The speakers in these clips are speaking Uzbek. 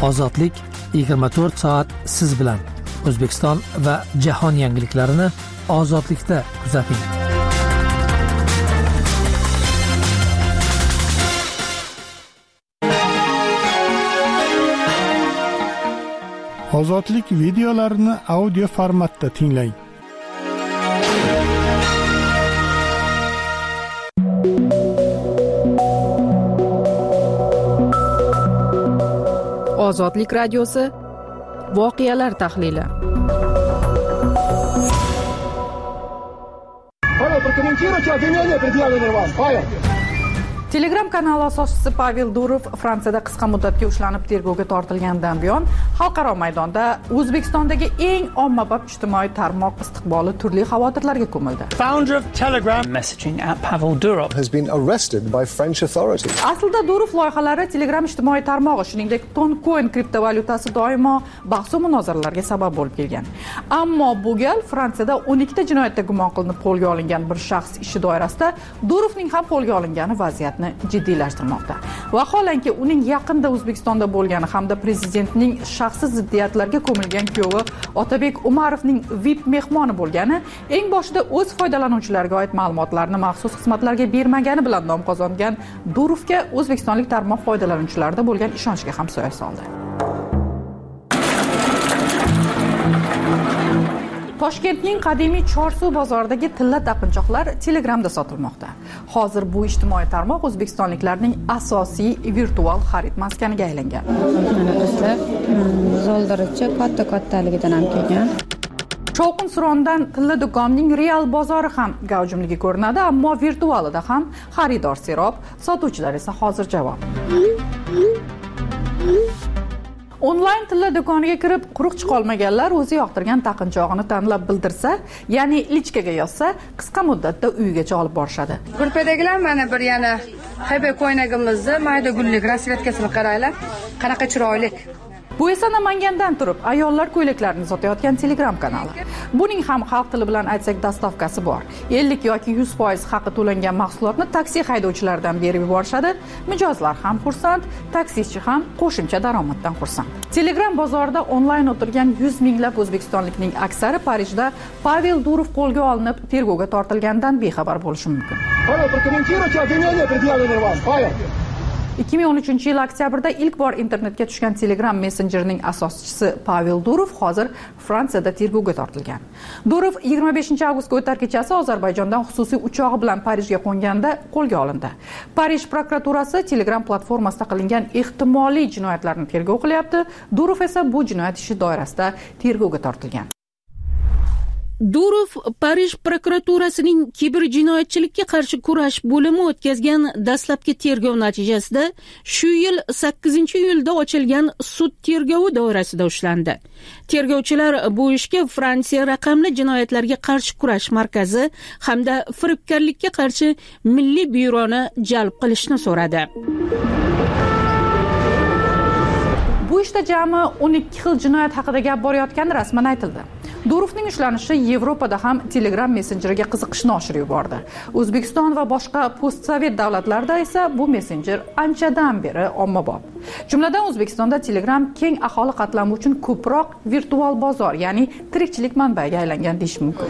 Ozodlik 24 soat siz bilan. O'zbekiston va jahon yangiliklarini Ozodlikda kuzating. Ozodlik videolarini audio formatda tinglang. Ozodlik radiosi voqealar tahlili. Telegram kanali asoschisi Pavel Durov Fransiyada qisqa muddatga ushlanib tergovga tortilganidan buyon xalqaro maydonda O'zbekistondagi eng ommabop ijtimoiy tarmoq istiqboli turli xavotirlarga ko'mildi. Founder of Telegram messaging app Pavel Durov has been arrested by French authorities. Aslida Durov loyihalari Telegram ijtimoiy tarmog'i, shuningdek Toncoin kriptovalyutasi doimo bahs va munozaralarga sabab bo'lib kelgan. Ammo bu gal Fransiyada 12 ta jinoyatda gumon qilinib qo'lga olingan bir shaxs ishi doirasida Durovning ham qo'lga olingani vaziyatni jiddiylashtirmoqda. Vaholanki uning yaqinda O'zbekistonda bo'lgani hamda prezidentning shaxsiy ziddiyatlarga ko'milgan kuyovi Otabek Umarovning VIP mehmoni bo'lgani eng boshida o'z foydalanuvchilariga oid ma'lumotlarni maxsus xizmatlarga bermagani bilan nom qozongan Durovga o'zbekistonlik tarmoq foydalanuvchilarida bo'lgan ishonchga ham soya soldi. Toshkentning qadimiy Chorsu bozoridagi tilla taqinchoqlar Telegramda sotilmoqda. Hozir bu ijtimoiy tarmoq o'zbekistonliklarning asosiy virtual xarid maskaniga aylangan. Mana do'stlar, zoldirchi katta-kattaligidan ham kelgan. Shovqin-surondan tilla do'konning real bozori ham gavjumligi ko'rinadi, ammo virtualida ham xaridor serob, sotuvchilar esa hozir javob. Onlayn tilla do'koniga kirib quruq chiqolmaganlar o'zi yoqtirgan taqinchog'ini tanlab bildirsa, ya'ni lichkaga yozsa, qisqa muddatda uyigacha olib borishadi. Ko'rpadagilar mana bir yana haybe ko'ynagimizni mayda gullik rasvetkasini qaranglar, qanaqa chiroyli. Bu esa Namangandan turib ayollar ko'ylaklarini sotayotgan Telegram kanali. Buning ham xalq tili bilan aytsak dastavkasi bor. 50 yoki 100% haqi to'langan mahsulotni taksi haydovchilaridan berib yuborishadi. Mijozlar ham xursand, taksichi ham qo'shimcha daromaddan xursand. Telegram bozorida onlayn o'tirgan 100 minglab o'zbekistonlikning aksari Parijda Pavel Durov qo'lga olinib tergovga tortilganidan bexabar bo'lishi mumkin. 2013 yil oktyabrda ilk bor internetga tushgan Telegram messenjerining asoschisi Pavel Durov hozir Fransiyada tergovga tortilgan. Durov 25 avgustga o'tar kechasi Ozarbayjondan xususiy uchog'i bilan Parijga qo'nganda qo'lga olindi. Parij prokuraturasi Telegram platformasida qilingan ehtimoliy jinoyatlarni tergov qilyapti. Durov esa bu jinoyat ishi doirasida tergovga tortilgan. Durov Parij prokuraturasining kiberjinoyatchilikka qarshi kurash bo'limi o'tkazgan dastlabki tergov natijasida shu yil 8-iyulda ochilgan sud tergovi doirasida ushlandi. Tergovchilar bu ishga Fransiya raqamli jinoyatlarga qarshi kurash markazi hamda firibgarlikka qarshi milliy byuroni jalb qilishni so'radi. Bu ishda jami 12 xil jinoyat haqida gap borayotgani rasman aytildi. Durovning ushlanishi Yevropada ham Telegram messenjeriga qiziqishni oshirib yubordi. O'zbekiston va boshqa postsovet davlatlarda esa bu messenjer anchadan beri ommabop. Jumladan O'zbekistonda Telegram keng aholi qatlami uchun ko'proq virtual bozor, ya'ni tirikchilik manbaiga aylangan deyish mumkin.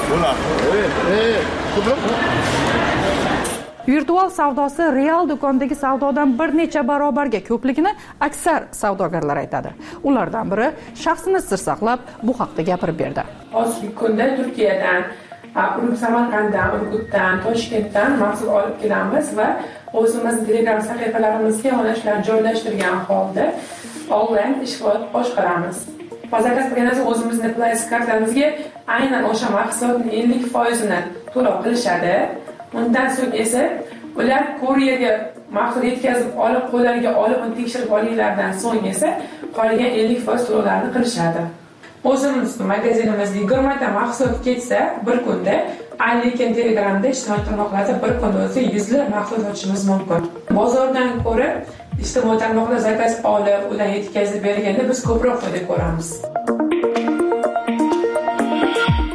Virtual savdosi real do'kondagi savdodan bir necha barobarga ko'pligini aksar savdogarlar aytadi. Ulardan biri shaxsini sir saqlab bu haqda gapirib berdi. Hozirgi kunda Turkiyadan, Samarqanddan, Urgutdan, Toshkentdan mahsul olib kelamiz va o'zimizning Telegram sahifalarimizga mana shularni joylashtirgan holda onlayn ish boshqaramiz. Zakaz qilgandan so'ng o'zimizning Place kartamizga aynan o'sha mahsulotning 50%ni to'lov qilishadi. Undan so'ng esa ular ko'riyerga mahsul yetkazib olib, qo'llariga olib, uni tekshirib olganlardan so'ng esa qolgan 50% to'lovlarni qilishadi. O'zimizning magazinimizda 20 ta mahsulot ketsa, bir kunda, lekin Telegramda ijtimoiy tarmoqlarda bir kunda o'zi 100 ta mahsulot sotishimiz mumkin. Bozordan ko'ra ijtimoiy tarmoqlar zakaz olib, ular yetkazib berganda biz ko'proq foyda ko'ramiz.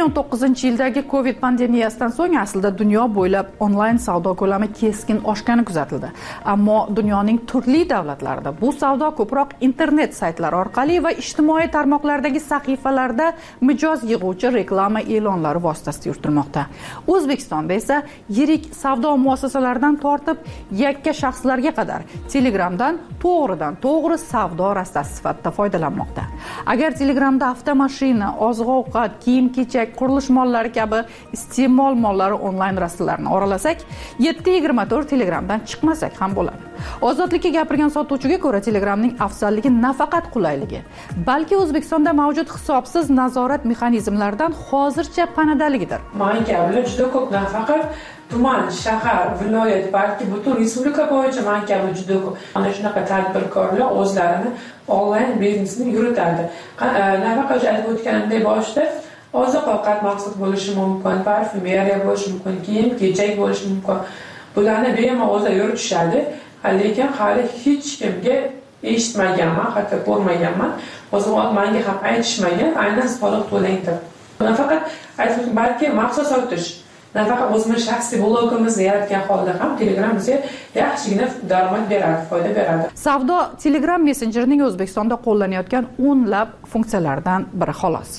2019-yildagi Covid pandemiyasidan so'ng aslida dunyo bo'ylab onlayn savdo ko'lami keskin oshgani kuzatildi. Ammo dunyoning turli davlatlarida bu savdo ko'proq internet saytlari orqali va ijtimoiy tarmoqlardagi sahifalarda mijoz yig'uvchi reklama e'lonlari vositasida yuritilmoqda. O'zbekistonda esa yirik savdo muassasalaridan tortib yakka shaxslarga qadar Telegramdan to'g'ridan-to'g'ri savdo rastasi sifatida foydalanmoqda. Agar Telegramda avtomashina, oziq-ovqat, kiyim-kechak, qurilish mollari kabi iste'mol mollari onlayn rastalarini oralasak, 7/24 Telegramdan chiqmasak ham bo'ladi. Ozodlikka gapirgan sotuvchiga ko'ra, Telegramning afzalligi nafaqat qulayligi, balki O'zbekistonda mavjud hisobsiz nazorat mexanizmlaridan hozircha panadaligidir. Men kabi juda ko'p nafaqat tuman, shahar, viloyat, balki butun respublika bo'yicha men kabi juda ko'p ana shunaqa tadbirkorlar o'zlarini onlayn biznesini yuritadi. Nafaqat aytib o'tganimdek boshida oziq-ovqat maqsad bo'lishi mumkin, parfumeriya bo'lishi mumkin, kiyim-kechak bo'lishi mumkin. Bularni bemalol o'zlari yuritishadi, lekin hali hech kimga eshitmaganman, hatto ko'rmaganman. O'zim menga ham aytishmagan, aynan soliq to'lang deb. Nafaqat aytib, balki maqsad sotish, nafaqat o'zimiz shaxsiy blogimizni yaratgan holda ham Telegram bizga yaxshigina daromad beradi, foyda beradi. Savdo Telegram messenjerining O'zbekistonda qo'llanayotgan o'nlab funksiyalaridan biri xolos.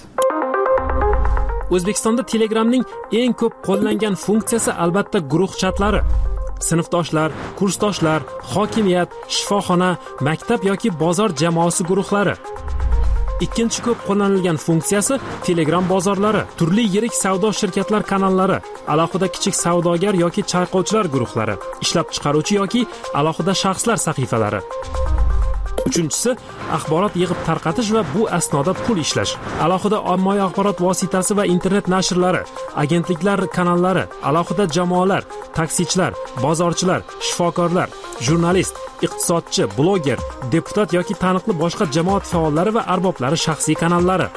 O'zbekistonda Telegramning eng ko'p qo'llangan funksiyasi albatta guruh chatlari. Sinfdoshlar, kursdoshlar, hokimiyat, shifoxona, maktab yoki bozor jamoasi guruhlari. Ikkinchi ko'p qo'llanilgan funksiyasi Telegram bozorlari, turli yirik savdo shirkatlar kanallari, alohida kichik savdogar yoki chayqovchilar guruhlari, ishlab chiqaruvchi yoki alohida shaxslar sahifalari. Uchinchisi axborot yig'ib tarqatish va bu asnoda pul ishlash. Alohida ommaviy axborot vositasi va internet nashrlari, agentliklar kanallari, alohida jamoalar, taksichilar, bozorchilar, shifokorlar, jurnalist, iqtisodchi, bloger, deputat yoki taniqli boshqa jamoat faollari va arboblari shaxsiy kanallari.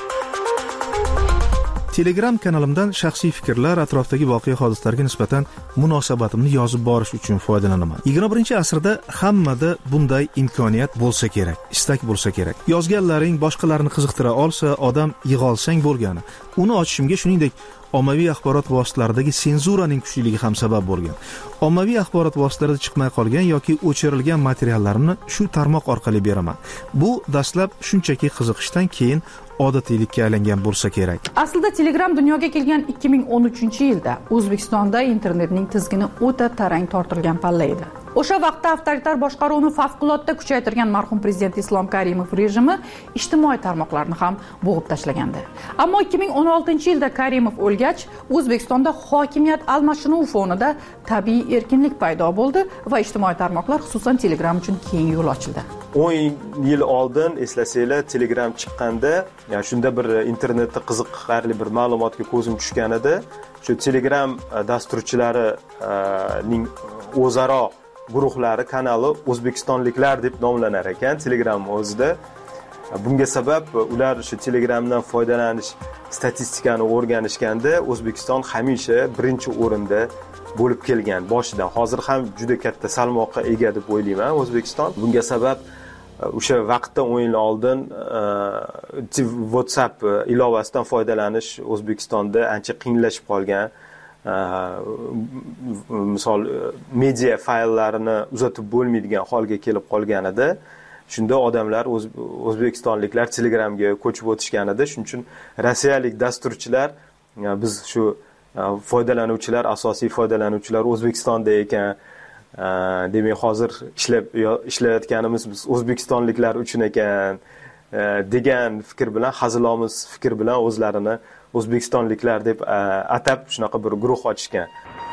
Telegram kanalimdan shaxsiy fikrlar, atrofdagi voqea hodisalarga nisbatan munosabatimni yozib borish uchun foydalanaman. 21-asrda hammada bunday imkoniyat bo'lsa kerak, istak bo'lsa kerak. Yozganlaring boshqalarni qiziqtira olsa, odam yig'olsang bo'lgani. Uni ochishimga shuningdek ommaviy axborot vositalaridagi senzuraning kuchliligi ham sabab bo'lgan. Ommaviy axborot vositalarida chiqmay qolgan yoki o'chirilgan materiallarimni shu tarmoq orqali beraman. Bu dastlab shunchaki qiziqishdan keyin odatiylikka aylangan bo'lsa kerak. Aslida Telegram dunyoga kelgan 2013-yilda O'zbekistonda internetning tizgini o'ta tarang tortilgan palla edi. O'sha vaqtda avtoritar boshqaruvni favqulodda kuchaytirgan marhum prezident Islom Karimov rejimi ijtimoiy tarmoqlarni ham bo'g'ib tashlagandi. Ammo 2016-yilda Karimov o'lgach, O'zbekistonda hokimiyat almashinuvi fonida tabiiy erkinlik paydo bo'ldi va ijtimoiy tarmoqlar, xususan Telegram uchun keng yo'l ochildi. 10 yil oldin eslasanglar, Telegram chiqqanda, shunda bir internetda qiziqarli bir ma'lumotga ko'zim tushgan edi. Shu Telegram dasturchilarining o'zaro guruhlari, kanali O'zbekistonliklar deb nomlanar ekan Telegram o'zida. Bunga sabab ular shu Telegramdan foydalanish statistikani o'rganishganda O'zbekiston hamisha birinchi o'rinda bo'lib kelgan boshidan. Hozir ham juda katta salmoqqa ega deb o'ylayman O'zbekiston. Bunga sabab o'sha vaqtda 10 yil oldin WhatsApp ilovasidan foydalanish O'zbekistonda ancha qiyinlashib qolgan. Misol media fayllarini uzatib bo'lmaydigan holga kelib qolgan edi. Shunda odamlar o'zbekistonliklar Telegramga ko'chib o'tishgan edi. Shuning uchun rossiyalik dasturchilar, biz shu foydalanuvchilar, asosiy foydalanuvchilar O'zbekistonda ekan, demak hozir ishlayotganimiz biz o'zbekistonliklar uchun ekan degan fikr bilan, hazilomuz fikr bilan o'zlarini O'zbekistonliklar deb atab shunaqa bir guruh ochishgan.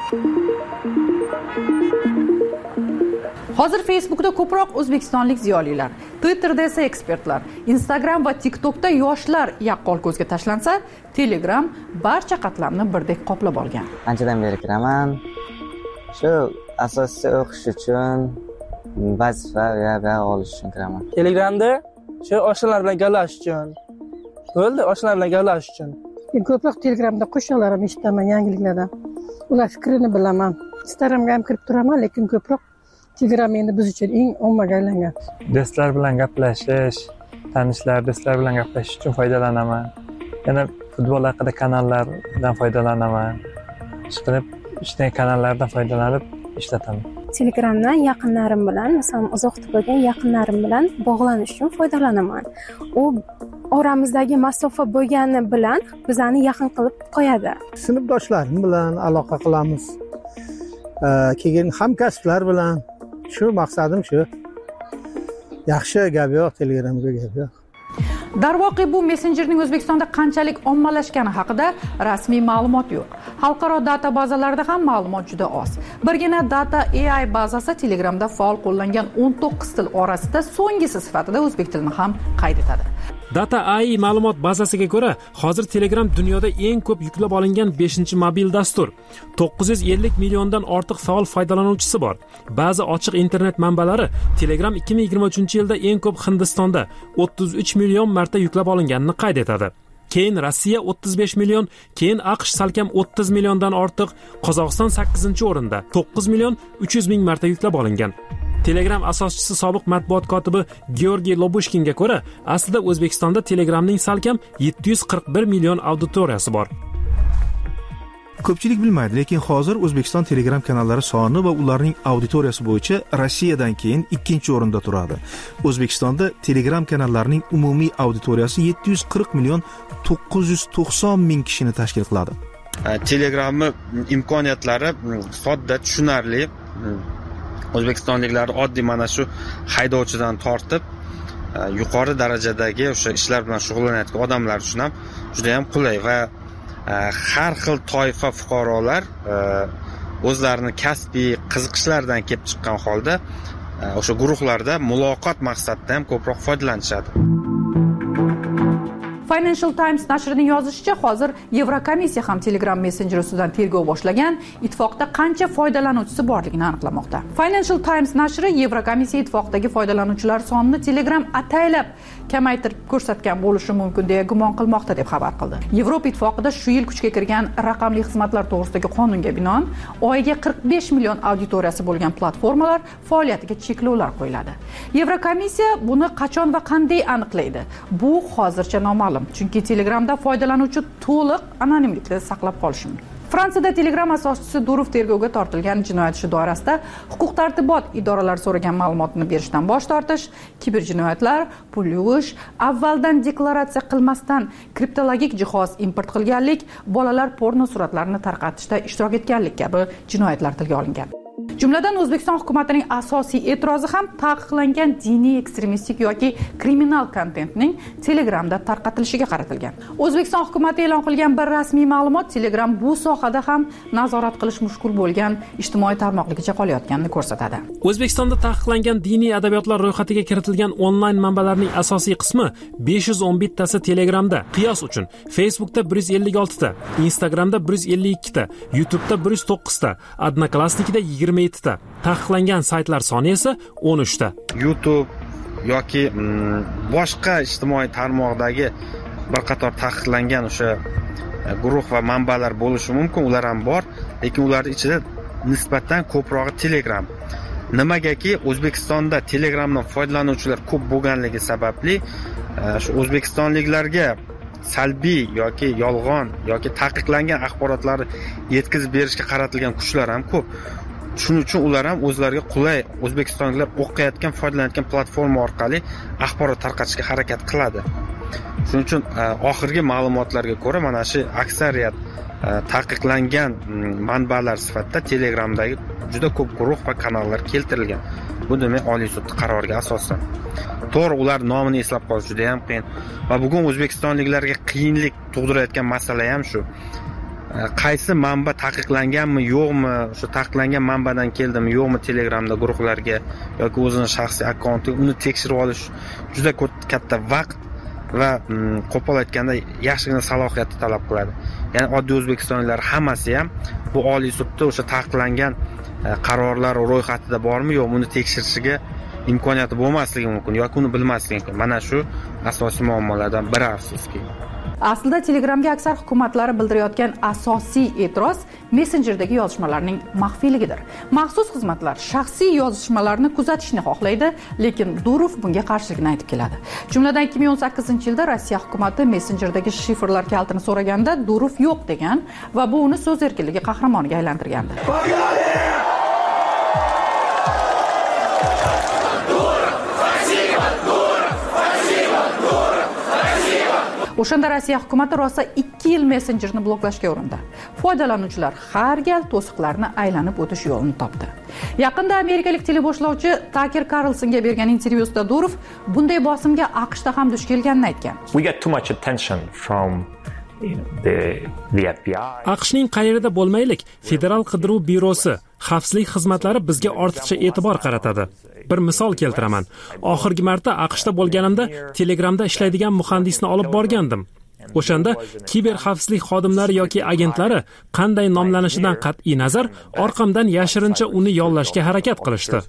Hozir Facebookda ko'proq o'zbekistonlik ziyolilar, Twitterda esa ekspertlar, Instagram va TikTokda yoshlar yaqqol ko'zga tashlansa, Telegram barcha qatlamni birdek qoplab olgan. Anchadan beri kiraman. Shu asosiy o'qish uchun, vazifa va olish uchun kiraman. Telegramda shu oshnalar bilan gaplash uchun. Bo'ldi, oshnalar bilan gaplash uchun. Men ko'proq Telegramda qo'shiqlarimni eshitaman, yangiliklardan. Ular fikrini bilaman. Instagramga ham kirib turaman, lekin ko'proq Telegram endi biz uchun eng ommaga aylangan. Do'stlar bilan gaplashish, tanishlar, do'stlar bilan gaplashish uchun foydalanaman. Yana futbol haqida kanallardan foydalanaman. Ishqilib, ishdan kanallardan foydalanib ishlataman. Telegramdan yaqinlarim bilan, masalan, uzoqda bo'lgan yaqinlarim bilan bog'lanish uchun foydalanaman. U oramizdagi masofa bo'lgani bilan bizani yaqin qilib qo'yadi. Sinfdoshlarim bilan aloqa qilamiz. Keyin hamkasblar bilan. Shu maqsadim shu. Yaxshi gap yo'q, Telegramga gap yo'q. Darvoqe bu messenjerning O'zbekistonda qanchalik ommalashgani haqida rasmiy ma'lumot yo'q. Xalqaro data bazalarida ham ma'lumot juda oz. Birgina Data AI bazasi Telegramda faol qo'llangan 19 til orasida so'nggisi sifatida o'zbek tilini ham qayd etadi. Data AI ma'lumot bazasiga ko'ra, hozir Telegram dunyoda eng ko'p yuklab olingan 5-mobil dastur. 950 milliondan ortiq faol foydalanuvchisi bor. Ba'zi ochiq internet manbalari Telegram 2023-yilda eng ko'p Hindistonda 33 million marta yuklab olinganini qayd etadi. Keyin Rossiya 35 million, keyin AQSh salkam 30 milliondan ortiq, Qozog'iston 8-o'rinda 9 million 300 ming marta yuklab olingan. Telegram asoschisi sobiq matbuot kotibi Georgiy Lobushkinga ko'ra, aslida O'zbekistonda Telegramning salkam 741 million auditoriyasi bor. Ko'pchilik bilmaydi, lekin hozir O'zbekiston Telegram kanallari soni va ularning auditoriyasi bo'yicha Rossiyadan keyin 2-o'rinda turadi. O'zbekistonda Telegram kanallarining umumiy auditoriyasi 740 million 990 ming kishini tashkil qiladi. Telegramning imkoniyatlari sodda, tushunarli. O'zbekistonliklar oddiy mana shu haydovchidan tortib yuqori darajadagi o'sha ishlar bilan shug'ullanayotgan odamlar uchun ham juda ham qulay va har xil toifa fuqarolar o'zlarining kasbiy qiziqishlaridan kelib chiqqan holda o'sha guruhlarda muloqot maqsadida ham ko'proq foydalanishadi. Financial Times nashrining yozishicha, hozir Yevrokomissiya ham Telegram messenjeri ustidan tergov boshlagan, ittifoqda qancha foydalanuvchisi borligini aniqlamoqda. Financial Times nashri Yevrokomissiya ittifoqdagi foydalanuvchilar sonini Telegram ataylab kamaytirib ko'rsatgan bo'lishi mumkin deya gumon qilmoqda deb xabar qildi. Yevropa ittifoqida shu yil kuchga kirgan raqamli xizmatlar to'g'risidagi qonunga binoan oyiga 45 million auditoriyasi bo'lgan platformalar faoliyatiga cheklovlar qo'yiladi. Yevrokomissiya buni qachon va qanday aniqlaydi? Bu hozircha noma'lum. Chunki Telegramda foydalanuvchi to'liq anonimlikni saqlab qolishi mumkin. Fransiyada Telegram asoschisi Durov tergovga tortilgan jinoyat ishi doirasida huquq-tartibot idoralari so'ragan ma'lumotni berishdan bosh tortish, kiberjinoyatlar, pul yuvish, avvaldan deklaratsiya qilmasdan kriptologik jihoz import qilganlik, bolalar porno suratlarini tarqatishda ishtirok etganlik kabi jinoyatlar tilga olingan. Jumladan O'zbekiston hukumatining asosiy e'tirozi ham taqiqlangan diniy ekstremistik yoki kriminal kontentning Telegramda tarqatilishiga qaratilgan. O'zbekiston hukumati e'lon qilgan bir rasmiy ma'lumot Telegram bu sohada ham nazorat qilish mushkul bo'lgan ijtimoiy tarmoqligicha qolayotganini ko'rsatadi. O'zbekistonda taqiqlangan diniy adabiyotlar ro'yxatiga kiritilgan onlayn manbalarning asosiy qismi 511 tasi Telegramda. Qiyos uchun Facebookda 156 ta, Instagramda 152 ta, YouTube'da 109 ta, Odnoklassnikida 27 ta. Taqiqlangan saytlar soni esa 13 ta. YouTube yoki boshqa ijtimoiy tarmoqdagi bir qator taqiqlangan o'sha guruh va manbalar bo'lishi mumkin, ular ham bor, lekin ularning ichida nisbatan ko'prog'i Telegram. Nimagaki O'zbekistonda Telegramdan foydalanuvchilar ko'p bo'lganligi sababli shu o'zbekistonliklarga salbiy yoki yolg'on yoki taqiqlangan axborotlarni yetkazib berishga qaratilgan kuchlar ham ko'p. Shuning uchun ular ham o'zlariga qulay o'zbekistonliklar o'qiyotgan, foydalanayotgan platforma orqali axborot tarqatishga harakat qiladi. Shuning uchun oxirgi ma'lumotlarga ko'ra mana shu aksariyat taqiqlangan manbalar sifatida Telegramdagi juda ko'p guruh va kanallar keltirilgan. Bu demak Oliy sud qaroriga asosan. To'g'ri, ular nomini eslab qolish juda ham qiyin va bugun o'zbekistonliklarga qiyinlik tug'dirayotgan masala ham shu. Qaysi manba taqiqlanganmi, yo'qmi, o'sha taqiqlangan manbadan keldimi, yo'qmi Telegramda guruhlarga yoki o'zining shaxsiy akkauntiga uni tekshirib olish juda katta vaqt va qo'pol aytganda yaxshigina salohiyatni talab qiladi. Ya'ni oddiy o'zbekistonliklar hammasi ham bu Oliy sudda o'sha taqiqlangan qarorlar ro'yxatida bormi, yo'qmi uni tekshirishiga imkoniyati bo'lmasligi mumkin yoki uni bilmasligi mumkin. Mana shu asosiy muammolardan biri afsuski. Aslida Telegramga aksar hukumatlari bildirayotgan asosiy e'tiroz messenjerdagi yozishmalarning maxfiyligidir. Maxsus xizmatlar shaxsiy yozishmalarni kuzatishni xohlaydi, lekin Durov bunga qarshiligini aytib keladi. Jumladan 2018-yilda Rossiya hukumati messenjerdagi shifrlar kalitini so'raganda Durov yo'q degan va bu uni so'z erkinligi qahramoniga aylantirgandi. O'shanda Rossiya hukumati rosa 2 yil messenjerni bloklashga urindi. Foydalanuvchilar har gal to'siqlarni aylanib o'tish yo'lini topdi. Yaqinda amerikalik teleboshlovchi Taker Carlsonga bergan intervyusida Durov bunday bosimga AQShda ham duch kelganini aytgan. We get too much attention from the FBI. AQShning qayerida bo'lmaylik, Federal qidiruv byurosi, xavfsizlik xizmatlari bizga ortiqcha e'tibor qaratadi. Bir misol keltiraman. Oxirgi marta AQShda bo'lganimda Telegramda ishlaydigan muhandisni olib borgandim. O'shanda kiber xavfsizlik xodimlari yoki agentlari qanday nomlanishidan qat'iy nazar orqamdan yashirincha uni yollashga harakat qilishdi.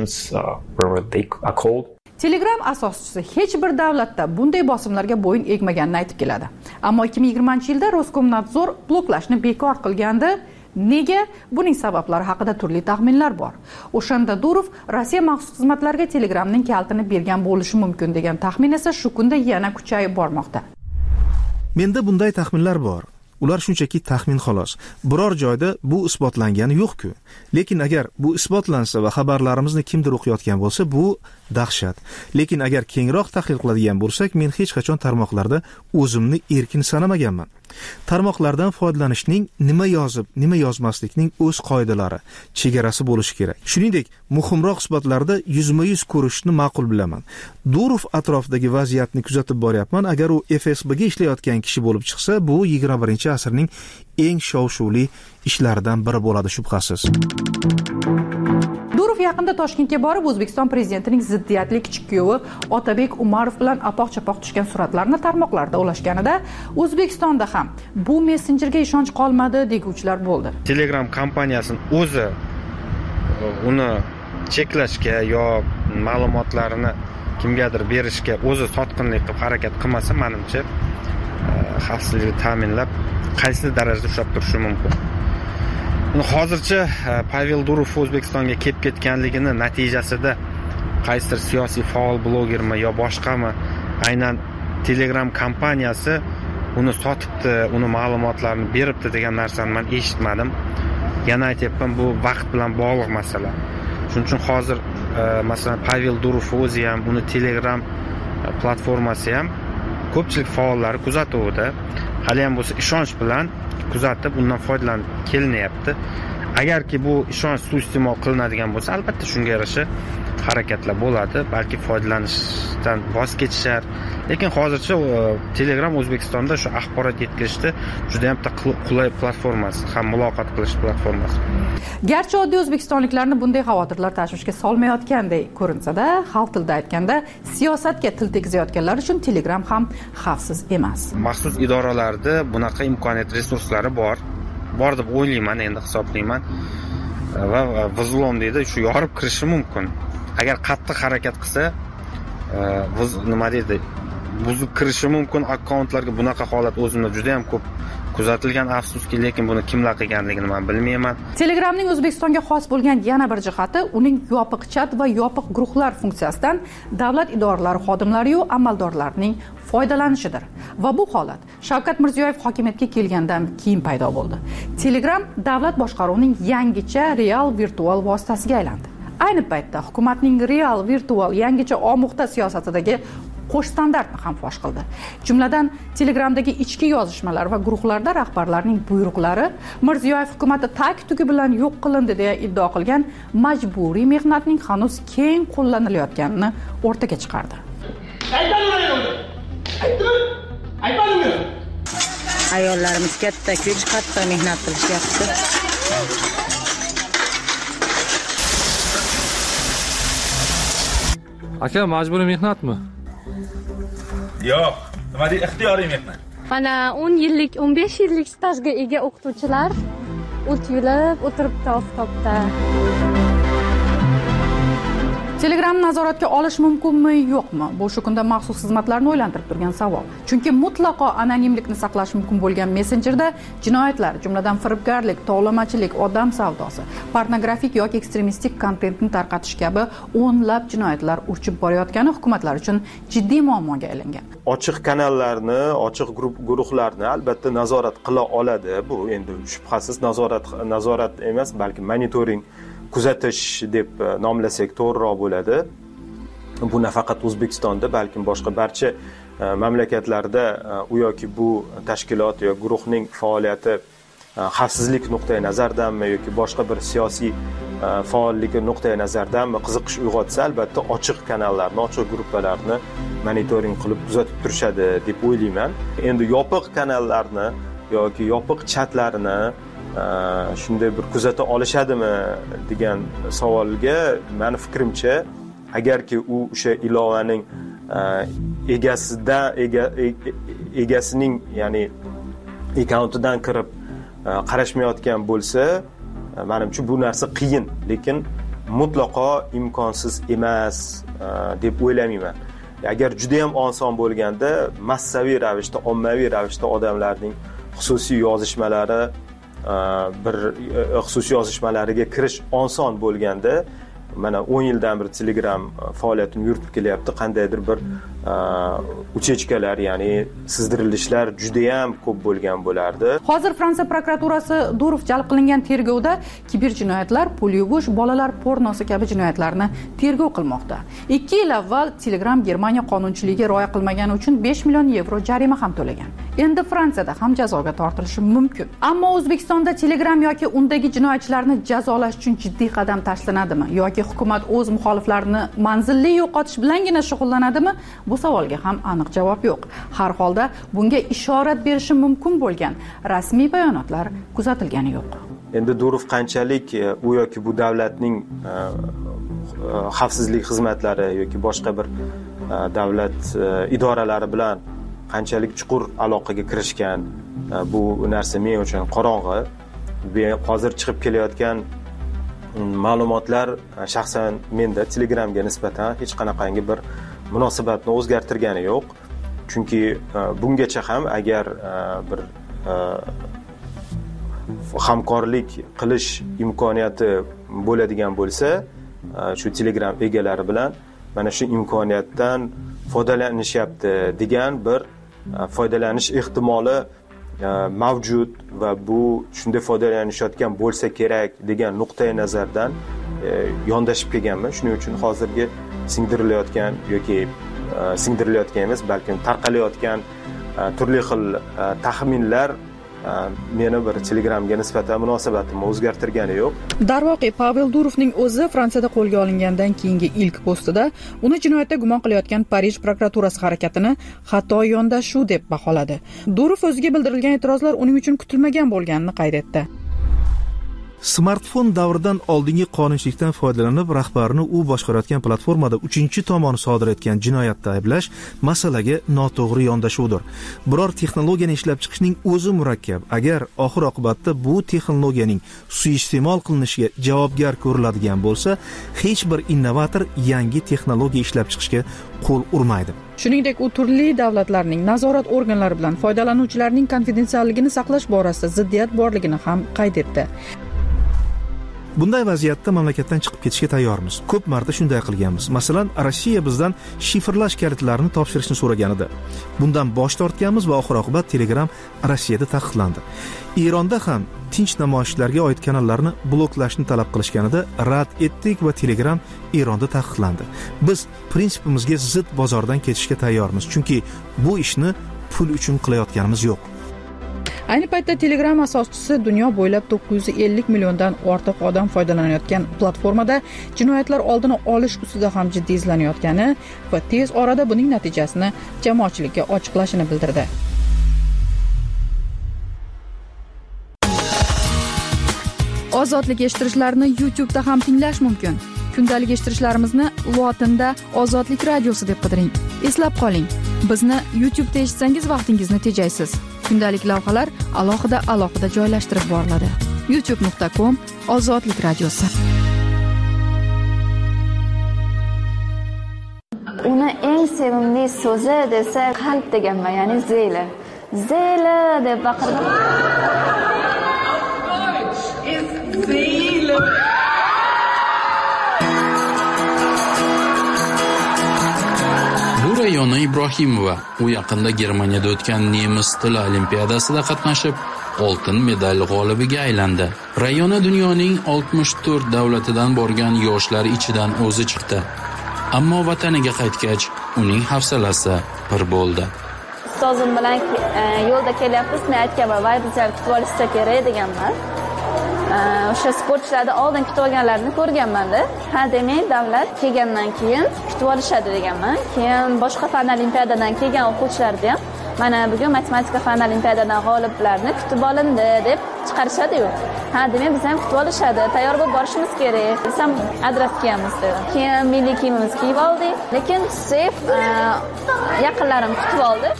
Telegram asoschisi hech bir davlatda bunday bosimlarga bo'yin egmaganini aytib keladi. Ammo 2020-yilda Roskomnadzor bloklashni bekor qilgandi. Nega? Buning sabablari haqida turli taxminlar bor. O'shanda Durov Rossiya maxsus xizmatlariga Telegramning kalitini bergan bo'lishi mumkin degan taxmin esa shu kunda yana kuchayib bormoqda. Menda bunday taxminlar bor. Ular shunchaki taxmin xolos. Biror joyda bu isbotlangani yo'q-ku. Lekin agar bu isbotlansa va xabarlarimizni kimdir o'qiyotgan bo'lsa, bu dahshat. Lekin agar kengroq tahlil qiladigan bo'lsak, men hech qachon tarmoqlarda o'zimni erkin sanamaganman. Tarmoqlardan foydalanishning nima yozib, nima yozmaslikning o'z qoidalari, chegarasi bo'lishi kerak. Shuningdek, muhimroq isbotlarda yuzma-yuz ko'rishni ma'qul bilaman. Durov atrofidagi vaziyatni kuzatib boryapman. Agar u FSBga ishlayotgan kishi bo'lib chiqsa, bu 21-asrning eng shov-shuvli ishlaridan biri bo'ladi shubhasiz. Durov yaqinda Toshkentga borib, O'zbekiston prezidentining ziddiyatli kichik kuyovi Otabek Umarov bilan apoq-chapoq tushgan suratlarni tarmoqlarda ulashganida, O'zbekistonda ham bu messenjerga ishonch qolmadi deguvchilar bo'ldi. Telegram kompaniyasining o'zi uni cheklashga yo ma'lumotlarini kimgadir berishga o'zi sotqinlik qilib harakat qilmasa, menimcha xavfsizlikni ta'minlab qaysi darajada ushlab turishi mumkin. Hozircha Pavel Durov O'zbekistonga kelib ketganligini natijasida qaysidir siyosiy faol blogermi yo boshqami aynan Telegram kompaniyasi uni sotibdi, uni ma'lumotlarini beribdi degan narsani men eshitmadim. Yana aytayapman, bu vaqt bilan bog'liq masala. Shuning uchun hozir masalan Pavel Durov o'zi ham, uni Telegram platformasi ham ko'pchilik faollari kuzatuvda. Hali ham bo'lsa ishonch bilan kuzatib, undan foydalanib kelinyapti. Agarki bu ishonch suiiste'mol qilinadigan bo'lsa, albatta shunga yarasha harakatlar bo'ladi, balki foydalanishdan voz kechishar. Lekin hozircha Telegram O'zbekistonda shu axborot yetkazishda juda ham qulay platformasi, ham muloqot qilish platformasi. Garchi oddiy o'zbekistonliklarni bunday xavotirlar tashvishga solmayotgandek ko'rinsa-da, xalq tilida aytganda, siyosatga til tegizayotganlar uchun Telegram ham xavfsiz emas. Maxsus idoralarda bunaqa imkoniyat, resurslari bor deb o'ylayman, endi hisoblayman. Va vzlom deydi, shu yorib kirishi mumkin. Agar qattiq harakat qilsa, nima deydi, buzib kirishi mumkin akkauntlarga. Bunaqa holat o'zimda juda ham ko'p kuzatilgan, afsuski, lekin buni kimlar qilganligini men bilmayman. Telegramning O'zbekistonga xos bo'lgan yana bir jihati uning yopiq chat va yopiq guruhlar funksiyasidan davlat idoralari xodimlari va amaldorlarining foydalanishidir. Va bu holat Shavkat Mirziyoyev hokimiyatga kelgandan keyin paydo bo'ldi. Telegram davlat boshqaruvining yangicha real virtual vositasiga aylandi. Ayni paytda hukumatning real virtual yangicha omuxta siyosatidagi qo'sh standartni ham fosh qildi. Jumladan Telegramdagi ichki yozishmalar va guruhlarda rahbarlarning buyruqlari Mirziyoyev hukumati tak-tugi bilan yo'q qilindi deya iddao qilgan majburiy mehnatning hanuz keng qo'llanilayotganini o'rtaga chiqardi. Ayollarimiz katta kuch, qattiq mehnat qilishyapti. Aka, majburiy mehnatmi? Yo'q, nima deydi, ixtiyoriy mehnat. Mana 10 yillik, 15 yillik stajga ega o'qituvchilar o't yulib o'tiribdi oftobda. Telegram nazoratga olish mumkinmi, yo'qmi? Bu shu kunda maxsus xizmatlarni o'ylantirib turgan savol. Chunki mutlaqo anonimlikni saqlash mumkin bo'lgan messenjerda jinoyatlar, jumladan firibgarlik, tovlamachilik, odam savdosi, pornografik yoki ekstremistik kontentni tarqatish kabi o'nlab jinoyatlar urchib borayotgani hukumatlar uchun jiddiy muammoga aylangan. Ochiq kanallarni, ochiq guruhlarni albatta nazorat qila oladi. Bu endi shubhasiz nazorat emas, balki monitoring, kuzatish deb nomlasak to'g'riroq bo'ladi. Bu nafaqat O'zbekistonda, balkim boshqa barcha mamlakatlarda u yoki bu tashkilot yoki guruhning faoliyati xavfsizlik nuqtai nazaridanmi yoki boshqa bir siyosiy faolligi nuqtai nazaridanmi qiziqish uyg'otsa, albatta ochiq kanallarni, ochiq gruppalarni monitoring qilib kuzatib turishadi deb o'ylayman. Endi yopiq kanallarni yoki yopiq chatlarni shunday bir kuzata olishadimi degan savolga meni fikrimcha, agarki u o'sha ilovaning egasining ya'ni akkauntidan kirib qarashmayotgan bo'lsa, menimcha bu narsa qiyin, lekin mutlaqo imkonsiz emas deb o'ylamayman. Agar juda ham oson bo'lganda, massaviy ravishda, ommaviy ravishda odamlarning xususiy yozishmalariga kirish oson bo'lganda, mana 10 yildan beri Telegram faoliyatini yuritib kelyapti. Qandaydir bir uchechkalar, ya'ni sizdirilishlar juda ham ko'p bo'lgan bo'lardi. Hozir Fransiya prokuraturasi Durov jalb qilingan tergovda kiber jinoyatlar, pul yuvish, bolalar pornosi kabi jinoyatlarni tergov qilmoqda. 2 yil avval Telegram Germaniya qonunchiligiga rioya qilmagani uchun 5 million yevro jarima ham to'lagan. Endi Fransiyada ham jazoga tortilishi mumkin. Ammo O'zbekistonda Telegram yoki undagi jinoyatchilarni jazolash uchun jiddiy qadam tashlanadimi yoki hukumat o'z muxoliflarini manzilli yo'qotish bilangina shug'ullanadimi? Bu savolga ham aniq javob yo'q. Har holda bunga ishorat berishi mumkin bo'lgan rasmiy bayonotlar kuzatilgani yo'q. Endi Durov qanchalik u yoki bu davlatning xavfsizlik xizmatlari yoki boshqa bir davlat idoralari bilan qanchalik chuqur aloqaga kirishgan, bu narsa men uchun qorong'i. Hozir chiqib kelayotgan ma'lumotlar shaxsan menda Telegramga nisbatan hech qanaqangi bir munosabatni o'zgartirgani yo'q. Chunki bungacha ham agar bir hamkorlik qilish imkoniyati bo'ladigan bo'lsa, shu Telegram egalari bilan mana shu imkoniyatdan foydalanishyapti degan bir foydalanish ehtimoli mavjud va bu shunday foydalanishayotgan bo'lsa kerak degan nuqtai nazardan yondashib kelganman. Shuning uchun hozirgi singdirilayotgan yoki singdirilayotgan emas, balkim tarqalayotgan turli xil taxminlar meni bir Telegramga nisbatan munosabatimni o'zgartirgani yo'q. Darvoqe, Pavel Durovning o'zi Fransiyada qo'lga olingandan keyingi ilk postida uni jinoyatda gumon qilayotgan Parij prokuraturasi harakatini xato yondashuv deb baholadi. Durov o'ziga bildirilgan e'tirozlar uning uchun kutilmagan bo'lganini qayd etdi. Smartfon davridan oldingi qonunchilikdan foydalanib, rahbarini u boshqarayotgan platformada 3-tomon sodir etgan jinoyatda ayblash masalaga noto'g'ri yondashuvdir. Biror texnologiyani ishlab chiqishning o'zi murakkab. Agar oxir oqibatda bu texnologiyaning suiiste'mol qilinishiga javobgar ko'riladigan bo'lsa, hech bir innovator yangi texnologiya ishlab chiqishga qo'l urmaydi. Shuningdek, u turli davlatlarning nazorat organlari bilan foydalanuvchilarning konfidensialligini saqlash borasida ziddiyat borligini ham qayd etdi. Bunday vaziyatda mamlakatdan chiqib ketishga tayyormiz. Ko'p marta shunday qilganmiz. Masalan, Rossiya bizdan shifrlash kalitlarini topshirishni so'raganida bundan bosh tortganmiz va oxir-oqibat Telegram Rossiyada taqiqlandi. Eronda ham tinch namoyishlarga oid kanallarni bloklashni talab qilishganida rad etdik va Telegram Eronda taqiqlandi. Biz prinsipimizga zid bozordan ketishga tayyormiz, chunki bu ishni pul uchun qilayotganimiz yo'q. Ayni paytda Telegram asoschisi dunyo bo'ylab 950 milliondan ortiq odam foydalanayotgan platformada jinoyatlar oldini olish ustida ham jiddiy izlanayotgani va tez orada buning natijasini jamoatchilikka ochiqlashini bildirdi. Ozodlik eshittirishlarni YouTube'da ham tinglash mumkin. Kundalik eshittirishlarimizni lotinda Ozodlik radiosi deb qidiring. Eslab qoling, bizni YouTube'da eshitsangiz vaqtingizni tejaysiz. Kundalik lavhalar alohida joylashtirib boriladi. youtube.com Ozodlik radiosi. Uni eng sevimli so'zi desa qalb deganman, ya'ni zeli. Zeli deb baqirdim. Bu Rayona Ibrohimova. U yaqinda Germaniyada o'tgan nemis tili olimpiadasida qatnashib, oltin medal g'olibiga aylandi. Rayona dunyoning 64 davlatidan borgan yoshlar ichidan o'zi chiqdi. Ammo vataniga qaytgach, uning hafsalasi pir bo'ldi. Ustozim bilan yo'lda kelyapmiz, men aytganman, "Voy, bizlar kutib olishsa kerak" deganman. O'sha sportchilarni oldin kutib olganlarini ko'rganman-da. Ha, demak, davlat kelgandan keyin kutib olishadi deganman. Keyin boshqa fan olimpiadadan kelgan o'quvchilarni ham mana bugun matematika fan olimpiadadan g'oliblarni kutib olindi deb chiqarishadi-yu. Ha, demak, biz ham kutib olishadi. Tayyor bo'lib borishimiz kerak. Biz ham adres kiyamiz dedim. Keyin milliy kiyimimizni kiyib oldik. Lekin sef yaqinlarim kutib oldi.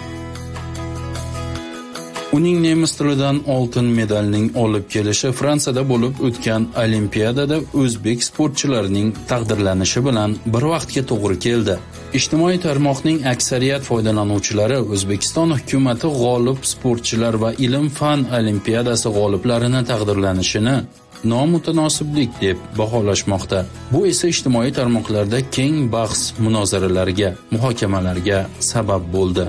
Uning nemis tilidan oltin medalning olib kelishi Fransiyada bo'lib o'tgan olimpiadada o'zbek sportchilarining taqdirlanishi bilan bir vaqtga to'g'ri keldi. Ijtimoiy tarmoqning aksariyat foydalanuvchilari O'zbekiston hukumatı g'olib sportchilar va ilm-fan olimpiadasi g'oliblarini taqdirlanishini nomutanosiblik deb baholashmoqda. Bu esa ijtimoiy tarmoqlarda keng bahs, munozaralarga, muhokamalarga sabab bo'ldi.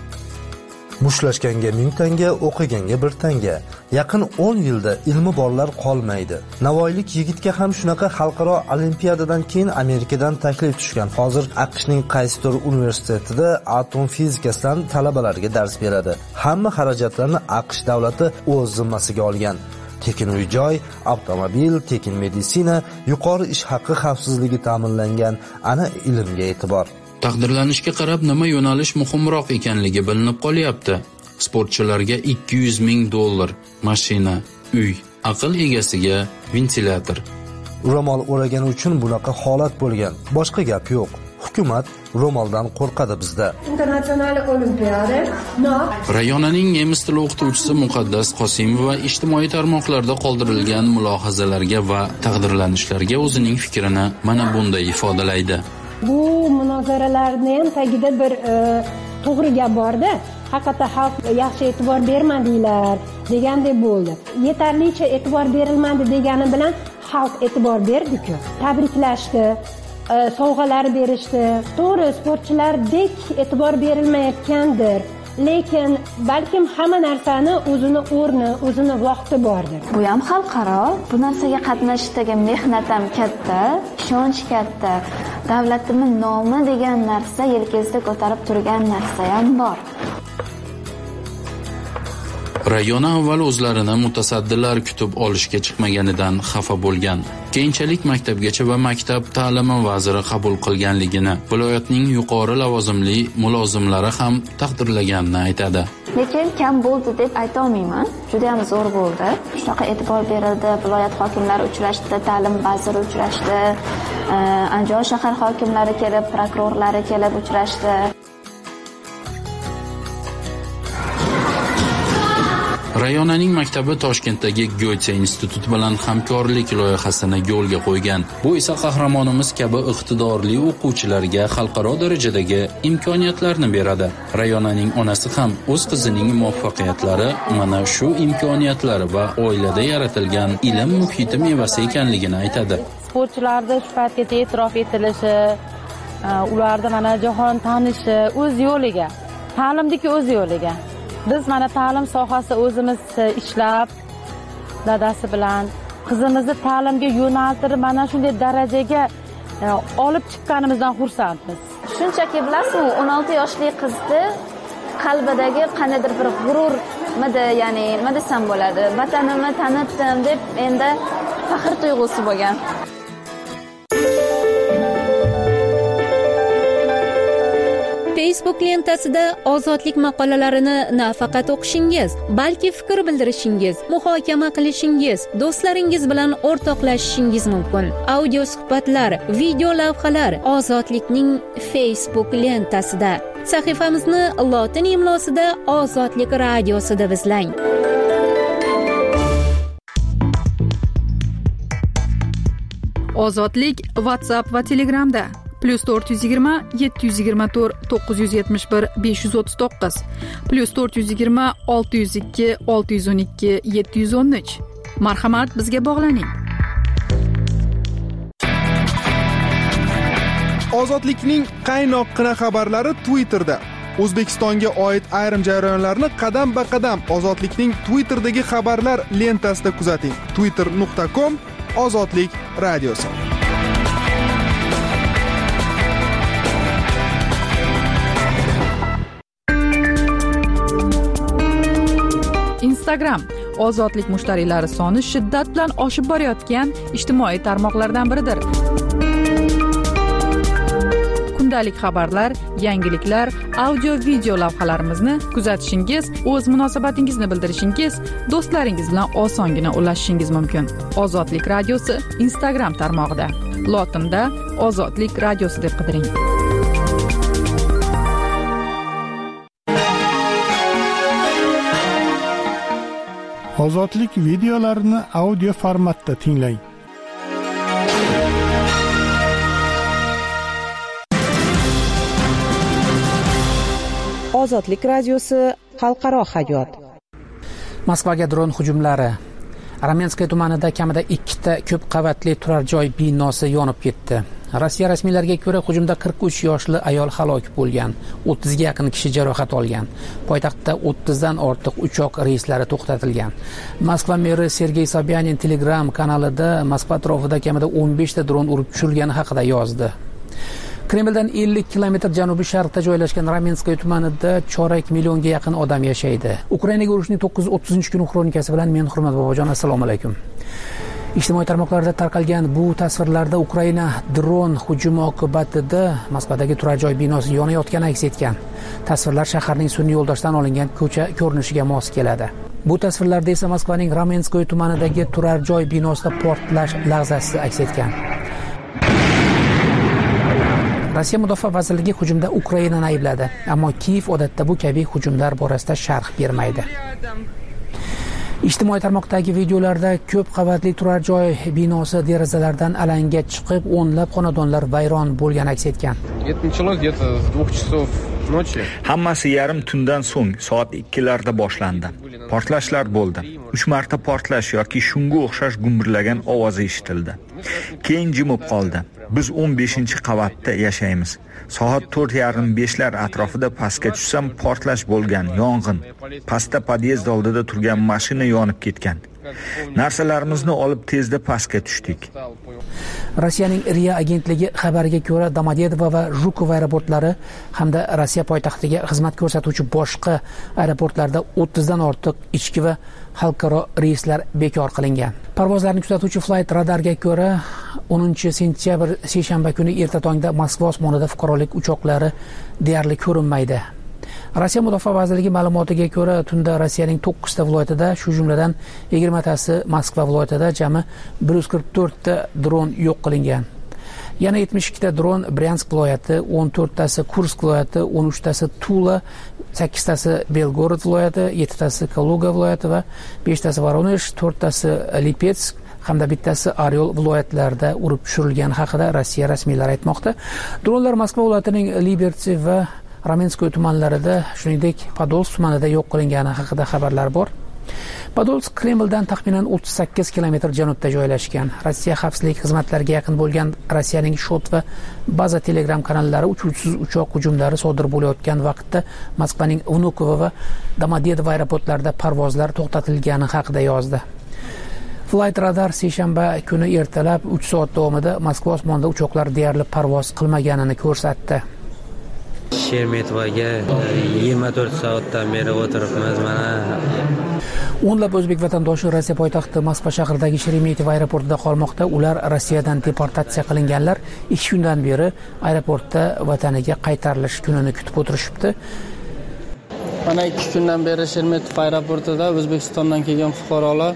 Mushtlashganga 1000 tanga, o'qiganga 1 tanga. Yaqin 10 yilda ilmi borlar qolmaydi. Navoiylik yigitga ham shunaqa xalqaro olimpiadadan keyin Amerikadan taklif tushgan. Hozir AQShning qaysidir universitetida atom fizikasidan talabalarga dars beradi. Hamma xarajatlarni AQSh davlati o'z zimmasiga olgan. Tekin uy-joy, avtomobil, tekin meditsina, yuqori ish haqqi xavfsizligi ta'minlangan. Ana ilmga e'tibor. Taqdirlanishga qarab nima yo'nalish muhimroq ekanligi bilinib qolyapti. Sportchilarga $200,000, mashina, uy, aql egasiga ventilyator. Ro'mol o'ragani uchun bunaqa holat bo'lgan. Boshqa gap yo'q. Hukumat ro'moldan qo'rqadi bizda. Internasional olimpiada. Rayonaning nemis tili o'qituvchisi Muqaddas Qosimova ijtimoiy tarmoqlarda qoldirilgan mulohazalarga va taqdirlanishlarga o'zining fikrini mana bunday ifodalaydi. Bu munozaralarni ham tagida bir to'g'ri gap borda. Haqiqatda xalq yaxshi e'tibor bermadinglar degandek bo'ldi. Yetarlicha e'tibor berilmadi degani bilan xalq e'tibor berdi-ku. Tabriklashdi, sovg'alar berishdi. To'g'ri, sportchilardek e'tibor berilmayotgandir. Lekin balkim hamma narsani o'zini o'rni, o'zini vaqti bordir. Bu ham xalqaro. Bu narsaga qatnashishdagi mehnat ham katta, ishonch katta. Davlatimning nomi degan narsa yelkasida ko'tarib turgan narsa ham bor. Rayona avval o'zlarini mutasaddilar kutib olishga chiqmaganidan xafa bo'lgan. Keyinchalik maktabgacha va maktab ta'limi vaziri qabul qilganligini, viloyatning yuqori lavozimli mulozimlari ham taqdirlaganini aytadi. Lekin kam bo'ldi deb ayta olmayman. Juda ham zo'r bo'ldi. Shunaqa e'tibor berildi, viloyat hokimlari uchrashdi, ta'lim vaziri uchrashdi, Andijon shahar hokimlari kelib, prokurorlari kelib uchrashdi. Rayonaning maktabi Toshkentdagi Goethe instituti bilan hamkorlik loyihasini yo'lga qo'ygan. Bu esa qahramonimiz kabi iqtidorli o'quvchilarga xalqaro darajadagi imkoniyatlarni beradi. Rayonaning onasi ham o'z qizining muvaffaqiyatlari mana shu imkoniyatlar va oilada yaratilgan ilm muhiti mevasi ekanligini aytadi. Sportchilarda shu paytgacha e'tirof etilishi, ularda mana jahon tanishi o'z yo'liga, ta'limdagi o'z yo'liga. Biz mana ta'lim sohasida o'zimiz ishlab, dadasi bilan qizimizni ta'limga yo'naltirib, mana shunday darajaga olib chiqqanimizdan xursandmiz. Shunchaki bilasizmi, 16 yoshli qizni qalbidagi qanday bir g'ururmidi, ya'ni nima desam bo'ladi, vatanimni tanitdim deb endi faxr tuyg'usi bo'lgan. Facebook lentasida ozodlik maqolalarini nafaqat o'qishingiz, balki fikr bildirishingiz, muhokama qilishingiz, do'stlaringiz bilan o'rtoqlashishingiz mumkin. Audio suhbatlar, video lavhalar Ozodlikning Facebook lentasida. Sahifamizni lotin imlosida Ozodlik radiosida izlang. Ozodlik WhatsApp va Telegramda. +420 724 971 539 +420 602 612 713. Marhamat, bizga bog'laning. Ozodlikning qaynoqqina xabarlari Twitterda. O'zbekistonga oid ayrim jarayonlarni qadam-ba-qadam Ozodlikning Twitterdagi xabarlar lentasida kuzating. twitter.com Ozodlik radiosi. Instagram ozodlik mushtariylari soni shiddat bilan oshib borayotgan ijtimoiy tarmoqlardan biridir. Kundalik xabarlar, yangiliklar, audio-video lavhalarimizni kuzatishingiz, o'z munosabatingizni bildirishingiz, do'stlaringiz bilan osongina ulashishingiz mumkin. Ozodlik radiosi Instagram tarmog'ida. Lotinda Ozodlik radiosi deb qidiring. Ozodlik videolarini audio formatda tinglang. Ozodlik radiosi xalqaro hayot. Moskvaga dron hujumlari. Ramenskoye tumanida kamida 2 ta ko'p qavatli turar joy binosi yonib ketdi. Rossiya rasmiylariga ko'ra hujumda 43 yoshli ayol halok bo'lgan, 30 ga yaqin kishi jarohat olgan. Poytaxtda 30 dan ortiq uchoq reyslari to'xtatilgan. Moskva meri Sergey Sobyanin Telegram kanalida Moskva atrofida kamida 15 ta dron urib tushirilgani haqida yozdi. Kremldan 50 kilometr janubiy sharqda joylashgan Ramenskoye tumanida 4 millionga yaqin odam yashaydi. Ukrainaga urushning 930-kuni xronikasi bilan men Hurmat Bobojon, assalomu alaykum. Ijtimoiy tarmoqlarda tarqalgan bu tasvirlarda Ukraina dron hujumi oqibatida Moskvadagi turar joy binosi yonayotgani aks etgan. Tasvirlar shaharning sun'iy yo'ldoshdan olingan ko'cha ko'rinishiga mos keladi. Bu tasvirlarda esa Moskvaning Ramenskoye tumanidagi turar joy binosida portlash lahzasi aks etgan. Rossiya Mudofaa vazirligi hujumda Ukrainani aybladi, ammo Kiyev odatda bu kabi hujumlar borasida sharh bermaydi. Ijtimoiy tarmoqdagi videolarda ko'p qavatli turar joy binosi derazalaridan alanga chiqib, o'nlab xonadonlar vayron bo'lgani aks etgan. Hammasi yarim tundan so'ng soat 2larda boshlandi. Portlashlar bo'ldi. 3 marta portlash yoki shunga o'xshash gumburlagan ovozi eshitildi. Keyin jimib qoldi. Biz 15-qavatda yashaymiz. Soat 4:30-5lar atrofida pastga tushsam portlash bo'lgan, yong'in. Pastda podyezd oldida turgan mashina yonib ketgan. Narsalarimizni olib tezda pastga tushdik. Rossiyaning RIA agentligi xabariga ko'ra, Domodedovo va Jukov aeroportlari hamda Rossiya poytaxtiga xizmat ko'rsatuvchi boshqa aeroportlarda 30 dan ortiq ichki va xalqaro reyslar bekor qilingan. Parvozlarni kuzatuvchi Flight Radarga ko'ra, 10-sentyabr seshanba kuni erta tongda Moskva osmonida fuqarolik uchoqlari deyarli ko'rinmaydi. Rossiya Mudofaa vazirligi ma'lumotiga ko'ra, tunda Rossiyaning 9 ta viloyatida, shu jumladan 20 tasi Moskva viloyatida jami 144 ta dron yo'q qilingan. Yana 72 ta dron Bryansk viloyati, 14 tasi Kursk viloyati, 13 tasi Tula, 8 tasi Belgorod viloyati, 7 tasi Kaluga viloyati va 5 tasi Voronezh, 4 tasi Lipetsk hamda bittasi Oryol viloyatlarida urib tushirilgani haqida Rossiya rasmiylari aytmoqda. Dronlar Moskva viloyatining Liberty va Ramenskoye tumanlarida, shuningdek Podolsk tumanida yo'q qilingani haqida xabarlar bor. Podolsk Kremldan taxminan 38 kilometr janubda joylashgan. Rossiya xavfsizlik xizmatlariga yaqin bo'lgan Rossiyaning Shot va Baza Telegram kanallari uchuvchisiz uchoq hujumlari sodir bo'layotgan vaqtda Moskvaning Vnukovo va Domodedovo aeroportlarida parvozlar to'xtatilgani haqida yozdi. Flight Radar seshanba kuni ertalab 3 soat davomida Moskva osmonida uchoqlar deyarli parvoz qilmaganini ko'rsatdi. Shermetovaga 24 soatdan beri o'tiribmiz. Mana o'nlab o'zbek vatandoshi Rossiya poytaxti Moskva shahridagi Sheremetyevo aeroportida qolmoqda. Ular Rossiyadan deportatsiya qilinganlar 2 kundan beri aeroportda vataniga qaytarilish kunini kutib o'tirishibdi. Mana 2 kundan beri Sheremetyevo aeroportida O'zbekistondan kelgan fuqarolar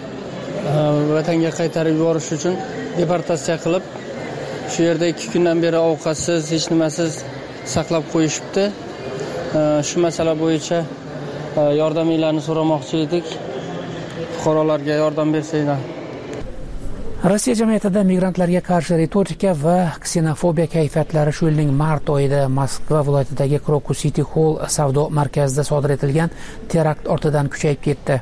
vatanga qaytarib yuborish uchun deportatsiya qilib, shu yerda 2 kundan beri ovqatsiz, hech nimasiz saqlab qo'yishibdi. Shu masala bo'yicha yordaminglarni so'ramoqchi edik. Fuqarolarga yordam bersanglar. Rossiya jamiyatida migrantlarga qarshi retorika va ksenofobiya kayfiyatlari shu yilning mart oyida Moskva viloyatidagi Crocus City Hall savdo markazida sodir etilgan terakt ortidan kuchayib ketdi.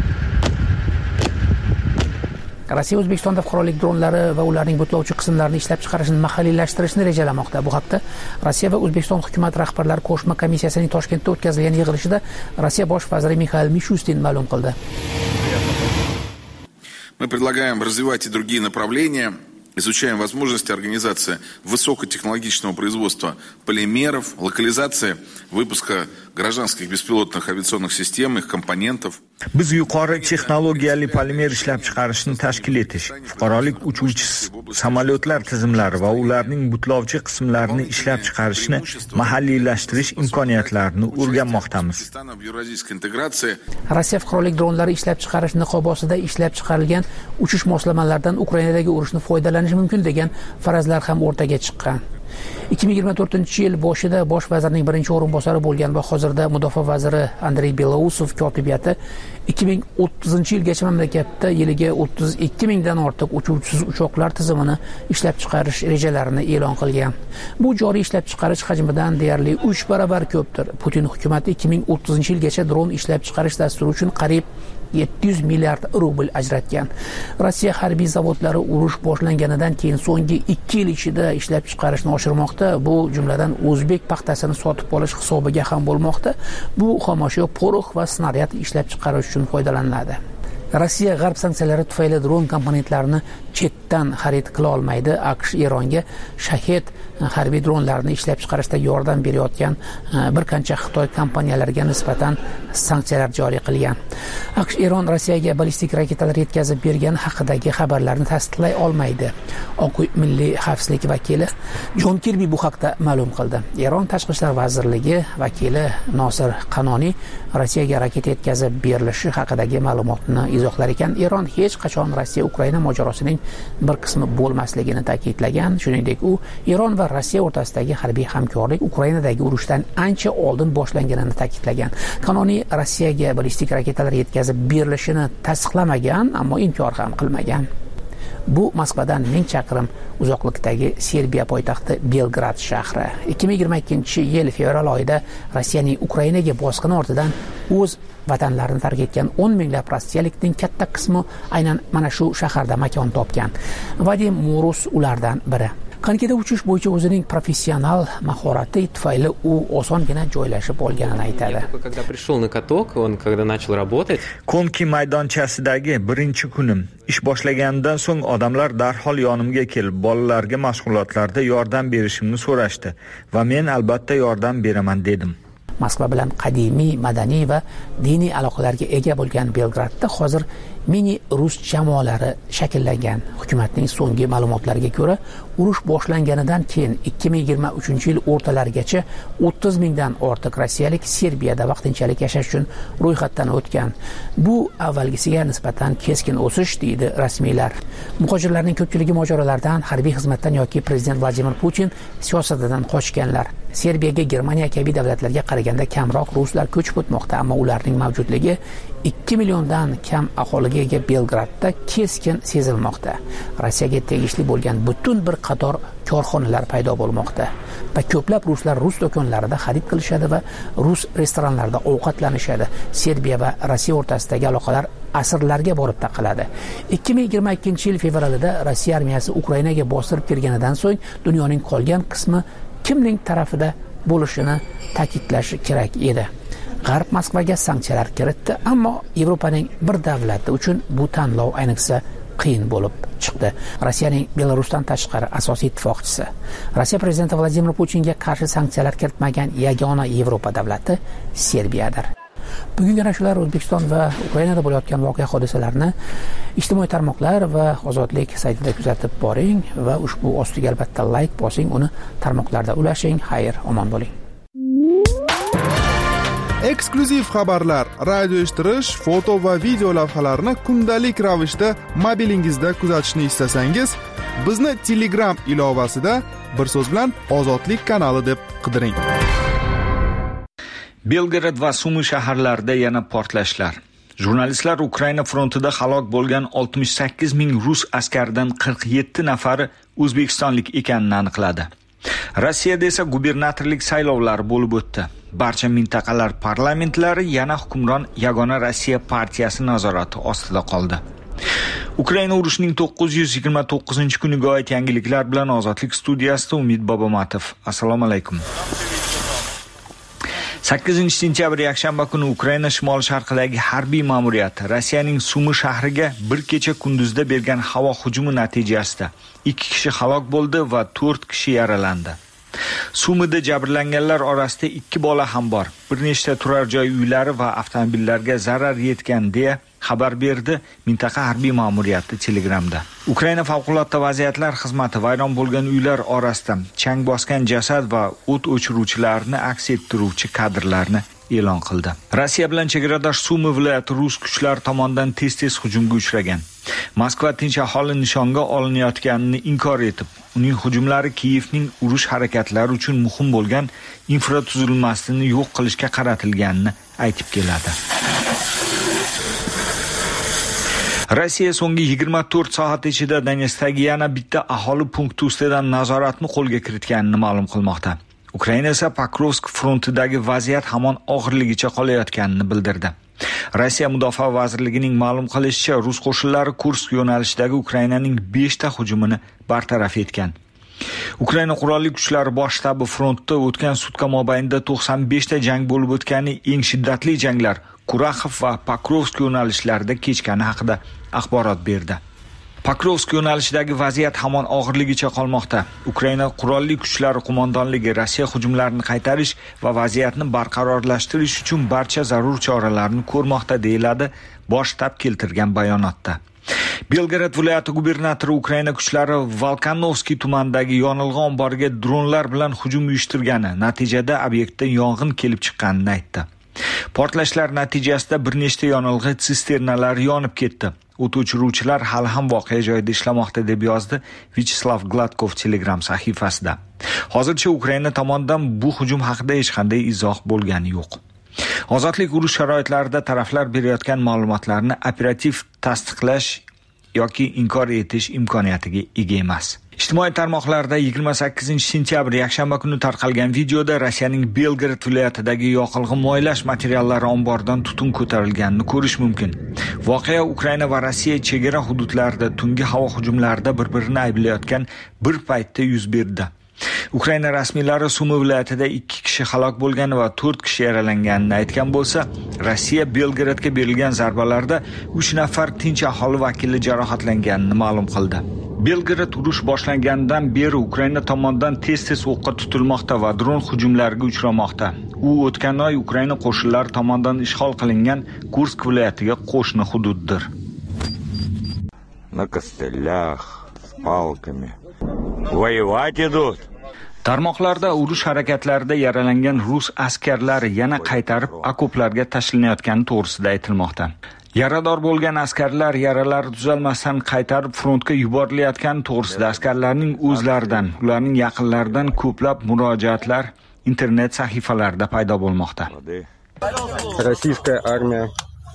Rossiya O'zbekistonda fuqarolik dronlari va ularning butlovchi qismlarini ishlab chiqarishni mahalliylashtirishni rejalamoqda. Bu haqda Rossiya va O'zbekiston hukumat rahbarlari qo'shma komissiyasining Toshkentda o'tkazilgan yig'ilishida Rossiya bosh vaziri Mixail Mishustin ma'lum qildi. Мы предлагаем развивать и другие направления, изучаем возможности организации высокотехнологичного производства полимеров, локализации выпуска гражданских беспилотных авиационных систем, их компонентов. Biz yuqori texnologiyali polimer ishlab chiqarishni tashkil etish, fuqarolik uchuvchi samolyotlar tizimlari va ularning butlovchi qismlarini ishlab chiqarishni mahalliylashtirish imkoniyatlarini o'rganmoqdamiz. Rossiya fuqarolik dronlari ishlab chiqarish niqobi ostida ishlab chiqarilgan uchish moslamalaridan Ukrainadagi urushni foydalanish mumkin degan farazlar ham o'rtaga chiqqan. 2024-yil boshida bosh vazirning birinchi o'rinbosari bo'lgan va hozirda mudofaa vaziri Andrey Belousov kotibiyati 2030-yilgacha mamlakatda yiliga 32 mingdan ortiq uchuvchisiz uchoqlar tizimini ishlab chiqarish rejalarini e'lon qilgan. Bu joriy ishlab chiqarish hajmidan deyarli 3 barobar ko'pdir. Putin hukumati 2030-yilgacha dron ishlab chiqarish dasturi uchun qariyb 700 milliard rubl ajratgan. Rossiya harbiy zavodlari urush boshlanganidan keyin so'nggi 2 yil ichida ishlab chiqarishni oshirmoqda. Bu jumladan o'zbek paxtasini sotib olish hisobiga ham bo'lmoqda. Bu xomashyo porox va snaryad ishlab chiqarish uchun foydalaniladi. Rossiya g'arb sanksiyalari tufayli dron komponentlarini chetdan xarid qila olmaydi. AQSh Eronga Shahed harbiy dronlarini ishlab chiqarishda yordam berayotgan bir qancha Xitoy kompaniyalariga nisbatan sanksiyalar joriy qilgan. AQSh Eron Rossiyaga ballistik raketalar yetkazib bergani haqidagi xabarlarni tasdiqlay olmaydi. Oq uy milliy xavfsizlik vakili Jon Kirbi bu haqda ma'lum qildi. Eron tashqi ishlar vazirligi vakili Nosir Qanoni Rossiyaga raketa yetkazib berilishi haqidagi ma'lumotni izohlar ekan. Eron hech qachon Rossiya-Ukraina mojarosining bir qismi bo'lmasligini ta'kidlagan. Shuningdek, u Eron va Rossiya o'rtasidagi harbiy hamkorlik Ukrainadagi urushdan ancha oldin boshlanganini ta'kidlagan. Qanoniy Rossiyaga ballistik raketalar yetkazib berilishini tasdiqlamagan, ammo inkor ham qilmagan. Bu Moskvadan 1000 chaqirim uzoqlikdagi Serbiya poytaxti Belgrad shahri. 2022-yil fevral oyida Rossiyaning Ukrainaga bosqini ortidan o'z vatanlarini tark etgan 10 minglab rossiyalikning katta qismi aynan mana shu shaharda makon topgan. Vadim Murus ulardan biri. Qankida uchish bo'yicha o'zining professional mahorati tufayli u osongina joylashib olganini aytadi. Konki maydonchasidagi birinchi kunim ish boshlaganidan so'ng odamlar darhol yonimga kelib, bolalarga mashg'ulotlarda yordam berishimni so'rashdi va men albatta yordam beraman dedim. Moskva bilan qadimiy, madaniy va diniy aloqalarga ega bo'lgan Belgradda hozir mini rus jamoalari shakllangan. Hukumatning so'nggi ma'lumotlariga ko'ra, urush boshlanganidan keyin 2023-yil o'rtalarigacha 30 mingdan ortiq rossiyalik Serbiyada vaqtinchalik yashash uchun ro'yxatdan o'tgan. Bu avvalgisiga nisbatan keskin o'sish deydi rasmiylar. Muhojirlarning ko'pchiligi mojarolardan, harbiy xizmatdan yoki prezident Vladimir Putin siyosatidan qochganlar. Serbiyaga Germaniya kabi davlatlarga qaraganda kamroq ruslar ko'chib o'tmoqda, ammo ularning mavjudligi 2 milliondan kam aholiga ega Belgradda keskin sezilmoqda. Rossiyaga tegishli bo'lgan butun bir qator korxonalar paydo bo'lmoqda va ko'plab ruslar rus do'konlarida xarid qilishadi va rus restoranlarida ovqatlanishadi. Serbiya va Rossiya o'rtasidagi aloqalar asrlarga borib taqaladi. 2022-yil fevralida Rossiya armiyasi Ukrainaga bostirib kirganidan so'ng dunyoning qolgan qismi kimning tarafida bo'lishini ta'kidlash kerak edi. G'arb Moskvaga sanksiyalar kiritdi, ammo Yevropaning bir davlati uchun bu tanlov ayniqsa qiyin bo'lib chiqdi. Rossiyaning Belarusdan tashqari asosiy ittifoqchisi. Rossiya prezidenti Vladimir Putinga qarshi sanksiyalar kiritmagan yagona Yevropa davlati Serbiyadir. Bugungi yana shular O'zbekiston va Ukrainada bo'layotgan voqea hodisalarni ijtimoiy tarmoqlar va Ozodlik saytida kuzatib boring va ushbu ostiga albatta like bosing, uni tarmoqlarda ulashing. Xayr, omon bo'ling. Eksklyuziv xabarlar, radio eshittirish, foto va video lavhalarni kundalik ravishda mobilingizda kuzatishni istasangiz, bizni Telegram ilovasida bir so'z bilan Ozodlik kanali deb qidiring. Belgrad va Sumi shaharlarida yana portlashlar. Jurnalistlar Ukraina frontida halok bo'lgan 68 ming rus askaridan 47 nafari o'zbekistonlik ekanini aniqladi. Rossiyada esa gubernatorlik saylovlari bo'lib o'tdi. Barcha mintaqalar parlamentlari yana hukmron Yagona Rossiya partiyasi nazorati ostida qoldi. Ukraina urushining 929-kuniga oid yangiliklar bilan Ozodlik studiyasida Umid Bobomatov. Assalomu alaykum. 8-sentyabr yakshanba kuni Ukraina shimol-sharqidagi harbiy ma'muriyat Rossiyaning Sumi shahriga bir kecha kunduzda bergan havo hujumi natijasida 2 kishi halok bo'ldi va 4 kishi yaralandi. Sumida jabrlanganlar orasida 2 bola ham bor. Bir nechta turar joy uylari va avtomobillarga zarar yetgan deya xabar berdi mintaqa harbiy ma'muriyati Telegramda. Ukraina favqulodda vaziyatlar xizmati vayron bo'lgan uylar orasida chang bosgan jasad va o't o'chiruvchilarni aks ettiruvchi kadrlarni e'lon qildi. Rossiya bilan chegaradosh Sumi viloyati rus kuchlar tomonidan tez-tez hujumga uchragan. Moskva tinch aholi nishonga olinayotganini inkor etib, uning hujumlari Kiyevning urush harakatlari uchun muhim bo'lgan infratuzilmasini yo'q qilishga qaratilganini aytib keladi. Rossiya so'nggi 24 soat ichida Donetskdagi yana bitta aholi punkti ustidan nazoratni qo'lga kiritganini ma'lum qilmoqda. Ukraina esa Pokrovsk frontidagi vaziyat hamon og'irligicha qolayotganini bildirdi. Rossiya Mudofaa vazirligining ma'lum qilishicha, rus qo'shinlari Kursk yo'nalishidagi Ukrainaning 5 ta hujumini bartaraf etgan. Ukraina qurolli kuchlari bosh shtabi frontda o'tgan sutka mobaynida 95 ta jang bo'lib o'tgani eng shiddatli janglar Kuraxov va Pokrovsk yo'nalishlarida kechgani haqida axborot berdi. Pokrovsk yo'nalishidagi vaziyat hamon og'irligicha qolmoqda. Ukraina qurolli kuchlari qo'mondonligi Rossiya hujumlarini qaytarish va vaziyatni barqarorlashtirish uchun barcha zarur choralarni ko'rmoqda, deyiladi bosh shtab keltirgan bayonotda. Belgrad viloyati gubernatori Ukraina kuchlari Volkanovskiy tumanidagi yonilg'i omboriga dronlar bilan hujum uyushtirgani, natijada obyektda yong'in kelib chiqqanini aytdi. Portlashlar natijasida bir nechta yonilg'i sisternalari yonib ketdi. O't o'chiruvchilar hali ham voqea joyida ishlamoqda, deb yozdi Vyacheslav Gladkov Telegram sahifasida. Hozircha Ukraina tomonidan bu hujum haqida hech qanday izoh bo'lgani yo'q. Ozodlik urush sharoitlarida taraflar berayotgan ma'lumotlarni operativ tasdiqlash yoki inkor etish imkoniyatiga ega emas. Ijtimoiy tarmoqlarda 28-sentyabr yakshanba kuni tarqalgan videoda Rossiyaning Belgrad viloyatidagi yoqilg'i moylash materiallari omboridan tutun ko'tarilganini ko'rish mumkin. Voqea Ukraina va Rossiya chegara hududlarida tungi havo hujumlarida bir-birini ayblayotgan bir paytda yuz berdi. Ukraina rasmiylari Sumi viloyatida 2 kishi halok bo'lgani va 4 kishi yaralanganini aytgan bo'lsa, Rossiya Belgradga berilgan zarbalarda 3 nafar tinch aholi vakili jarohatlanganini ma'lum qildi. Belgrad urush boshlanganidan beri Ukraina tomonidan tez-tez o'qqa tutilmoqda va dron hujumlariga uchramoqda. U o'tgan oy Ukraina qo'shinlari tomonidan ishg'ol qilingan Kursk viloyatiga qo'shni hududdir. На костылях, с палками. Воевать идут. Tarmoqlarda urush harakatlarida yaralangan rus askarlari yana qaytarib okoplarga tashlanayotgani to'g'risida aytilmoqda. Yarador bo'lgan askarlar yaralari tuzalmasdan qaytarib frontga yuborilayotgani to'g'risida askarlarning o'zlaridan, ularning yaqinlaridan ko'plab murojaatlar internet sahifalarida paydo bo'lmoqda. Российская армия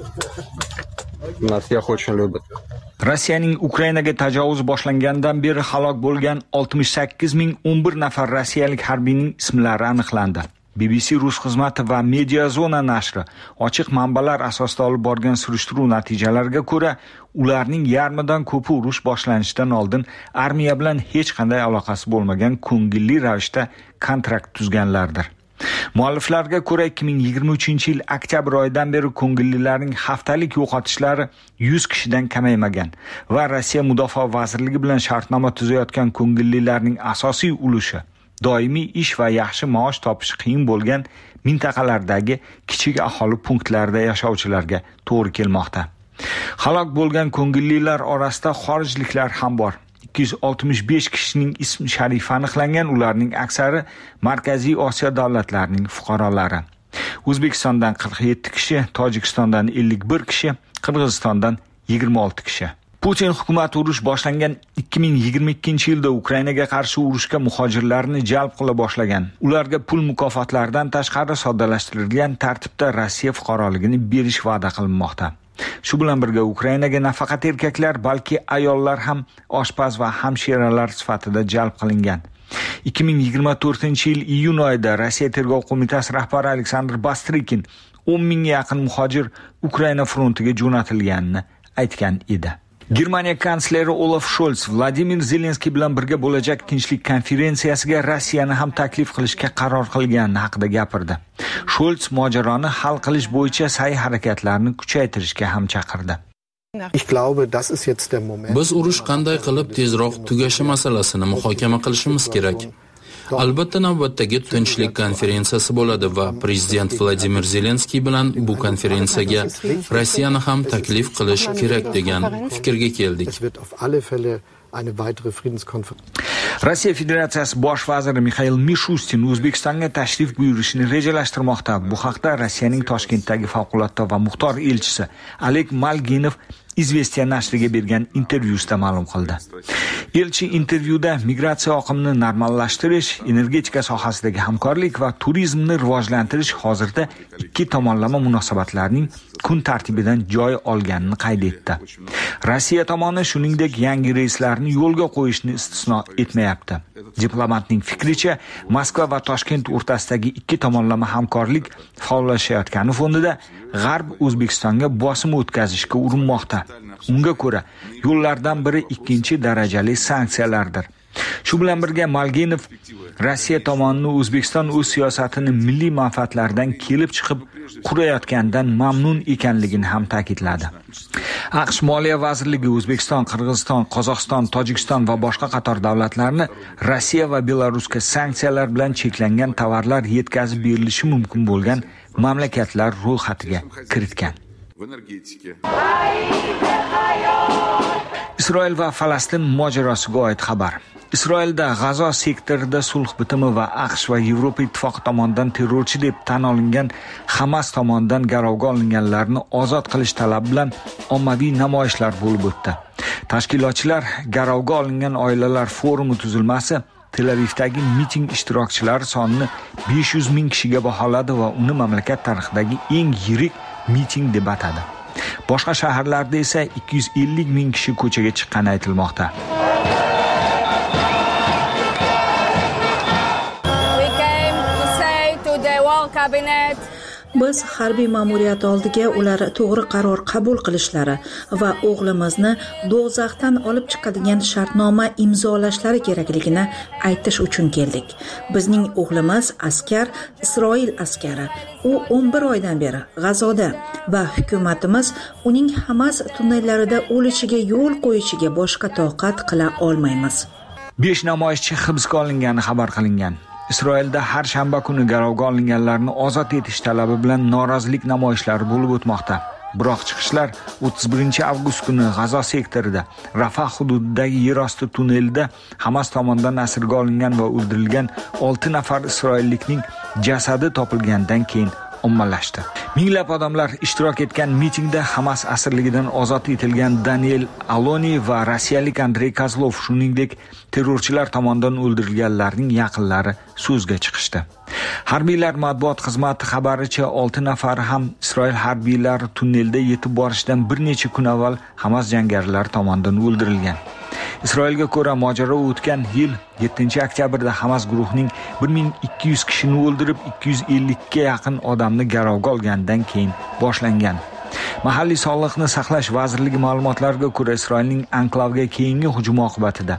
нас всех очень любит. Rossiyaning Ukrainaga tajovuz boshlangandan beri halok bo'lgan 68,011 nafar rossiyalik harbiyning ismlari aniqlandi. BBC rus xizmati va Mediazona nashri ochiq manbalar asosida olib borgan surishtiruv natijalariga ko'ra, ularning yarmidan ko'pi urush boshlanishidan oldin armiya bilan hech qanday aloqasi bo'lmagan ko'ngilli ravishda kontrakt tuzganlardir. Mualliflarga ko'ra 2023-yil oktyabr oyidan beri ko'ngillilarning haftalik yo'qotishlari 100 kishidan kamaymagan va Rossiya Mudofaa vazirligi bilan shartnoma tuzayotgan ko'ngillilarning asosiy ulushi doimiy ish va yaxshi maosh topish qiyin bo'lgan mintaqalardagi kichik aholi punktlarida yashovchilarga to'g'ri kelmoqda. Halok bo'lgan ko'ngillilar orasida xorijliklar ham bor. 265 kishining ism sharifi aniqlangan, ularning aksari Markaziy Osiyo davlatlarining fuqarolari. O'zbekistondan 47 kishi, Tojikistondan 51 kishi, Qirg'izistondan 26 kishi. Putin hukumat urush boshlangan 2022-yilda Ukrainaga qarshi urushga muhojirlarni jalb qila boshlagan. Ularga pul mukofotlaridan tashqari soddalashtirilgan tartibda Rossiya fuqaroligini berish va'da qilinmoqda. Shu bilan birga Ukrainaga nafaqat erkaklar, balki ayollar ham oshpaz va hamshiralar sifatida jalb qilingan. 2024-yil iyun oyida Rossiya tergov qo'mitasi rahbari Aleksandr Bastrikin 10 mingga yaqin muhojir Ukraina frontiga jo'natilganini aytgan edi. Germaniya kansleri Olaf Scholz Vladimir Zelenskiy bilan birga bo'lajak tinchlik konferensiyasiga Rossiyani ham taklif qilishga qaror qilgani haqida gapirdi. Scholz mojaroni hal qilish bo'yicha sa'y-harakatlarni kuchaytirishga ham chaqirdi. Biz urush qanday qilib tezroq tugashi masalasini muhokama qilishimiz kerak. Albatta navbatdagi tinchlik konferensiyasi bo'ladi va prezident Vladimir Zelenskiy bilan bu konferensiyaga Rossiyani ham taklif qilish kerak degan fikrga keldik. Rossiya Federatsiyasi bosh vaziri Mikhail Mishustin O'zbekistonga tashrif buyurishni rejalashtirmoqda. Bu haqda Rossiyaning Toshkentdagi favqulodda va muxtor elchisi Oleg Malginov Izvestiya nashriga bergan intervyusida ma'lum qildi. Elchi intervyuda migratsiya oqimini normallashtirish, energetika sohasidagi hamkorlik va turizmni rivojlantirish hozirda ikki tomonlama munosabatlarning kun tartibidan joy olganini qayd etdi. Rossiya tomoni shuningdek yangi reyslarni yo'lga qo'yishni istisno etmayapti. Diplomatning fikricha, Moskva va Toshkent o'rtasidagi ikki tomonlama hamkorlik faollashayotgani fonida G'arb O'zbekistonga bosim o'tkazishga urinmoqda. Unga ko'ra, yo'llardan biri ikkinchi darajali sanksiyalardir. Shu bilan birga Malginov Rossiya tomonining O'zbekiston o'z siyosatini milliy manfaatlardan kelib chiqib qurayotgandan mamnun ekanligini ham ta'kidladi. AQSh Moliya vazirligi O'zbekiston, Qirg'iziston, Qozog'iston, Tojikiston va boshqa qator davlatlarni Rossiya va Belarusga sanksiyalar bilan cheklangan tovarlar yetkazib berilishi mumkin bo'lgan mamlakatlar ro'yxatiga kiritgan. Isroil va Falastin mojarosiga oid xabar. Isroilda G'azo sektorida sulh bitimi va AQSh va Yevropa ittifoqi tomonidan terrorchi deb tan olingan Hamas tomonidan garovga olinganlarni ozod qilish talabi bilan ommaviy namoyishlar bo'lib o'tdi. Tashkilotchilar garovga olingan oilalar forumi tuzilmasi Tel Avivdagi miting ishtirokchilari sonini 500 ming kishiga baholadi va uni mamlakat tarixidagi eng yirik miting deb atadi. Boshqa shaharlarda esa 250 ming kishi ko'chaga chiqqani aytilmoqda. Biz harbiy ma'muriyat oldiga ular to'g'ri qaror qabul qilishlari va o'g'limizni do'zaxdan olib chiqadigan shartnoma imzolashlari kerakligini aytish uchun keldik. Bizning o'g'limiz askar, Isroil askari. U 11 oydan beri G'azoda va hukumatimiz uning Hamas tunnellarida o'lishiga yo'l qo'yishiga boshqa toqat qila olmaymiz. 5 namoyishchi hibsga olingani xabar qilingan. Isroilda har shanba kuni garovga olinganlarni ozod etish talabi bilan norozilik namoyishlari bo'lib o'tmoqda. Biroq chiqishlar 31-avgust kuni G'azo sektorida, Rafah hududidagi yerosti tunnelida Hamas tomonidan asirga olingan va o'ldirilgan 6 nafar isroillikning jasadi topilgandan keyin ommalashdi. Minglab odamlar ishtirok etgan mitingda Hamas asirligidan ozod etilgan Daniel Aloni va rossiyalik Andrey Kozlov, shuningdek terrorchilar tomonidan o'ldirilganlarning yaqinlari so'zga chiqishdi. Harbiylar matbuot xizmati xabaricha 6 nafari ham Isroil harbiylari tunnelda yetib borishdan bir necha kun avval Hamas jangarilari tomonidan o'ldirilgan. Isroilga ko'ra mojaro o'tgan yil 7-oktyabrda Hamas guruhining 1200 kishini o'ldirib 250 ga yaqin odamni garovga olgandan keyin boshlangan. Mahalliy sog'liqni saqlash vazirligi ma'lumotlariga ko'ra Isroilning anklavga keyingi hujumi oqibatida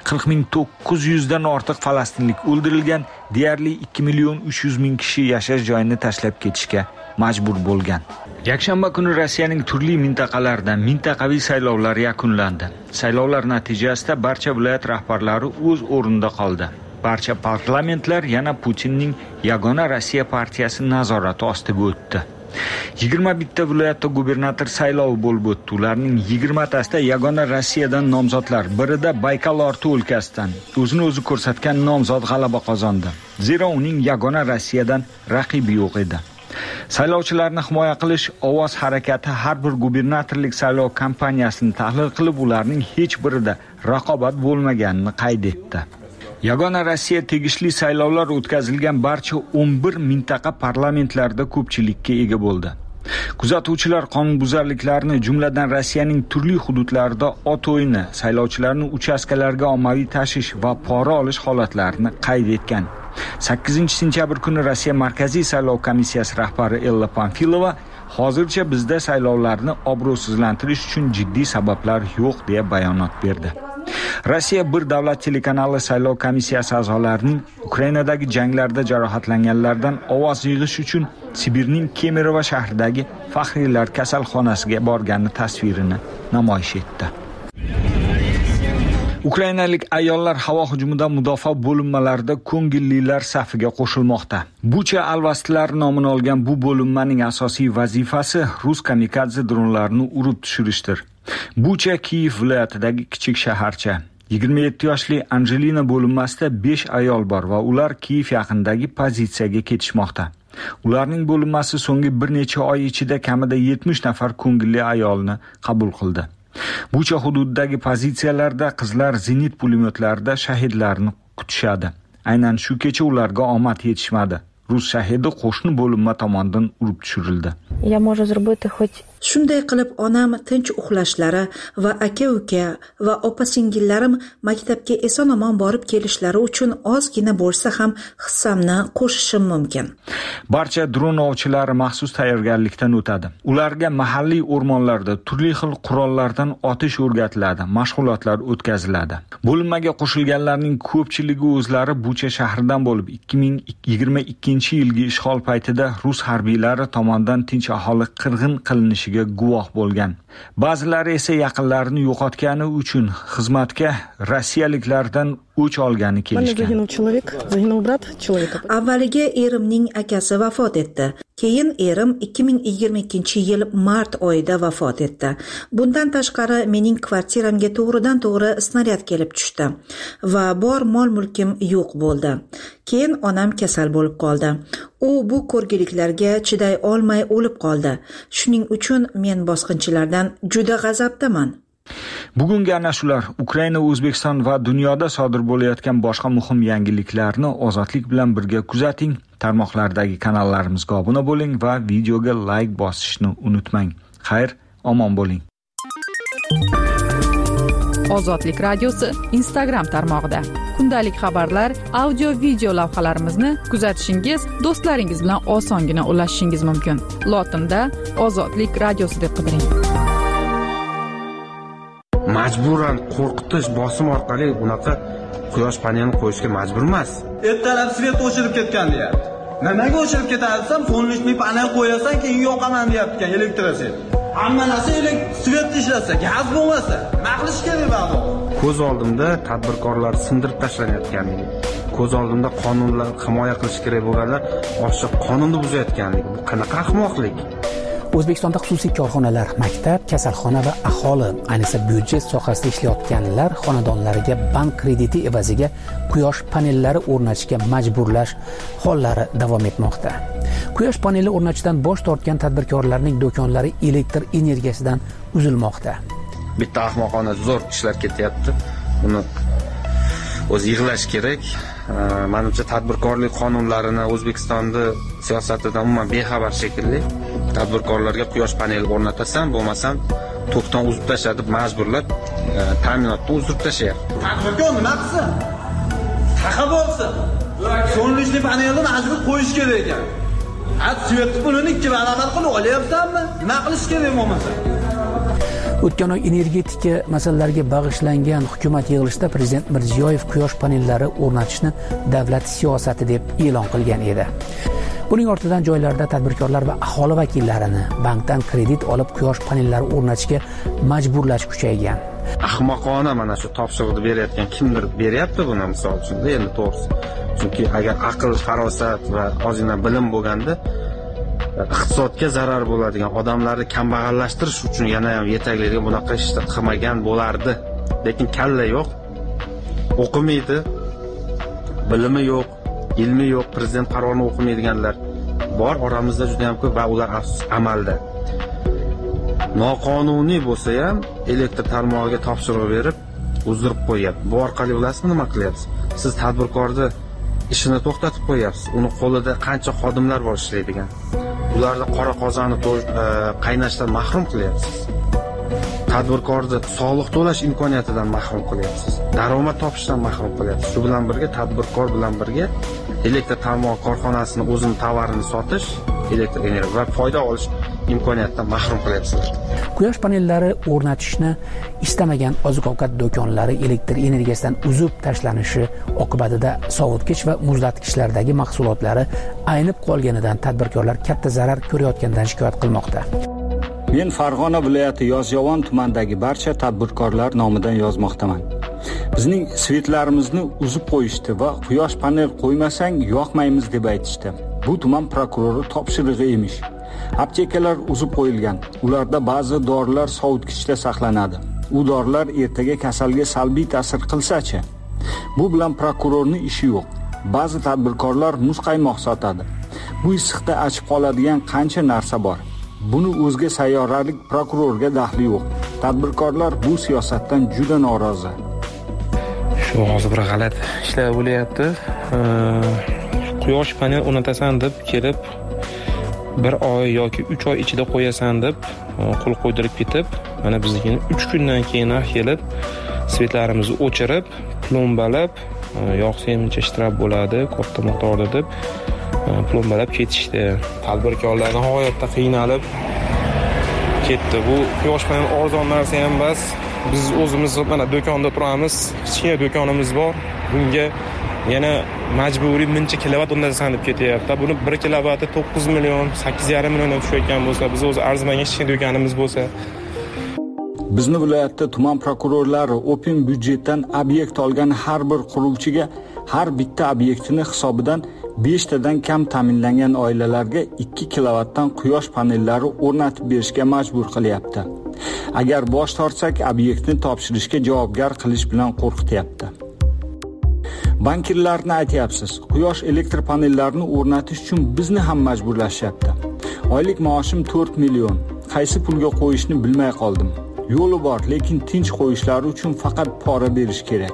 40.900 dan ortiq falastinlik o'ldirilgan, deyarli 2.300.000 kishi yashash joyini tashlab ketishga majbur bo'lgan. Yakshanba kuni Rossiyaning turli mintaqalarida mintaqaviy saylovlar yakunlandi. Saylovlar natijasida barcha viloyat rahbarlari o'z o'rnida qoldi. Barcha parlamentlar yana Putinning Yagona Rossiya partiyasi nazorati ostiga o'tdi. 21 viloyatda gubernator saylovi bo'lib o'tdi. Ularning 20tasida Yagona Rossiyadan nomzodlar, birida Baykal orti o'lkasidan o'zini o'zi ko'rsatgan nomzod g'alaba qozondi. Zero uning Yagona Rossiyadan raqibi yo'q edi. Saylovchilarni himoya qilish ovoz harakati har bir gubernatorlik saylov kampaniyasini tahlil qilib, ularning hech birida raqobat bo'lmaganini qayd etdi. Yagona Rossiya tegishli saylovlar o'tkazilgan barcha 11 mintaqa parlamentlarda ko'pchilikka ega bo'ldi. Kuzatuvchilar qonunbuzarliklarni, jumladan Rossiyaning turli hududlarida ot o'yini, saylovchilarni uchastkalarga ommaviy tashish va pora olish holatlarini qayd etgan. 8-sentyabr kuni Rossiya Markaziy saylov komissiyasi rahbari Ella Pamfilova hozircha bizda saylovlarni obro'sizlantirish uchun jiddiy sabablar yo'q deya bayonot berdi. Rossiya bir davlat telekanali saylov komissiyasi a'zolarining Ukrainadagi janglarda jarohatlanganlardan ovoz yig'ish uchun Sibirning Kemerovo shahridagi faxriylar kasalxonasiga borgani tasvirini namoyish etdi. Ukrainalik ayollar havo hujumidan mudofaa bo'linmalarida ko'ngillilar safiga qo'shilmoqda. Bucha alvastilari nomini olgan bu bo'linmaning asosiy vazifasi rus kamikadze dronlarini urib tushirishdir. Bucha Kiyev viloyatidagi kichik shaharcha. 27 yoshli Anjelina bo'linmasida 5 ayol bor va ular Kiyev yaqinidagi pozitsiyaga ketishmoqda. Ularning bo'linmasi so'nggi bir necha oy ichida kamida 70 nafar ko'ngilli ayolni qabul qildi. Bucha hududidagi pozitsiyalarda qizlar zenit pulemyotlarida shahidlarni kutishadi. Aynan shu kecha ularga omad yetishmadi. Rus shahidi qo'shni bo'linma tomonidan urib tushirildi. Shunday qilib onam tinch uxlashlari va aka-uka va opa-singillarim maktabga eson-omon borib kelishlari uchun ozgina bo'lsa ham hissamni qo'shishim mumkin. Barcha dron ovchilari maxsus tayyorgarlikdan o'tadi. Ularga mahalliy o'rmonlarda turli xil qurollardan otish o'rgatiladi, mashg'ulotlar o'tkaziladi. Bo'linmaga qo'shilganlarning ko'pchiligi o'zlari Bucha shahridan bo'lib, 2022-yilgi ishg'ol paytida rus harbiylari tomonidan tinch aholi qirg'in qilinishi guvoh bo'lgan. Ba'zilari esa yaqinlarini yo'qotgani uchun xizmatga rossiyaliklardan o'ch olgani kelishgan. Avvaliga erimning akasi vafot etdi. Keyin erim 2022-yil mart oyida vafot etdi. Bundan tashqari mening kvartiramga to'g'ridan-to'g'ri snaryad kelib tushdi va bor mol-mulkim yo'q bo'ldi. Keyin onam kasal bo'lib qoldi. U bu ko'rgiliklarga chiday olmay o'lib qoldi. Shuning uchun men bosqinchilardan juda g'azabdaman. Bugungi ana shular Ukraina, O'zbekiston va dunyoda sodir bo'layotgan boshqa muhim yangiliklarni ozodlik bilan birga kuzating. Tarmoqlardagi kanallarimizga obuna bo'ling va videoga like bosishni unutmang. Xayr, omon bo'ling. Ozodlik radiosi Instagram tarmog'ida kundalik xabarlar, audio-video lavhalarimizni kuzatishingiz, do'stlaringiz bilan osongina ulashishingiz mumkin. Lotinda Ozodlik radiosi deb qidiring. Majburan qo'rqitish bosim orqali bunaqa quyosh panelini qo'yishga majbur emas. Ertalab svet o'chirib ketgan deyapti. Nimaga o'chirib ketadi desam, solnechniy panel qo'yasan, keyin yoqaman deyapti elektrosvet. Hamma narsa svet ishlasa, gaz bo'lmasa, nima qilish kerak ba'zi? Ko'z oldimda tadbirkorlar sindirib tashlanayotganligi, ko'z oldimda qonunlar himoya qilish kerak bo'lganlar ochiq qonunni buzayotganligi. Bu qanaqa ahmoqlik? O'zbekistonda xususiy korxonalar, maktab, kasalxona va aholi, ayniqsa byudjet sohasida ishlayotganlar xonadonlariga bank krediti evaziga quyosh panellari o'rnatishga majburlash hollari davom etmoqda. Quyosh paneli o'rnatishdan bosh tortgan tadbirkorlarning do'konlari elektr energiyasidan uzilmoqda. Bitta ahmoqona zo'r ishlar ketyapti. Buni o'zi yig'lash kerak. Menimcha tadbirkorlik qonunlarini O'zbekistonda siyosatidan umuman bexabar shekilli. Tadbirkorlarga quyosh paneli o'rnatasan, bo'lmasam tokdan uzib tashlab majburlab ta'minotni uzib tashlayapti. Tadbirkor nima qilsin? Taqa bo'lsa, solnechniy panelni majbur qo'yish kerak ekan. Svet pulini 2 barobar qilib olyapsanmi? Nima qilish kerak bo'lmasa? O'tgan oy energetika masalalariga bag'ishlangan hukumat yig'ilishida Prezident Mirziyoyev quyosh panellari o'rnatishni davlat siyosati deb e'lon qilgan edi. Buning ortidan joylarda tadbirkorlar va aholi vakillarini bankdan kredit olib quyosh panellari o'rnatishga majburlash kuchaygan. Ahmoqona mana shu topshiriqni berayotgan kimdir beryapti buni, misol uchun, endi to'g'risi. Chunki agar aql, farosat va ozgina bilim bo'lganda iqtisodga zarar bo'ladigan odamlarni kambag'allashtirish uchun yana ham yetaklarga bunaqa ishni qilmagan bo'lardi. Lekin kalla yo'q, o'qimaydi, bilimi yo'q, ilmi yo'q, prezident qarorini o'qimaydiganlar bor oramizda juda ham ko'p va ular amalda. Noqonuniy bo'lsa ham elektr tarmog'iga topshiriq berib, uzdirib qo'yapti. Bu orqali bilasizmi nima qilyapsiz? Siz tadbirkorni ishini to'xtatib qo'yapsiz. Uni qo'lida qancha xodimlar bor ishlaydigan. ularni qora qozonni qaynashdan mahrum qilyapsiz. Tadbirkorni soliq to'lash imkoniyatidan mahrum qilyapsiz. Daromad topishdan mahrum qilyapsiz. Shu bilan birga tadbirkor bilan birga elektr tarmog'i korxonasini o'zining tovarini sotish, elektr energiya va foyda olish imkoniyatidan mahrum qilyapsizlar. Quyosh panellari o'rnatishni istamagan oziq-ovqat do'konlari elektr energiyasidan uzib tashlanishi oqibatida sovutgich va muzlatgichlardagi mahsulotlari aynib qolganidan tadbirkorlar katta zarar ko'rayotganidan shikoyat qilmoqda. Men Farg'ona viloyati Yozyovon tumanidagi barcha tadbirkorlar nomidan yozmoqdaman. Bizning svetlarimizni uzib qo'yishdi va quyosh panel qo'ymasang yoqmaymiz deb aytishdi. Bu tuman prokurori topshirig'i emish. Aptekalar uzib qo'yilgan. Ularda ba'zi dorilar sovutgichda saqlanadi. U dorilar ertaga kasalga salbiy ta'sir qilsa-chi? Bu bilan prokurorning ishi yo'q. Ba'zi tadbirkorlar muzqaymoq sotadi. Bu issiqda achib qoladigan qancha narsa bor. Buni o'zga sayyoralik prokurorga daxli yo'q. Tadbirkorlar bu siyosatdan juda norozi. Shu hozir bir g'alati ishlar bo'lyapti. Quyosh panel o'rnatasan deb kelib 1 oy yoki 3 oy ichida qo'yasan deb qo'l qo'ydirib ketib, mana biznikini 3 kundan keyin kelib svetlarimizni o'chirib, plombalab, yog' semincha ishtirab bo'ladi, katta miqdorda deb plombalab ketishdi. Tadbirkorlar nihoyatda qiynalib ketdi. Bu quyosh panel arzon narsa ham emas. Biz o'zimiz mana do'konda turamiz, kichkina do'konimiz bor. Bunga yana majburiy 1000 kilovat o'rnatasan deb ketyapti. Buni 1 kilovati 9 million, 8,5 million tushayotgan bo'lsa, biz o'zi arzimagan kichkina do'konimiz bo'lsa, bizni viloyatda tuman prokurorlari open byudjetdan obyekt olgan har bir quruvchiga har bitta obyektini hisobidan 5 tadan kam ta'minlangan oilalarga 2 kilovatdan quyosh panellari o'rnatib berishga majbur qilyapti. Agar bosh tortsak, obyektni topshirishga javobgar qilish bilan qo'rqityapti. Bankirlarni aytyapsiz, quyosh elektr panellarini o'rnatish uchun bizni ham majburlashyapti. Oylik maoshim 4 million. Qaysi pulga qo'yishni bilmay qoldim. Yo'li bor, lekin tinch qo'yishlari uchun faqat pora berish kerak.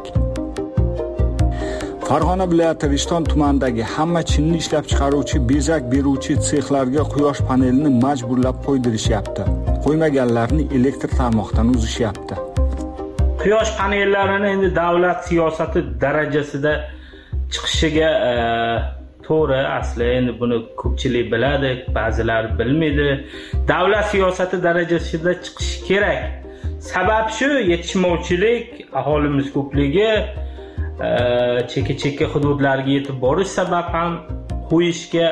Farg'ona viloyati Rishton tumanidagi hamma chinni ishlab chiqaruvchi, bezak beruvchi sexlarga quyosh panelini majburlab qo'ydirishyapti. Qo'ymaganlarni elektr tarmoqdan uzishyapti. Quyosh panellarini endi davlat siyosati darajasida chiqishiga to'g'ri, asli endi buni ko'pchilik biladi, ba'zilar bilmaydi. Davlat siyosati darajasida chiqishi kerak. Sabab shu, yetishmovchilik, aholimiz ko'pligi, chekka hududlarga yetib borish sabab ham qo'yishga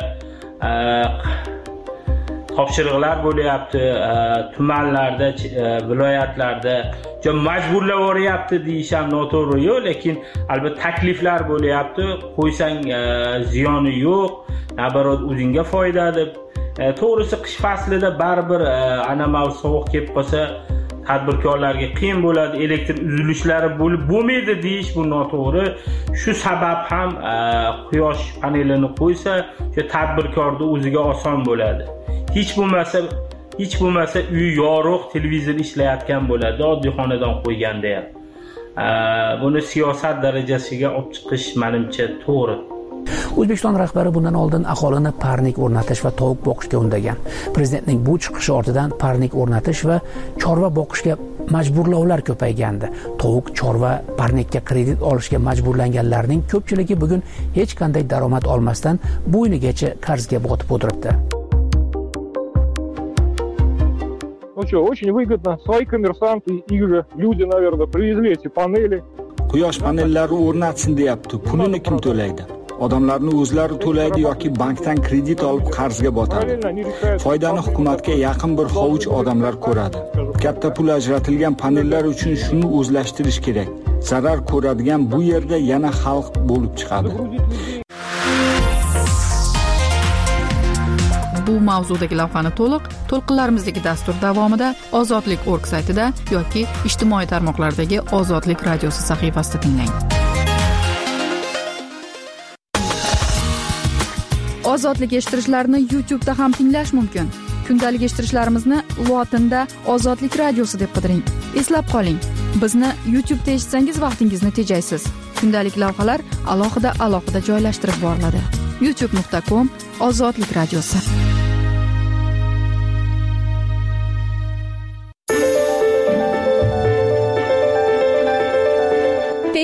topshiriqlar bo'lyapti. Tumanlarda, viloyatlarda majburlab o'ryapti deyish ham noto'g'ri yo'q, lekin albatta takliflar bo'lyapti. Qo'ysang ziyoni yo'q, nabarot o'zingga foyda deb. To'g'risi qish faslida baribir anamal sovuq kelib qolsa tadbirkorlarga qiyin bo'ladi, elektr uzilishlari bo'lmaydi deyish bu noto'g'ri. Shu sabab ham quyosh panelini qo'ysa, o'sha tadbirkorning o'ziga oson bo'ladi. Hech bo'lmasa uy yorug', televizor ishlayotgan bo'ladi, oddiy xonadan qo'yganda ham. Buni siyosat darajasiga olib chiqish menimcha to'g'ri. O'zbekiston rahbari bundan oldin aholini parnik o'rnatish va tovuq boqishga undagan. Prezidentning bu chiqishi ortidan parnik o'rnatish va chorva boqishga majburlovlar ko'paygandi. Tovuq, chorva, parnikka kredit olishga majburlanganlarning ko'pchiligi bugun hech qanday daromad olmasdan bo'ynigacha qarzga botib o'tiribdi. Очень выгодно. Свои коммерсанты и же люди, наверное, привезли эти панели. Quyosh panellari o'rnatsin deyapti. Pulini kim to'laydi? Odamlarni o'zlari to'laydi yoki bankdan kredit olib qarzga botadi. Foydani hukumatga yaqin bir hovuch odamlar ko'radi. Katta pul ajratilgan panellar uchun shuni o'zlashtirish kerak. Zarar ko'radigan bu yerda yana xalq bo'lib chiqadi. Bu mavzudagi lavhani to'lqinlarimizdagi dastur davomida ozodlik.org saytida yoki ijtimoiy tarmoqlardagi Ozodlik radiosi sahifasida tinglang. Ozodlik eshittirishlarni YouTube'da ham tinglash mumkin. Kundalik eshittirishlarimizni lotinda Ozodlik radiosi deb qidiring. Eslab qoling, bizni YouTube'da eshitsangiz vaqtingizni tejaysiz. Kundalik lavhalar alohida joylashtirib boriladi. youtube.com Ozodlik radiosi.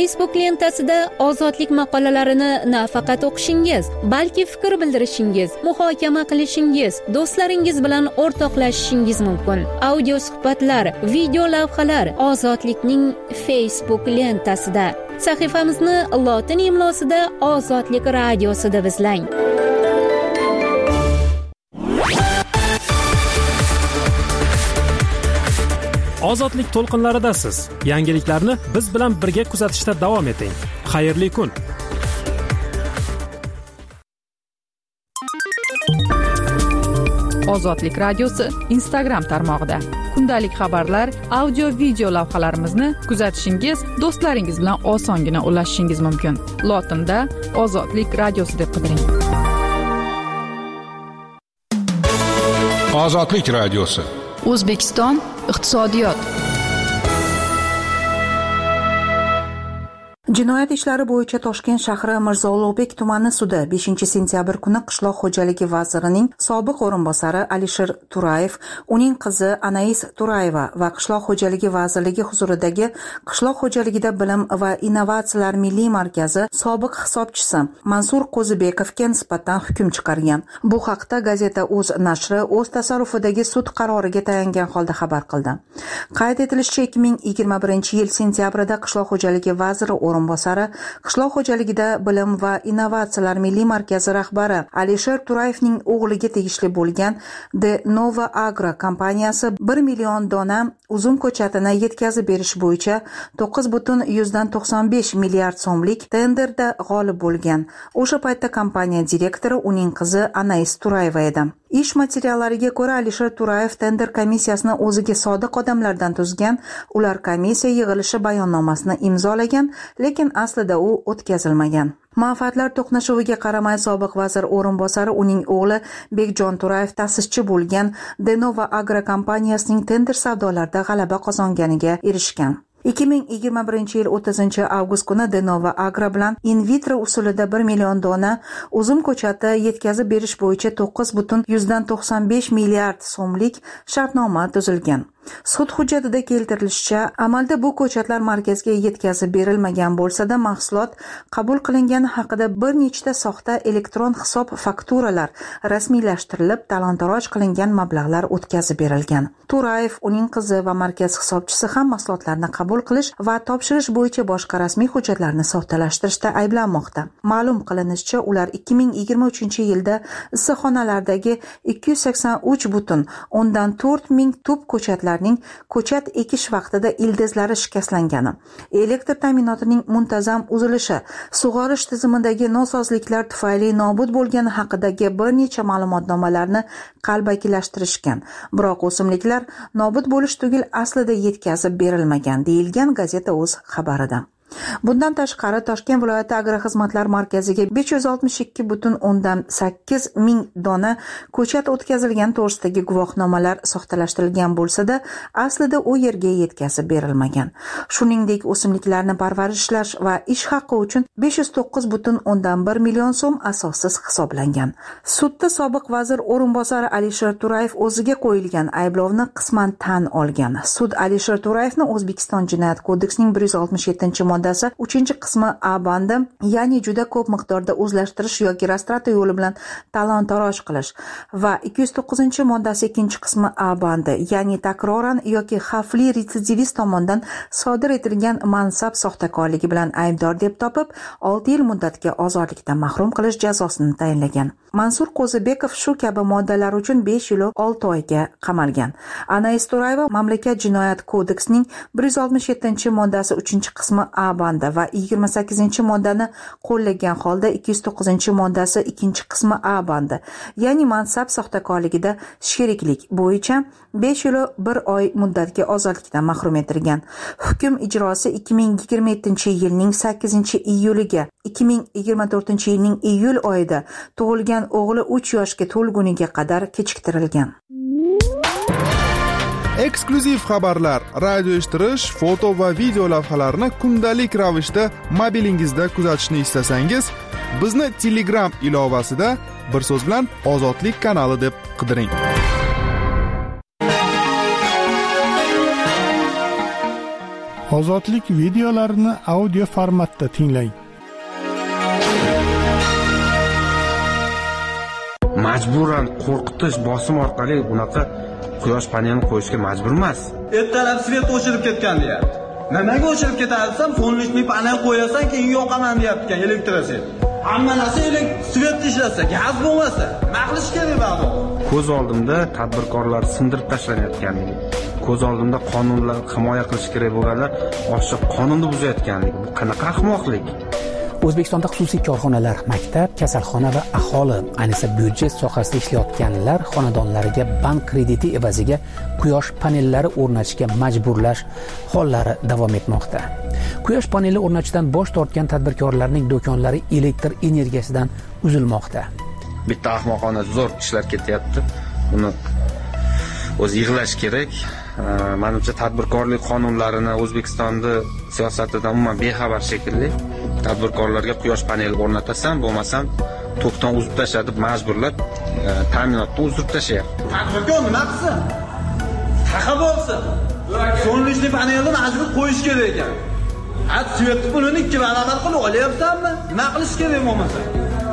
Facebook lentasida ozodlik maqolalarini nafaqat o'qishingiz, balki fikr bildirishingiz, muhokama qilishingiz, do'stlaringiz bilan o'rtoqlashishingiz mumkin. Audio suhbatlar, video lavhalar ozodlikning Facebook lentasida. Sahifamizni lotin imlosida Ozodlik radiosi deb izlang. Ozodlik to'lqinlaridasiz. Yangiliklarni biz bilan birga kuzatishda davom eting. Xayrli kun. Ozodlik radiosi Instagram tarmog'ida kundalik xabarlar, audio video lavhalarimizni kuzatishingiz, do'stlaringiz bilan osongina ulashishingiz mumkin. Lotinda Ozodlik radiosi deb qidiring. Ozodlik radiosi. O'zbekiston iqtisodiyot. Jinoyat ishlari bo'yicha Toshkent shahri Mirzo Ulug'bek tumani sudi 5-sentyabr kuni qishloq xo'jaligi vazirining sobiq o'rinbosari Alisher Turayev, uning qizi Anais Turayeva va qishloq xo'jaligi vazirligi huzuridagi qishloq xo'jaligida bilim va innovatsiyalar milliy markazi sobiq hisobchisi Mansur Qo'zibekovga nisbatan hukm chiqargan. Bu haqda gazeta O'z nashri o'z tasarrufidagi sud qaroriga tayangan holda xabar qildi. Qayd etilishicha, 2021-yil sentyabrida qishloq xo'jaligi vaziri o'rinbosari qishloq xo'jaligida bilim va innovatsiyalar milliy markazi rahbari Alisher Turayevning o'g'liga tegishli bo'lgan De Nova Agro kompaniyasi 1 million dona uzum ko'chatini yetkazib berish bo'yicha 9,95 milliard so'mlik tenderda g'olib bo'lgan. O'sha paytda kompaniya direktori uning qizi Anais Turayeva edi. Ish materiallariga ko'ra, Alisher Turayev tender komissiyasini o'ziga sodiq odamlardan tuzgan. Ular komissiya yig'ilishi bayonnomasini imzolagan, lekin aslida u o'tkazilmagan. Manfaatlar to'qnashuviga qaramay sobiq vazir o'rinbosari uning o'g'li Bekjon Turayev ta'sischi bo'lgan De Nova Agro kompaniyasining tender savdolarida g'alaba qozonganiga erishgan. 2021-yil 30-avgust kuni De Nova Agro bilan in vitro usulida 1 million dona uzum ko'chati yetkazib berish bo'yicha 9,95 milliard so'mlik shartnoma tuzilgan. Sud hujjatida keltirilishicha, amalda bu ko'chatlar markazga yetkazib berilmagan bo'lsa-da, mahsulot qabul qilingani haqida bir nechta soxta elektron hisob fakturalar rasmiylashtirilib, talon-taroj qilingan mablag'lar o'tkazib berilgan. Turayev, uning qizi va markaz hisobchisi ham mahsulotlarni qabul qilish va topshirish bo'yicha boshqa rasmiy hujjatlarni soxtalashtirishda ayblanmoqda. Ma'lum qilinishicha, ular 2023-yilda issiqxonalardagi 283,4 ming tub ko'chatlarning ko'chat ekish vaqtida ildizlari shikastlangani, elektr ta'minotining muntazam uzilishi, sug'orish tizimidagi nosozliklar tufayli nobud bo'lgani haqidagi bir necha ma'lumotnomalarni qalbakilashtirishgan. Biroq o'simliklar nobud bo'lish tugul aslida yetkazib berilmagan, deyilgan gazeta O'z xabarida. Bundan tashqari, Toshkent viloyati agroxizmatlar markaziga 562,8 ming dona ko'chat o'tkazilgan to'g'risidagi guvohnomalar soxtalashtirilgan bo'lsa-da, aslida u yerga yetkazib berilmagan. Shuningdek, o'simliklarni parvarishlash va ish haqi uchun 509,1 million so'm asossiz hisoblangan. Sudda sobiq vazir o'rinbosari Alisher Turayev o'ziga qo'yilgan ayblovni qisman tan olgan. Sud Alisher Turayevni O'zbekiston Jinoyat kodeksining 167 moddasi 3-qismi A bandi, ya'ni juda ko'p miqdorda o'zlashtirish yoki rastrata yo'li bilan talon-taroj qilish va 209-moddasi 2-qismi A bandi, ya'ni takroran yoki xavfli retsidivist tomonidan sodir etilgan mansab soxtakorligi bilan aybdor deb topib, 6 yil muddatga ozodlikdan mahrum qilish jazosini tayinlagan. Mansur Qo'zibekov shu kabi moddalar uchun 5 yil 6 oyga qamalgan. Anais Turayeva mamlakat jinoyat kodeksining 167-moddasi 3-qismi A bandi va 28-moddani qo'llagan holda 209-moddasi 2-qismi A bandi, ya'ni mansab soxtakorligida sheriklik bo'yicha 5 yil 1 oy muddatga ozodlikdan mahrum etilgan. Hukm ijrosi 2027-yilning 8-iyuliga 2024-yilning iyul oyida tug'ilgan o'g'li 3 yoshga to'lguniga qadar kechiktirilgan. Eksklyuziv xabarlar, radio eshittirish, foto va video lavhalarni kundalik ravishda mobilingizda kuzatishni istasangiz, bizni Telegram ilovasida bir so'z bilan Ozodlik kanali deb qidiring. Ozodlik videolarini audio formatda tinglang. Majburan qo'rqitish bosim orqali unaqa quyosh panelini qo'yishga majbur emas. Ertalab svet o'chirib ketgan deyapti. Nimaga o'chirib ketadi desam, solnechniy panel qo'yasan, keyin yoqaman deyapti elektrosvet. Hamma narsa svet ishlasa, gaz bo'lmasa, nima qilish kerak ba'zi? Ko'z oldimda tadbirkorlar sindirib tashlanayotganligi, ko'z oldimda qonunlar himoya qilish kerak bo'lganlar ochiq qonunni buzayotganligi. Bu qanaqa ahmoqlik? O'zbekistonda xususiy korxonalar, maktab, kasalxona va aholi, ayniqsa byudjet sohasida ishlayotganlar xonadonlariga bank krediti evaziga quyosh panellari o'rnatishga majburlash hollari davom etmoqda. Quyosh paneli o'rnatishdan bosh tortgan tadbirkorlarning do'konlari elektr energiyasidan uzilmoqda. Bitta ahmoqona zo'r ishlar ketyapti. Buni o'zi yig'lash kerak. Menimcha tadbirkorlik qonunlarini O'zbekistonda siyosatidan umuman bexabar shekilli. Tadbirkorlarga quyosh paneli o'rnatasan, bo'lmasam tokdan uzib tashlab majburlab ta'minotni uzib tashlayapti. Tadbirkor nima qilsin? Taqa bo'lsa, solnechniy panelni majbur qo'yish kerak ekan. Svet pulini 2 barobar qilib olyapsanmi? Nima qilish kerak bo'lmasa?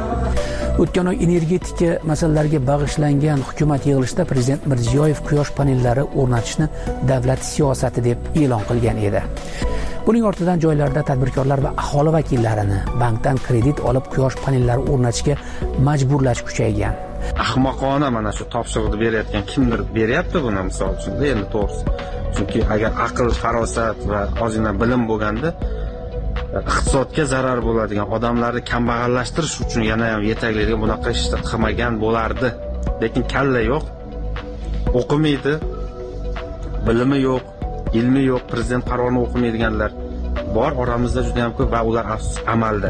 O'tgan oy energetika masalalariga bag'ishlangan hukumat yig'ilishida Prezident Mirziyoyev quyosh panellari o'rnatishni davlat siyosati deb e'lon qilgan edi. Buning ortidan joylarda tadbirkorlar va aholi vakillarini bankdan kredit olib quyosh panellari o'rnatishga majburlash kuchaygan. Ahmoqona mana shu topshiriqni berayotgan kimdir beryapti buni misol uchun, endi to'g'risi. Chunki agar aql, farosat va ozgina bilim bo'lganda iqtisodga zarar bo'ladigan odamlarni kambag'allashtirish uchun yana ham yetaklarga bunaqa ish qilmagan bo'lardi. Lekin kalla yo'q, o'qimaydi, bilimi yo'q, ilmi yo'q, prezident qarorini o'qimaydiganlar bor oramizda juda ham ko'p va ular amalda.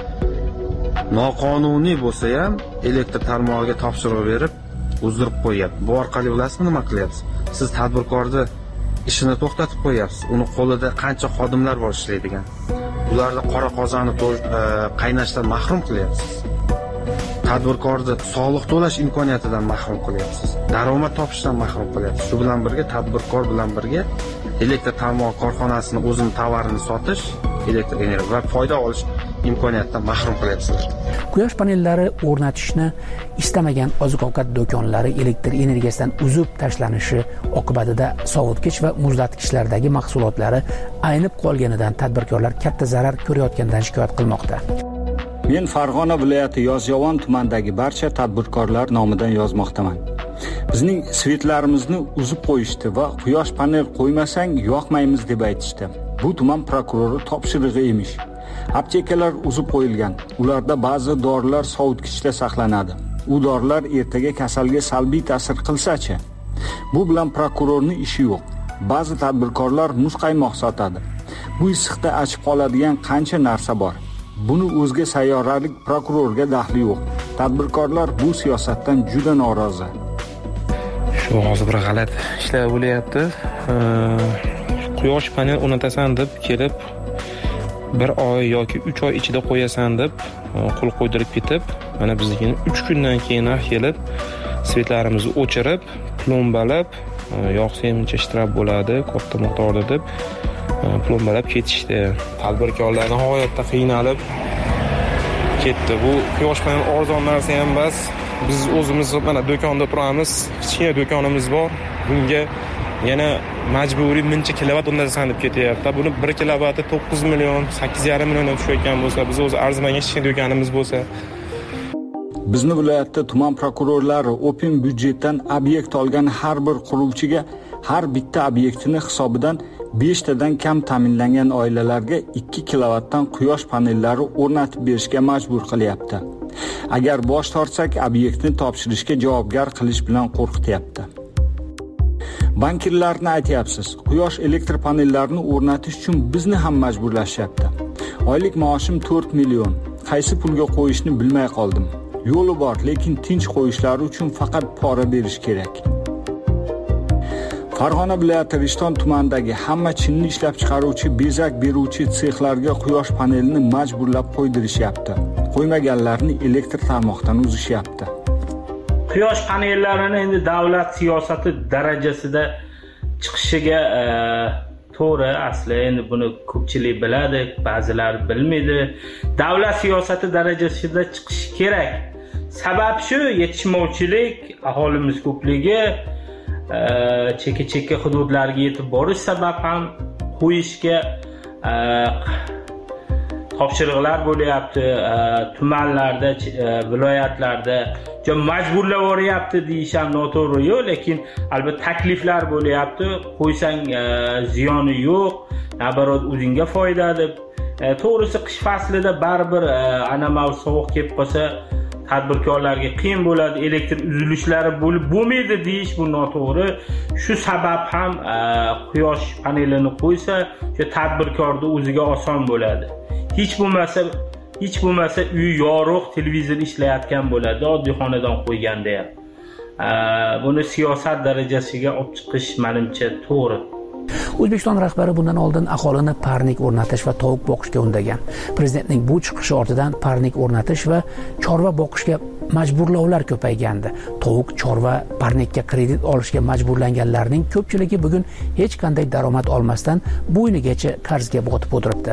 Noqonuniy bo'lsa ham elektr tarmog'iga topshiriq berib, uzdirib qo'yapti. Bu orqali bilasizmi nima qilyapsiz? Siz tadbirkorni ishini to'xtatib qo'yapsiz. Uni qo'lida qancha xodimlar bor ishlaydigan. Ularni qora qozonni qaynashdan mahrum qilyapsiz. Tadbirkorni soliq to'lash imkoniyatidan mahrum qilyapsiz. Daromad topishdan mahrum qilyapsiz. Shu bilan birga tadbirkor bilan birga elektr tarmog'i korxonasini o'zining tovarini sotish, elektr energiya va foyda olish imkoniyatidan mahrum qilyapsizlar. Quyosh panellari o'rnatishni istamagan oziq-ovqat do'konlari elektr energiyasidan uzib tashlanishi oqibatida sovutgich va muzlatgichlardagi mahsulotlari aynib qolganidan tadbirkorlar katta zarar ko'rayotganidan shikoyat qilmoqda. Men Farg'ona viloyati Yozyovon tumanidagi barcha tadbirkorlar nomidan yozmoqdaman. Bizning svetlarimizni uzib qo'yishdi va quyosh panel qo'ymasang yoqmaymiz deb aytishdi. Bu tuman prokurori topshirig'i emish. Aptekalar uzib qo'yilgan. Ularda ba'zi dorilar sovutgichda saqlanadi. U dorilar ertaga kasalga salbiy ta'sir qilsa-chi? Bu bilan prokurorning ishi yo'q. Ba'zi tadbirkorlar muzqaymoq sotadi. Bu issiqda achib qoladigan qancha narsa bor. Buni o'zga sayyoralik prokurorga daxli yo'q. Tadbirkorlar bu siyosatdan juda norozi. Shu hozir bir g'alati ishlar bo'lyapti. Quyosh panel o'rnatasan deb kelib 1 oy yoki 3 oy ichida qo'yasan deb qo'l qo'ydirib ketib, mana biznikini 3 kundan keyin kelib svetlarimizni o'chirib, plombalab, yoqsa-muncha ishtirab bo'ladi, katta miqdorda deb plombalab ketishdi. Tadbirkorlar nihoyatda qiynalib ketdi. Bu quyosh panel arzon narsa ham emas. Biz o'zimiz mana do'konda turamiz, kichkina do'konimiz bor. Bunga yana majburiy 1000 kilovat o'rnatasan deb ketyapti. Buni 1 kilovati 9 million, 8,5 million tushayotgan bo'lsa, biz o'zi arzimagan kichkina do'konimiz bo'lsa, bizni viloyatda tuman prokurorlari open byudjetdan obyekt olgan har bir quruvchiga har bitta obyektini hisobidan 5 tadan kam ta'minlangan oilalarga 2 kilovatdan quyosh panellari o'rnatib berishga majbur qilyapti. Agar bosh tortsak, obyektni topshirishga javobgar qilish bilan qo'rqityapti. Bankirlarni aytyapsiz, quyosh elektr panellarini o'rnatish uchun bizni ham majburlashyapti. Oylik maoshim 4 million. Qaysi pulga qo'yishni bilmay qoldim. Yo'li bor, lekin tinch qo'yishlari uchun faqat pora berish kerak. Farg'ona viloyati Rishton tumanidagi hamma chinni ishlab chiqaruvchi, bezak beruvchi sexlarga quyosh panelini majburlab qo'ydirishyapti. Qo'ymaganlarni elektr tarmoqdan uzishyapti. Quyosh panellarini endi davlat siyosati darajasida chiqishiga to'g'ri, asli endi buni ko'pchilik biladi, ba'zilar bilmaydi. Davlat siyosati darajasida chiqishi kerak. Sabab shu, yetishmovchilik, aholimiz ko'pligi, chekka hududlarga yetib borish sabab ham qo'yishga topshiriqlar bo'lyapti, tumanlarda, viloyatlarda majburlab yuboryapti deyish ham noto'g'ri yo'q, lekin albatta takliflar bo'lyapti, qo'ysang ziyoni yo'q, nabarat o'zingga foyda deb. To'g'risi qish faslida baribir anamal sovuq kelib qolsa, tadbirkorlarga qiyin bo'ladi, elektr uzilishlari bo'lmaydi deyish bu noto'g'ri. Shu sabab ham quyosh panelini qo'ysa, o'sha tadbirkorning o'ziga oson bo'ladi. Hech bo'lmasa uy yorug', televizor ishlayotgan bo'ladi, oddiy xonadon qo'yganda ham. Buni siyosat darajasiga olib chiqish menimcha to'g'ri. O'zbekiston rahbari bundan oldin aholini parnik o'rnatish va tovuq boqishga undagan. Prezidentning bu chiqishi ortidan parnik o'rnatish va chorva boqishga majburlovlar ko'paygandi. Tovuq, chorva, parnikka kredit olishga majburlanganlarning ko'pchiligi bugun hech qanday daromad olmasdan bo'ynigacha qarzga botib o'tiribdi.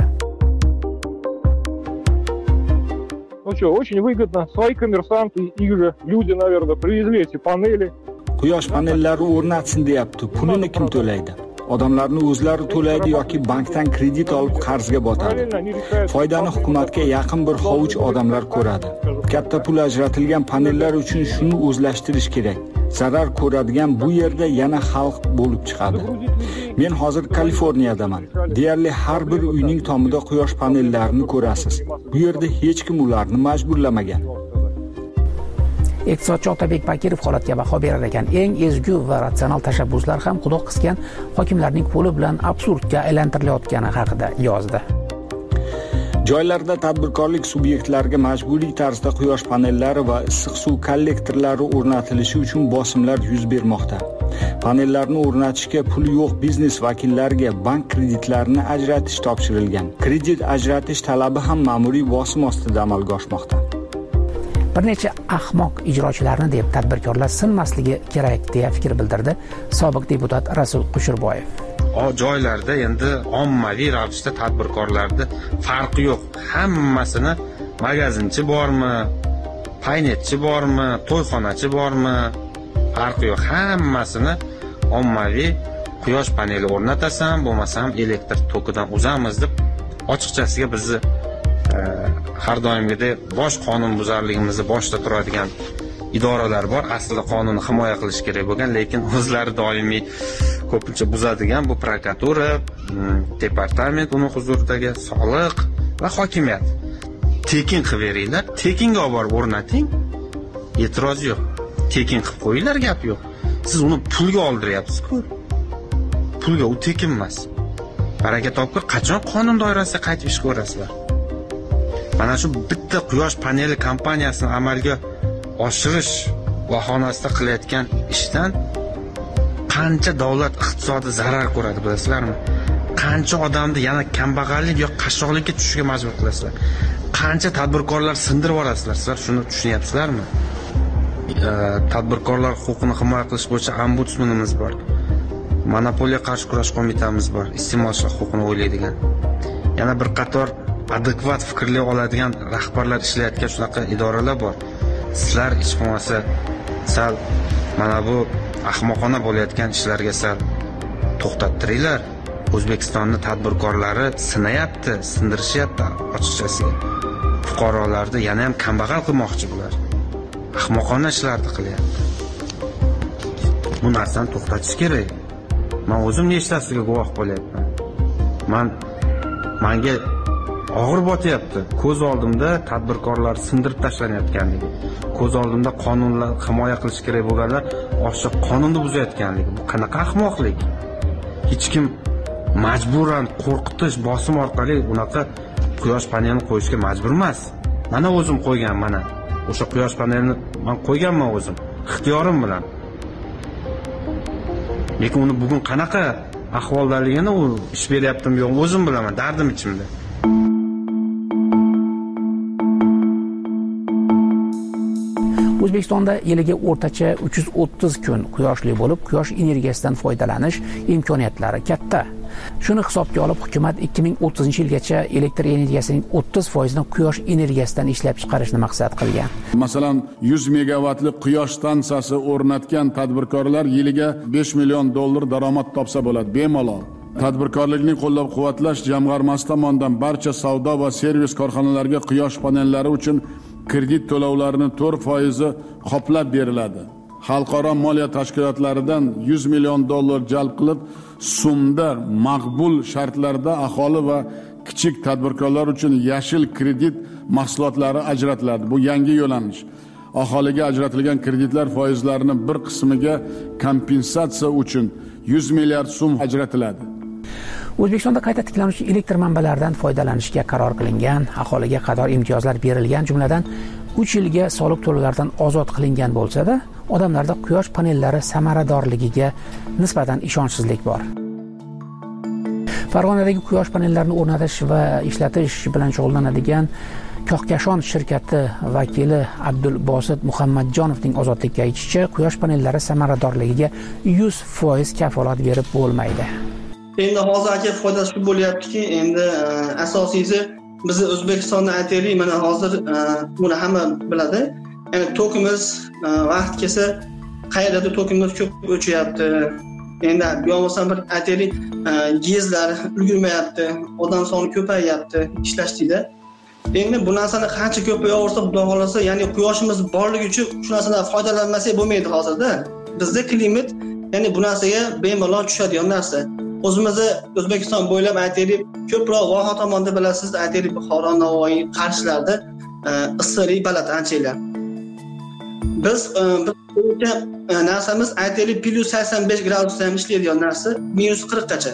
Ну что, очень выгодно. Свои коммерсанты, их же люди, наверное, привезли эти панели. Quyosh panellari o'rnatsin deyapti. Pulini kim to'laydi? Odamlarni o'zlari to'laydi yoki bankdan kredit olib qarzga botadi. Foydani hukumatga yaqin bir hovuch odamlar ko'radi. Katta pul ajratilgan panellar uchun shuni o'zlashtirish kerak. Zarar ko'radigan bu yerda yana xalq bo'lib chiqadi. Men hozir Kaliforniyadaman. Deyarli har bir uyning tomida quyosh panellarini ko'rasiz. Bu yerda hech kim ularni majburlamagan. Iqtisodchi Otabek Bakirov holatga baho berar ekan. Eng ezgu va ratsional tashabbuslar ham quloq qisgan hokimlarning qo'li bilan absurdga aylantirilayotgani haqida yozdi. Joylarda tadbirkorlik subyektlariga majburiy tarzda quyosh panellari va issiq suv kollektorlari o'rnatilishi uchun bosimlar yuz bermoqda. Panellarni o'rnatishga puli yo'q biznes vakillariga bank kreditlarini ajratish topshirilgan. Kredit ajratish talabi ham ma'muriy bosim ostida amalga oshmoqda. Bir necha ahmoq ijrochilarni deb tadbirkorlar sinmasligi kerak deya fikr bildirdi sobiq deputat Rasul Qushurboyev. Joylarda endi ommaviy ravishda tadbirkorlarning farqi yo'q. Hammasini magazinchi bormi, paynetchi bormi, to'yxonachi bormi, farqi yo'q. Hammasini ommaviy quyosh paneli o'rnatasan, bo'lmasam elektr tokidan uzamiz deb ochiqchasiga bizni har doimgidek bosh qonunbuzarligimizni boshda turadigan idoralar bor. Aslida qonunni himoya qilish kerak bo'lgan, lekin o'zlari doimiy ko'pincha buzadigan bu prokuratura, departament, uni huzuridagi soliq va hokimiyat. Tekin qilib beringlar, tekinga olib borib o'rnating. E'tiroz yo'q. Tekin qilib qo'yinglar, gap yo'q. Siz uni pulga oldiryapsiz-ku. Pulga u tekin emas. Baraka topib, qachon qonun doirasida qaytib ish ko'rasizlar? Mana shu bitta quyosh paneli kompaniyasini amalga oshirish bahonasida qilayotgan ishdan qancha davlat iqtisodi zarar ko'radi bilasizlarmi? Qancha odamni yana kambag'allik yoki qashshoqlikka tushishga majbur qilasizlar? Qancha tadbirkorlar sindirib olasizlar? Sizlar shuni tushunyapsizlarmi? Tadbirkorlar huquqini himoya qilish bo'yicha ombudsmanimiz bor. Monopoliya qarshi kurash qo'mitamiz bor. Iste'molchilar huquqini o'ylaydigan. Yana bir qator adekvat fikrlay oladigan rahbarlar ishlayotgan shunaqa idoralar bor. Sizlar hech bo'lmasa sal mana bu ahmoqona bo'layotgan ishlarga sal to'xtattiringlar. O'zbekistonning tadbirkorlari sinayapti, sindirishyapti ochiqchasiga. Fuqarolarni yana ham kambag'al qilmoqchi bular. Ahmoqona ishlarni qilyapti. Bu narsani to'xtatish kerak. Men o'zim nechtasiga guvoh bo'lyapman. Menga og'ir botyapti. Ko'z oldimda tadbirkorlar sindirib tashlanayotganligi, ko'z oldimda qonunlar himoya qilish kerak bo'lganlar ochiq qonunni buzayotganligi. Bu qanaqa ahmoqlik? Hech kim majburan qo'rqitish, bosim orqali unaqa quyosh panelini qo'yishga majbur emas. Mana o'zim qo'ygan, mana o'sha quyosh panelini men qo'yganman o'zim, ixtiyorim bilan. Lekin uni bugun qanaqa ahvoldaligini u ish beryaptimi yo'q o'zim bilaman, dardim ichimda. O'zbekistonda yiliga o'rtacha 330 kun quyoshli bo'lib, quyosh energiyasidan foydalanish imkoniyatlari katta. Shuni hisobga olib hukumat 2030-yilgacha elektr energiyasining 30%ni quyosh energiyasidan ishlab chiqarishni maqsad qilgan. Masalan, 100 megavatlik quyosh stansiyasi o'rnatgan tadbirkorlar yiliga $5 million daromad topsa bo'ladi, bemalol. Tadbirkorlikni qo'llab-quvvatlash jamg'armasi tomonidan barcha savdo va servis korxonalariga quyosh panellari uchun kredit to'lovlarining 4% qoplab beriladi. Xalqaro moliya tashkilotlaridan $100 million jalb qilib, so'mda maqbul shartlarda aholi va kichik tadbirkorlar uchun yashil kredit mahsulotlari ajratiladi. Bu yangi yo'nalish. Aholiga ajratilgan kreditlar foizlarining bir qismiga kompensatsiya uchun 100 milliard so'm ajratiladi. O'zbekistonda qayta tiklanuvchi elektr manbalaridan foydalanishga qaror qilingan, aholiga qator imtiyozlar berilgan, jumladan 3 yilga soliq to'lovlaridan ozod qilingan bo'lsa-da, odamlarda quyosh panellari samaradorligiga nisbatan ishonchsizlik bor. Farg'onadagi quyosh panellarini o'rnatish va ishlatish bilan shug'ullanadigan Ko'hkashon shirkati vakili Abdulbosit Muhammadjonovning Ozodlikka aytishicha, quyosh panellari samaradorligiga 100% kafolat berib bo'lmaydi. Endi hozirgi foydasi shu bo'lyaptiki, endi asosiysi bizni O'zbekistonda aytaylik, mana hozir buni hamma biladi. Ya'ni tokimiz vaqt kelsa qayerda tokimiz ko'p o'chyapti. Endi bo'lmasam bir aytaylik, gazlar ulgurmayapti, odam soni ko'payyapti, ishlashdida. Endi bu narsani qancha ko'payaversa, xudo xolasa, ya'ni quyoshimiz borligi uchun shu narsadan foydalanmasak bo'lmaydi hozirda. Bizda klimat, ya'ni bu narsaga bemalol tushadigan narsa. O'zimizni O'zbekiston bo'ylab aytaylik, ko'proq Voha tomonda bilasiz, aytaylik Buxoro, Navoiy, Qarshlarda issiqlik baland anchalar. Biz narsamiz aytaylik +85 gradusda ham ishlaydigan narsa -40 gacha.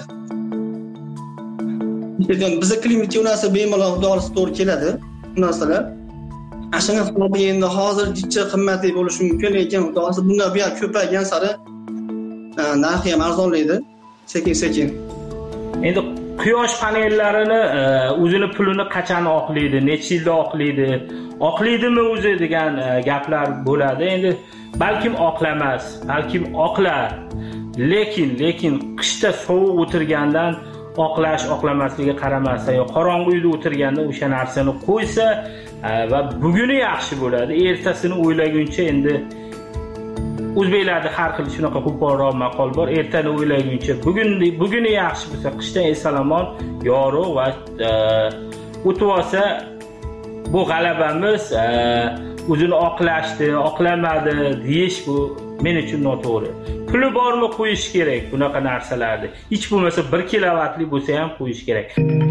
Bizda klimat yo'nalsa bemalol xudosi to'g'ri keladi narsalar. Ashuna hisobiga endi hozir jicha qimmatli bo'lishi mumkin, lekin xudosi bundan buyon ko'paygan sari narxi ham arzonlaydi. Sekin-sekin. Endi quyosh panellarini o'zini pulini qachon oqlaydi, necha yilda oqlaydi, oqlaydimi o'zi degan gaplar bo'ladi. Endi balkim oqlamas, balkim oqlar. Lekin qishda sovuq o'tirgandan oqlamasligiga qaramasdan, yo qorong'u uyda o'tirganda o'sha narsani qo'ysa va buguni yaxshi bo'ladi, ertasini o'ylaguncha endi o'zbeklarda har xil shunaqa qo'polroq maqol bor. Ertani o'ylaguncha buguni yaxshi bo'lsa, qishdan esalomon yorug' va o'tib olsa bu g'alabamiz o'zini oqlashdi, oqlamadi deyish bu men uchun noto'g'ri. Puli bormi qo'yish kerak bunaqa narsalarni. Hech bo'lmasa 1 kilovatli bo'lsa ham qo'yish kerak.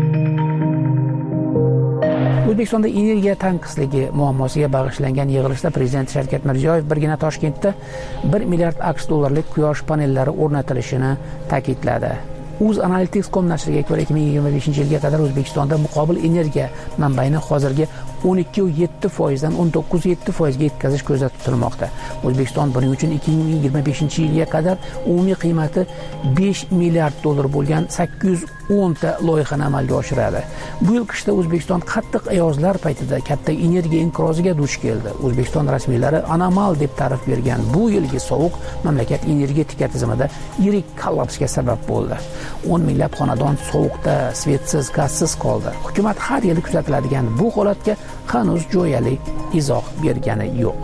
O'zbekistonda energiya tanqisligi muammosiga bag'ishlangan yig'ilishda Prezident Shavkat Mirziyoyev birgina Toshkentda 1 milliard AQSh dollarlik quyosh panellari o'rnatilishini ta'kidladi. Analytics.com nashriga ko'ra 2025-yilga qadar O'zbekistonda muqobil energiya manbaini hozirgi 12.7% dan 19.7% ga yetkazish ko'zda tutilmoqda. O'zbekiston buning uchun 2025-yilga qadar umumiy qiymati 5 milliard dollar bo'lgan 810 ta loyihani amalga oshiradi. Bu yil qishda O'zbekiston qattiq ayozlar paytida katta energiya inqiroziga duch keldi. O'zbekiston rasmiylari anomal deb ta'rif bergan bu yilgi sovuq mamlakat energetika tizimida yirik kollapsga sabab bo'ldi. 10 minglab xonadon sovuqda, svetsiz, gazsiz qoldi. Hukumat har yili kuzatiladigan bu holatga hanuz jo'yali izoh bergani yo'q.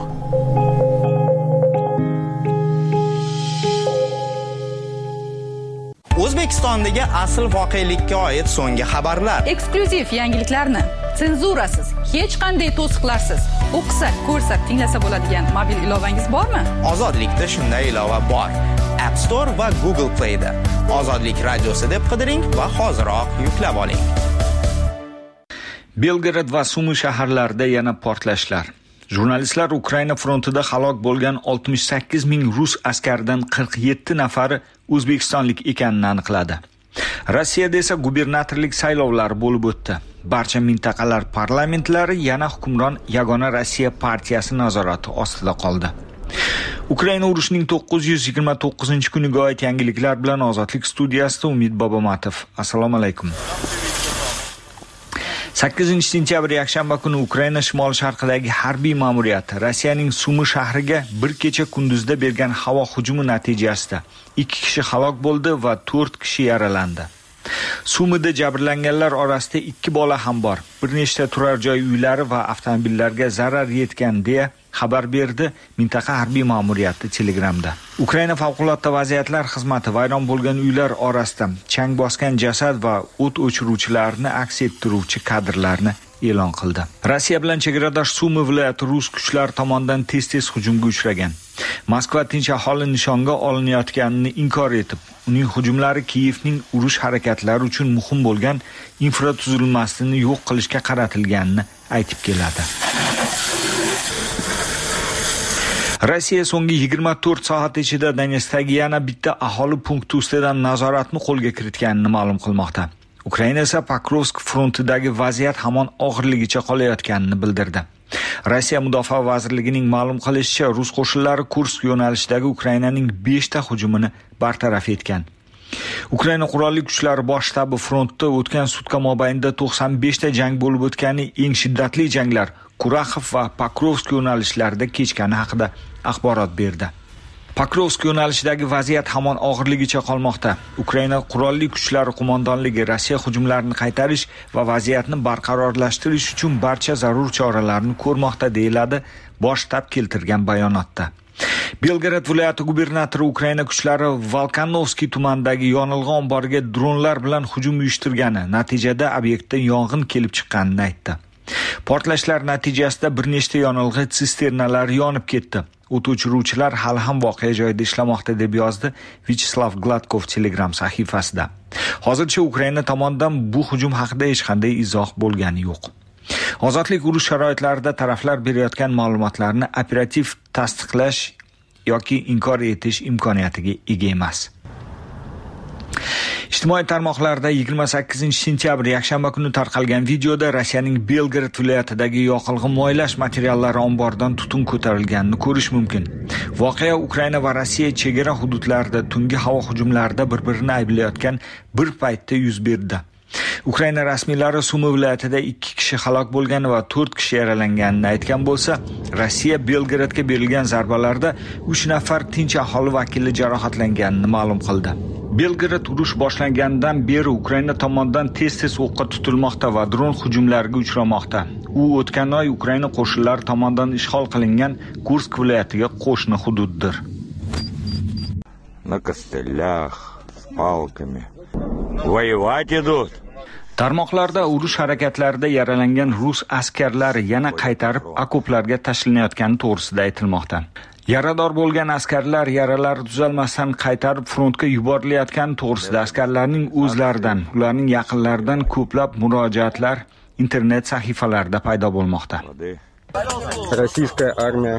O'zbekistondagi asl voqelikka oid so'nggi xabarlar. Eksklyuziv yangiliklarni senzurasiz, hech qanday to'siqlarsiz o'qisak, ko'rsak, tinglasa bo'ladigan mobil ilovangiz bormi? Ozodlikda shunday ilova bor. App Store va Google Play da. Ozodlik radiosi deb qidiring va hoziroq yuklab oling. Belgrad va Sumi shaharlarida yana portlashlar. Jurnalistlar Ukraina frontida halok bo'lgan 68 ming rus askaridan 47 nafari o'zbekistonlik ekanini aniqladi. Rossiyada esa gubernatorlik saylovlari bo'lib o'tdi. Barcha mintaqalar parlamentlari yana hukmron Yagona Rossiya partiyasi nazorati ostida qoldi. Ukraina urushining 929-kuniga oid yangiliklar bilan Ozodlik studiyasida Umid Bobomatov. Assalomu alaykum. 8-sentyabr yakshanba kuni Ukraina shimol-sharqidagi harbiy ma'muriyat Rossiyaning Sumi shahriga bir kecha kunduzda bergan havo hujumi natijasida 2 kishi halok bo'ldi va 4 kishi yaralandi. Sumida jabrlanganlar orasida 2 bola ham bor. Bir nechta turar joy uylari va avtomobillarga zarar yetgan deya xabar berdi mintaqa harbiy ma'muriyati Telegramda. Ukraina favqulodda vaziyatlar xizmati vayron bo'lgan uylar orasida chang bosgan jasad va o't o'chiruvchilarni aks ettiruvchi kadrlarni e'lon qildi. Rossiya bilan chegaradosh Sumi viloyati rus kuchlar tomonidan tez-tez hujumga uchragan. Moskva tinch aholi nishonga olinayotganini inkor etib, uning hujumlari Kiyevning urush harakatlari uchun muhim bo'lgan infratuzilmasini yo'q qilishga qaratilganini aytib keladi. Rossiya so'nggi 24 soat ichida Donetskdagi yana bitta aholi punkti ustidan nazoratni qo'lga kiritganini ma'lum qilmoqda. Ukraina esa Pokrovsk frontidagi vaziyat hamon og'irligicha qolayotganini bildirdi. Rossiya Mudofaa vazirligining ma'lum qilishicha, rus qo'shinlari Kursk yo'nalishidagi Ukrainaning 5 ta hujumini bartaraf etgan. Ukraina qurolli kuchlari bosh shtabi frontda o'tgan sutka mobaynida 95 ta jang bo'lib o'tgani eng shiddatli janglar Kuraxov va Pokrovsk yo'nalishlarida kechgani haqida axborot berdi. Pokrovsk yo'nalishidagi vaziyat hamon og'irligicha qolmoqda. Ukraina qurolli kuchlari qo'mondonligi Rossiya hujumlarini qaytarish va vaziyatni barqarorlashtirish uchun barcha zarur choralarni ko'rmoqda, deyiladi bosh shtab keltirgan bayonotda. Belgrad viloyati gubernatori Ukraina kuchlari Volkanovskiy tumanidagi yonilg'i omboriga dronlar bilan hujum uyushtirgani, natijada obyektda yong'in kelib chiqqanini aytdi. Portlashlar natijasida bir nechta yonilg'i sisternalari yonib ketdi. O't o'chiruvchilar hali ham voqea joyida ishlamoqda, deb yozdi Vyacheslav Gladkov Telegram sahifasida. Hozircha Ukraina tomonidan bu hujum haqida hech qanday izoh bo'lgani yo'q. Ozodlik urush sharoitlarida taraflar berayotgan ma'lumotlarni operativ tasdiqlash yoki inkor etish imkoniyatiga ega emas. Ijtimoiy tarmoqlarda 28-sentyabr yakshanba kuni tarqalgan videoda Rossiyaning Belgrad viloyatidagi yoqilg'i moylash materiallari omboridan tutun ko'tarilganini ko'rish mumkin. Voqea Ukraina va Rossiya chegara hududlarida tungi havo hujumlarida bir-birini ayblayotgan bir paytda yuz berdi. Ukraina rasmiylari Sumi viloyatida 2 kishi halok bo'lgani va 4 kishi yaralanganini aytgan bo'lsa, Rossiya Belgradga berilgan zarbalarda 3 nafar tinch aholi vakili jarohatlanganini ma'lum qildi. Belgrad urush boshlanganidan beri Ukraina tomonidan tez-tez o'qqa tutilmoqda va dron hujumlariga uchramoqda. U o'tgan oy Ukraina qo'shinlari tomonidan ishg'ol qilingan Kursk viloyatiga qo'shni hududdir. На костылях, с палками. Воевать идут. Tarmoqlarda urush harakatlarida yaralangan rus askarlari yana qaytarib okoplarga tashlanayotgani to'g'risida aytilmoqda. Yarador bo'lgan askarlar yaralari tuzalmasdan qaytarib frontga yuborilayotgani to'g'risida askarlarning o'zlaridan, ularning yaqinlaridan ko'plab murojaatlar internet sahifalarida paydo bo'lmoqda. Российская армия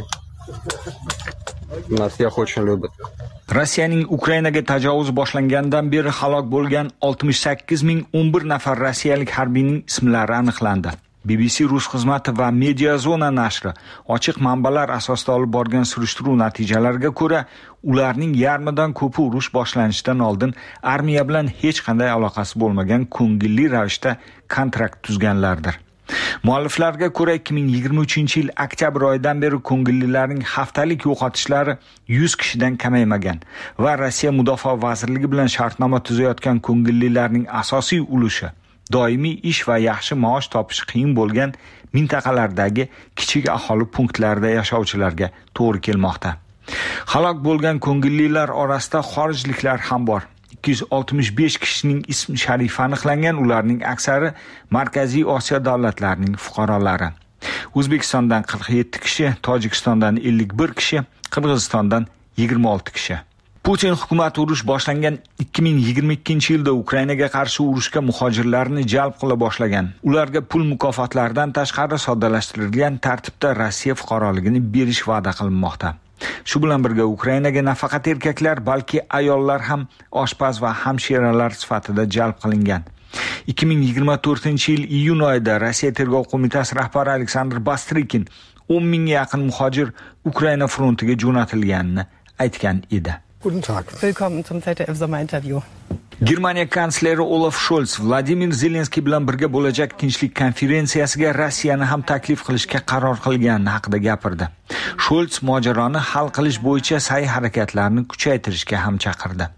нас всех очень любит. Rossiyaning Ukrainaga tajovuz boshlangandan beri halok bo'lgan 68,011 nafar rossiyalik harbiyning ismlari aniqlandi. BBC rus xizmati va Mediazona nashri ochiq manbalar asosida olib borgan surishtiruv natijalariga ko'ra, ularning yarmidan ko'pi urush boshlanishidan oldin armiya bilan hech qanday aloqasi bo'lmagan ko'ngilli ravishda kontrakt tuzganlardir. Mualliflarga ko'ra 2023-yil oktyabr oyidan beri ko'ngillilarning haftalik yo'qotishlari 100 kishidan kamaymagan va Rossiya Mudofaa vazirligi bilan shartnoma tuzayotgan ko'ngillilarning asosiy ulushi doimiy ish va yaxshi maosh topish qiyin bo'lgan mintaqalardagi kichik aholi punktlarida yashovchilarga to'g'ri kelmoqda. Halok bo'lgan ko'ngillilar orasida xorijliklar ham bor. 265 kishining ismi sharifi aniqlangan, ularning aksari Markaziy Osiyo davlatlarining fuqarolari. O'zbekistondan 47 kishi, Tojikistondan 51 kishi, Qirg'izistondan 26 kishi. Putin hukumati urush boshlangan 2022-yilda Ukrainaga qarshi urushga muhojirlarni jalb qila boshlagan. Ularga pul mukofotlaridan tashqari soddalashtirilgan tartibda Rossiya fuqaroligini berish va'da qilinmoqda. Shu bilan birga Ukrainaga nafaqat erkaklar, balki ayollar ham oshpaz va hamshiralar sifatida jalb qilingan. 2024-yil iyun oyida Rossiya tergov qo'mitasi rahbari Aleksandr Bastrikin 10 mingga yaqin muhojir Ukraina frontiga jo'natilganini aytgan edi. Guten Tag. Willkommen zum ZDF Sommerinterview. Germaniya kansleri Olaf Scholz Vladimir Zelenskiy bilan birga bo'lajak tinchlik konferensiyasiga Rossiyani ham taklif qilishga qaror qilganini haqida gapirdi. Scholz mojaroni hal qilish bo'yicha sa'y harakatlarni kuchaytirishga ham chaqirdi.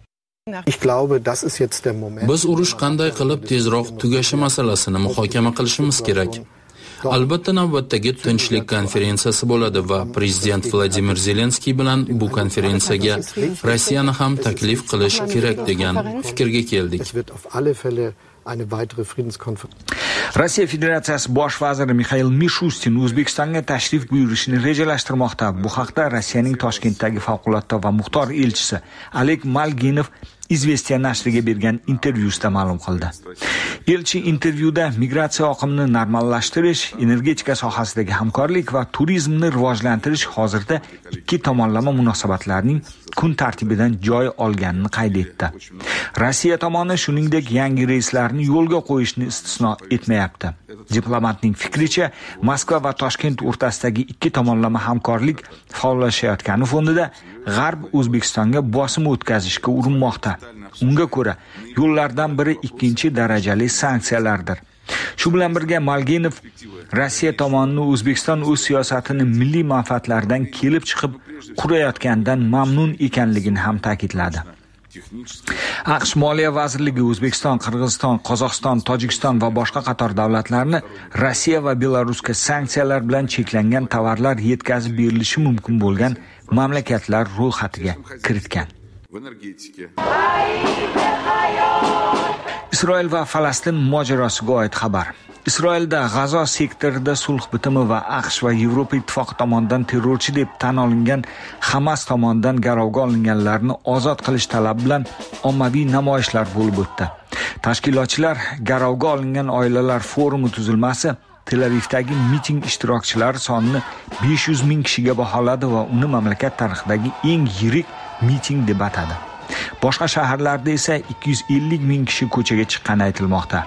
Biz urush qanday qilib tezroq tugashi masalasini muhokama qilishimiz kerak. Albatta navbatdagi tinchlik konferensiyasi bo'ladi va prezident Vladimir Zelenskiy bilan bu konferensiyaga Rossiyani ham taklif qilish kerak degan fikrga keldik. Rossiya Federatsiyasi bosh vaziri Mikhail Mishustin O'zbekistonga tashrif buyurishni rejalashtirmoqda. Bu haqda Rossiyaning Toshkentdagi favqulodda va muxtor elchisi Oleg Malginov Izvestiya nashriga bergan intervyusida ma'lum qildi. Elchi intervyuda migratsiya oqimini normallashtirish, energetika sohasidagi hamkorlik va turizmni rivojlantirish hozirda ikki tomonlama munosabatlarning kun tartibidan joy olganini qayd etdi. Rossiya tomoni shuningdek yangi reyslarni yo'lga qo'yishni istisno etmayapti. Diplomatning fikricha, Moskva va Toshkent o'rtasidagi ikki tomonlama hamkorlik faollashayotgani fonida G'arb O'zbekistonga bosim o'tkazishga urinmoqda. Unga ko'ra, yo'llardan biri ikkinchi darajali sanksiyalardir. Shu bilan birga Malginov Rossiya tomonining O'zbekiston o'z siyosatini milliy manfaatlardan kelib chiqib qurayotganidan mamnun ekanligini ham ta'kidladi. AQSh Moliya vazirligi O'zbekiston, Qirg'iziston, Qozog'iston, Tojikiston va boshqa qator davlatlarni Rossiya va Belarusga sanksiyalar bilan cheklangan tovarlar yetkazib berilishi mumkin bo'lgan mamlakatlar ro'yxatiga kiritgan. Isroil va Falastin mojarosiga oid xabar. Isroilda G'azo sektorida sulh bitimi va AQSh va Yevropa ittifoqi tomonidan terrorchi deb tan olingan Hamas tomonidan garovga olinganlarni ozod qilish talabi bilan ommaviy namoyishlar bo'lib o'tdi. Tashkilotchilar garovga olingan oilalar forumi tuzilmasi Tel Avivdagi miting ishtirokchilari sonini 500 ming kishiga baholadi va uni mamlakat tarixidagi eng yirik miting deb atadi. Boshqa shaharlarda esa 250 ming kishi ko'chaga chiqqani aytilmoqda.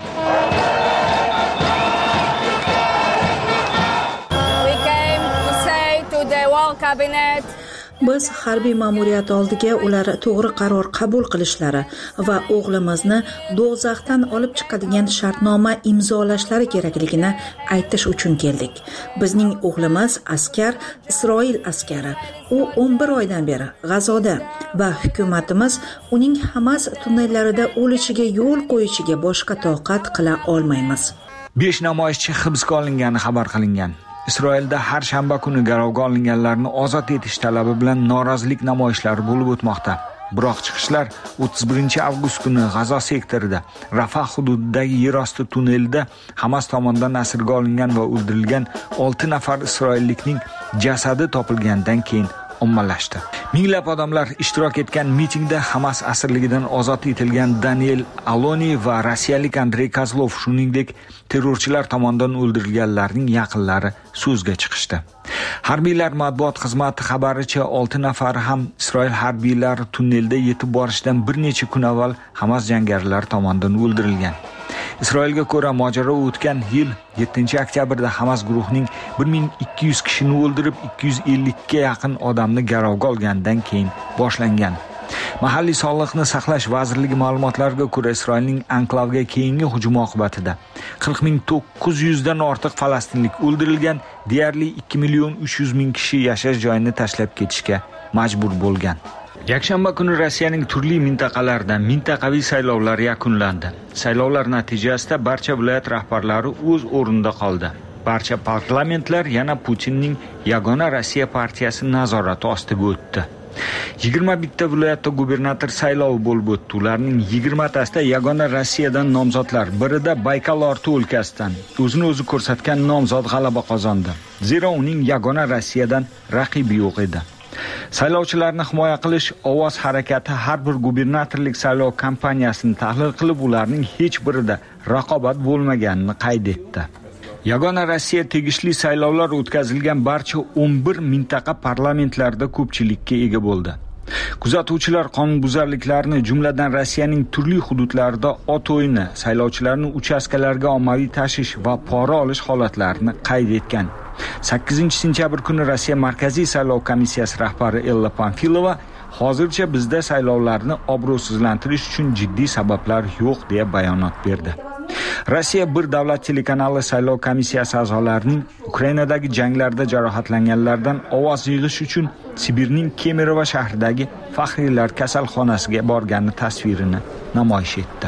Biz harbiy ma'muriyat oldiga ular to'g'ri qaror qabul qilishlari va o'g'limizni do'zaxdan olib chiqadigan shartnoma imzolashlari kerakligini aytish uchun keldik. Bizning o'g'limiz askar, Isroil askari. U 11 oydan beri G'azoda va hukumatimiz uning Hamas tunnellarida o'lishiga yo'l qo'yishiga boshqa toqat qila olmaymiz. 5 namoyishchi hibsga olingani xabar qilingan. Isroilda har shanba kuni garovga olinganlarni ozod etish talabi bilan norozilik namoyishlari bo'lib o'tmoqda. Biroq chiqishlar 31-avgust kuni G'azo sektorida, Rafah hududidagi yerosti tunnelida Hamas tomonidan asirga olingan va o'ldirilgan 6 nafar isroillikning jasadi topilgandan keyin ommalashdi. Minglab odamlar ishtirok etgan mitingda Hamas asirligidan ozod etilgan Daniel Aloni va rossiyalik Andrey Kozlov, shuningdek terrorchilar tomonidan o'ldirilganlarning yaqinlari so'zga chiqishdi. Harbiylar matbuot xizmati xabaricha 6 nafari ham Isroil harbiylari tunnelda yetib borishdan bir necha kun avval Hamas jangarilari tomonidan o'ldirilgan. Isroilga ko'ra mojaro o'tgan yil 7-oktyabrda Hamas guruhining 1200 kishini o'ldirib 250 ga yaqin odamni garovga olgandan keyin boshlangan. Mahalliy sog'liqni saqlash vazirligi ma'lumotlariga ko'ra, Isroilning anklavga keyingi hujum oqibatida 40.900 dan ortiq falastinlik o'ldirilgan, deyarli 2.300.000 kishi yashash joyini tashlab ketishga majbur bo'lgan. Yakshanba kuni Rossiyaning turli mintaqalarida mintaqaviy saylovlar yakunlandi. Saylovlar natijasida barcha viloyat rahbarlari o'z o'rnida qoldi. Barcha parlamentlar yana Putinning Yagona Rossiya partiyasi nazorati ostiga o'tdi. 21 ta viloyatda gubernator saylovi bo'lib o'tdi. Ularning 20 tasida Yagona Rossiyadan nomzodlar, birida Baykal orti o'lkasidan o'zini o'zi ko'rsatgan nomzod g'alaba qozondi. Zero uning Yagona Rossiyadan raqibi yo'q edi. Saylovchilarni himoya qilish ovoz harakati har bir gubernatorlik saylov kampaniyasini tahlil qilib, ularning hech birida raqobat bo'lmaganini qayd etdi. Yagona Rossiya tegishli saylovlar o'tkazilgan barcha 11 mintaqa parlamentlarida ko'pchilikka ega bo'ldi. Kuzatuvchilar qonunbuzarliklarni, jumladan Rossiyaning turli hududlarida ot o'yini, saylovchilarni uchastkalarga ommaviy tashish va pora olish holatlarini qayd etgan. 8-sentyabr kuni Rossiya Markaziy saylov komissiyasi rahbari Ella Panfilova hozircha bizda saylovlarni obro'sizlantirish uchun jiddiy sabablar yo'q deya bayonot berdi. Rossiya bir davlat telekanali saylov komissiyasi a'zolarining Ukrainadagi janglarda jarohatlanganlardan ovoz yig'ish uchun Sibirning Kemerovo shahridagi faxriylar kasalxonasiga borgani tasvirini namoyish etdi.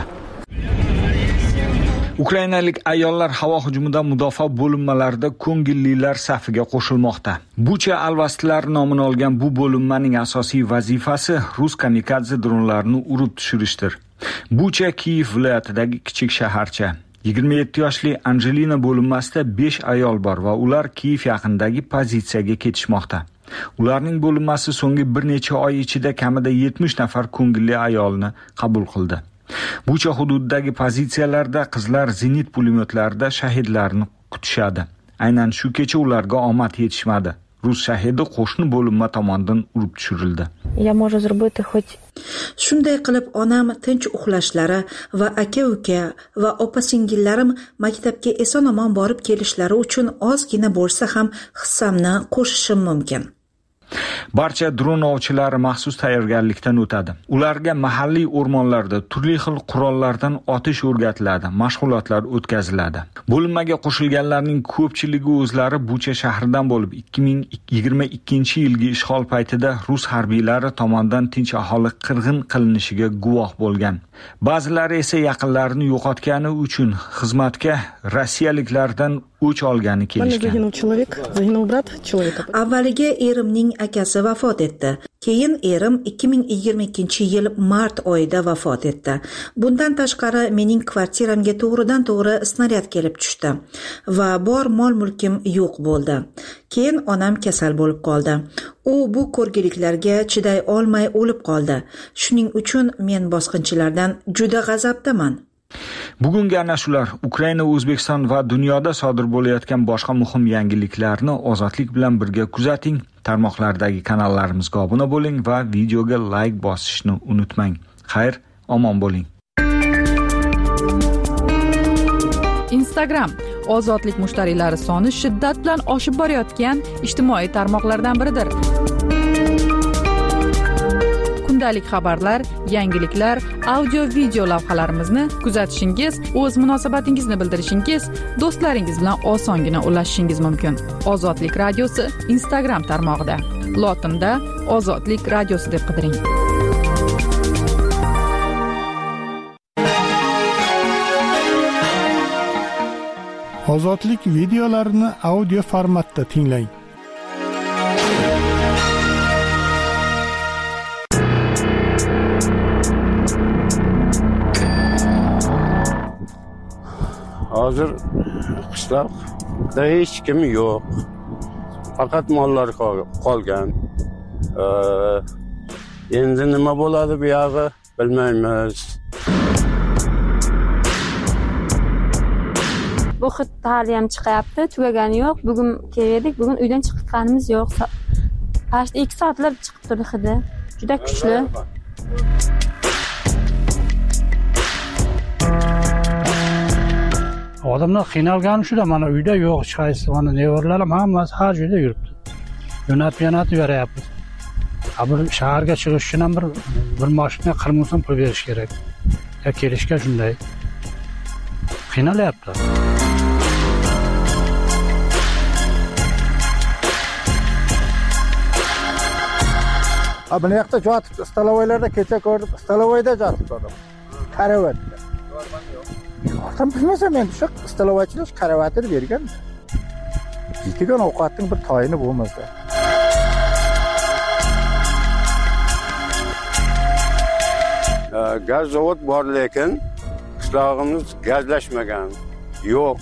Ukrainalik ayollar havo hujumidan mudofaa bo'linmalarida ko'ngillilar safiga qo'shilmoqda. Bucha alvastlar nomini olgan bu bo'linmaning asosiy vazifasi rus kamikadze dronlarini urib tushirishdir. Bucha Kiyev viloyatidagi kichik shaharcha. 27 yoshli Angelina bo'linmasida 5 ayol bor va ular Kiyev yaqinidagi pozitsiyaga ketishmoqda. Ularning bo'linmasi so'nggi bir necha oy ichida kamida 70 nafar ko'ngilli ayolni qabul qildi. Bucha hududidagi pozitsiyalarda qizlar zenit pulemyotlarida shahidlarni kutishadi. Aynan shu kecha ularga omad yetishmadi. Rus shahidi qo'shni bo'linma tomonidan urib tushirildi. Shunday qilib onam tinch uxlashlari va aka-uka va opa-singillarim maktabga eson-omon borib kelishlari uchun ozgina bo'lsa ham hissamni qo'shishim mumkin. Barcha dron ovchilari maxsus tayyorgarlikdan o'tadi. Ularga mahalliy o'rmonlarda turli xil qurollardan otish o'rgatiladi, mashg'ulotlar o'tkaziladi. Bo'linmaga qo'shilganlarning ko'pchiligi o'zlari Bucha shahridan bo'lib, 2022-yilgi ishg'ol paytida rus harbiylari tomonidan tinch aholi qirg'in qilinishiga guvoh bo'lgan. Ba'zilari esa yaqinlarini yo'qotgani uchun xizmatga rossiyaliklardan o'ch olgani kelishgan. Avvaliga erimning akasi vafot etdi. Keyin erim 2022-yil mart oyida vafot etdi. Bundan tashqari mening kvartiramga to'g'ridan-to'g'ri snaryad kelib tushdi va bor mol-mulkim yo'q bo'ldi. Keyin onam kasal bo'lib qoldi. U bu ko'rgiliklarga chiday olmay o'lib qoldi. Shuning uchun men bosqinchilardan juda g'azabdaman. Bugungi ana shular Ukraina, O'zbekiston va dunyoda sodir bo'layotgan boshqa muhim yangiliklarni ozodlik bilan birga kuzating. Tarmoqlardagi kanallarimizga obuna bo'ling va videoga like bosishni unutmang. Xayr, omon bo'ling. Instagram ozodlik mushtariylari soni shiddat bilan oshib borayotgan ijtimoiy tarmoqlardan biridir. Kundalik xabarlar, yangiliklar, audio-video lavhalarimizni kuzatishingiz, o'z munosabatingizni bildirishingiz, do'stlaringiz bilan osongina ulashishingiz mumkin. Ozodlik radiosi Instagram tarmog'ida. Lotinda Ozodlik radiosi deb qidiring. Ozodlik videolarini audio formatda tinglang. Hozir qishloqda hech kim yo'q. Faqat mollar qolgan. Endi nima bo'ladi bu yog'i bilmaymiz. Bu xitda hali ham chiqyapti, tugagani yo'q. Bugun keldik, bugun uydan chiqqanimiz yo'q. Pashta 2 soatlab chiqib turdi hidi. Juda kuchli. Odamlar qiynalgani shuda, mana uyda yo'q, hech qaysi, mana nevaralarim hammasi har joyda yuribdi. Yo'natib beryapmiz. Bir shaharga chiqish uchun ham bir mashina 40 ming so'm pul berish kerak. Ya kelishga shunday. Qiynalyapti. Bu yoqda jotib, stalovoylarda kecha ko'rdim, stalovoyda jotib ko'rdim. Karavatda. Tam bilmasam endi shu stalovoychilar karavatni bergan. Yetigan ovqatning bir tayini bo'lmasa. Gaz zavod bor, lekin qishlog'imiz gazlashmagan. Yo'q.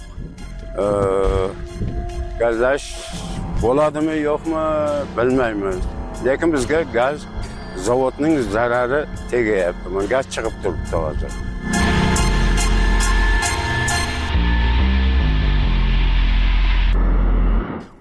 Gazlash bo'ladimi, yo'qmi bilmaymiz. Lekin bizga gaz zavodning zarari tegayapti. Gaz chiqib turibdi hozir.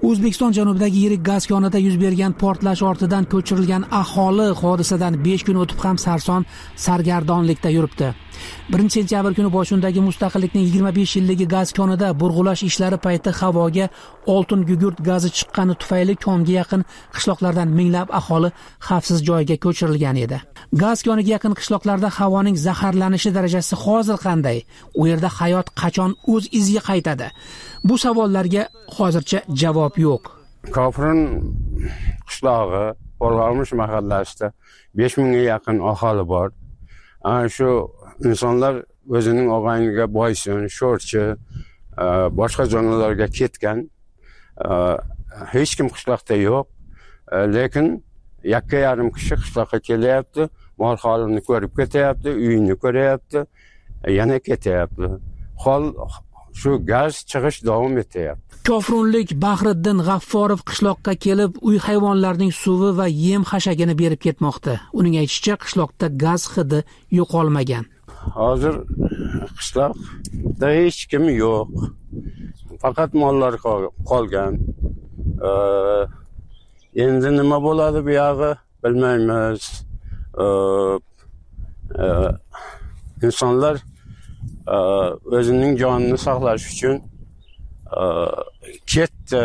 O'zbekiston janubidagi yirik gaz konida yuz bergan portlash ortidan ko'chirilgan aholi hodisadan 5 kun o'tib ham sarson sargardonlikda yuribdi. 1-sentyabr kuni Boshundagi mustaqillikning 25 yilligi gaz konida burg'ulash ishlari payti havoga oltin gugurt gazi chiqqani tufayli konga yaqin qishloqlardan minglab aholi xavfsiz joyga ko'chirilgan edi. Gaz koniga yaqin qishloqlarda havoning zaharlanishi darajasi hozir qanday? U yerda hayot qachon o'z iziga qaytadi? Bu savollarga hozircha javob yo'q. Kofrin qishlog'i, Qo'rg'onmush mahallasida 5000 ga yaqin aholi bor. Ana shu insonlar o'zining og'ayniga boysun, sho'rchi, boshqa joylarga ketgan. Hech kim qishloqda yo'q. Lekin 2,5 kishi qishloqqa kelyapti, mol holini ko'rib ketyapti, uyini ko'ryapti, yana ketyapti. Hol shu gaz chiqish davom etyapti. Kofrunlik Bahriddin G'afforov qishloqqa kelib, uy hayvonlarining suvi va yem xashagini berib ketmoqda. Uning aytishicha, qishloqda gaz hidi yo'qolmagan. Hozir qishloqda hech kim yo'q. Faqat mollar qolgan. Endi nima bo'ladi bu yog'i bilmaymiz. İnsanlar o'zining jonini saqlash uchun ketdi.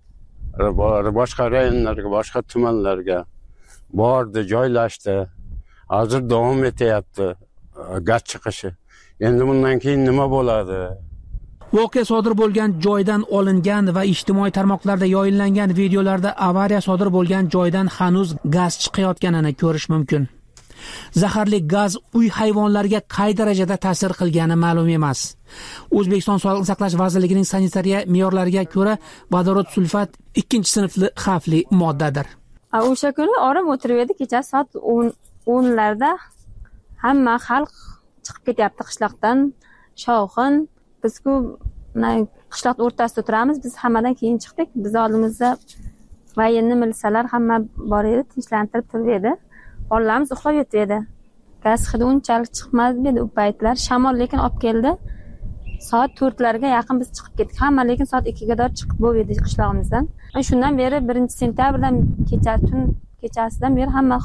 Boshqa rayonlarga, boshqa tumanlarga bordi, joylashdi. Hozir davom etyapti gaz chiqishi. Endi bundan keyin nima bo'ladi? Voqea sodir bo'lgan joydan olingan va ijtimoiy tarmoqlarda yoyinlangan videolarda avariya sodir bo'lgan joydan hanuz gaz chiqayotganini ko'rish mumkin. Zaharli gaz uy hayvonlariga qay darajada ta'sir qilgani ma'lum emas. O'zbekiston Sog'liqni saqlash vazirligining sanitariya me'yorlariga ko'ra, vodorod sulfat 2-sinfli xavfli moddadir. O'sha kuni orom o'tirib edi, kecha soat 10larda hamma xalq chiqib ketyapti qishloqdan. Shovqin, biz-ku qishloq o'rtasida turamiz, biz hammadan keyin chiqdik. Biz oldimizda vayenni militsiyalar hamma bor edi, tinchlantirib turib edi. Bolalarimiz uxlab yotib edi. Gaz hidi unchalik chiqmadi edi u paytlar. Shamol lekin olib keldi. Soat 4larga yaqin biz chiqib ketdik. Hamma lekin soat 2gacha chiqib bo'ldi qishlog'imizdan. Shundan beri 1-sentyabrdan tun kechasidan beri hamma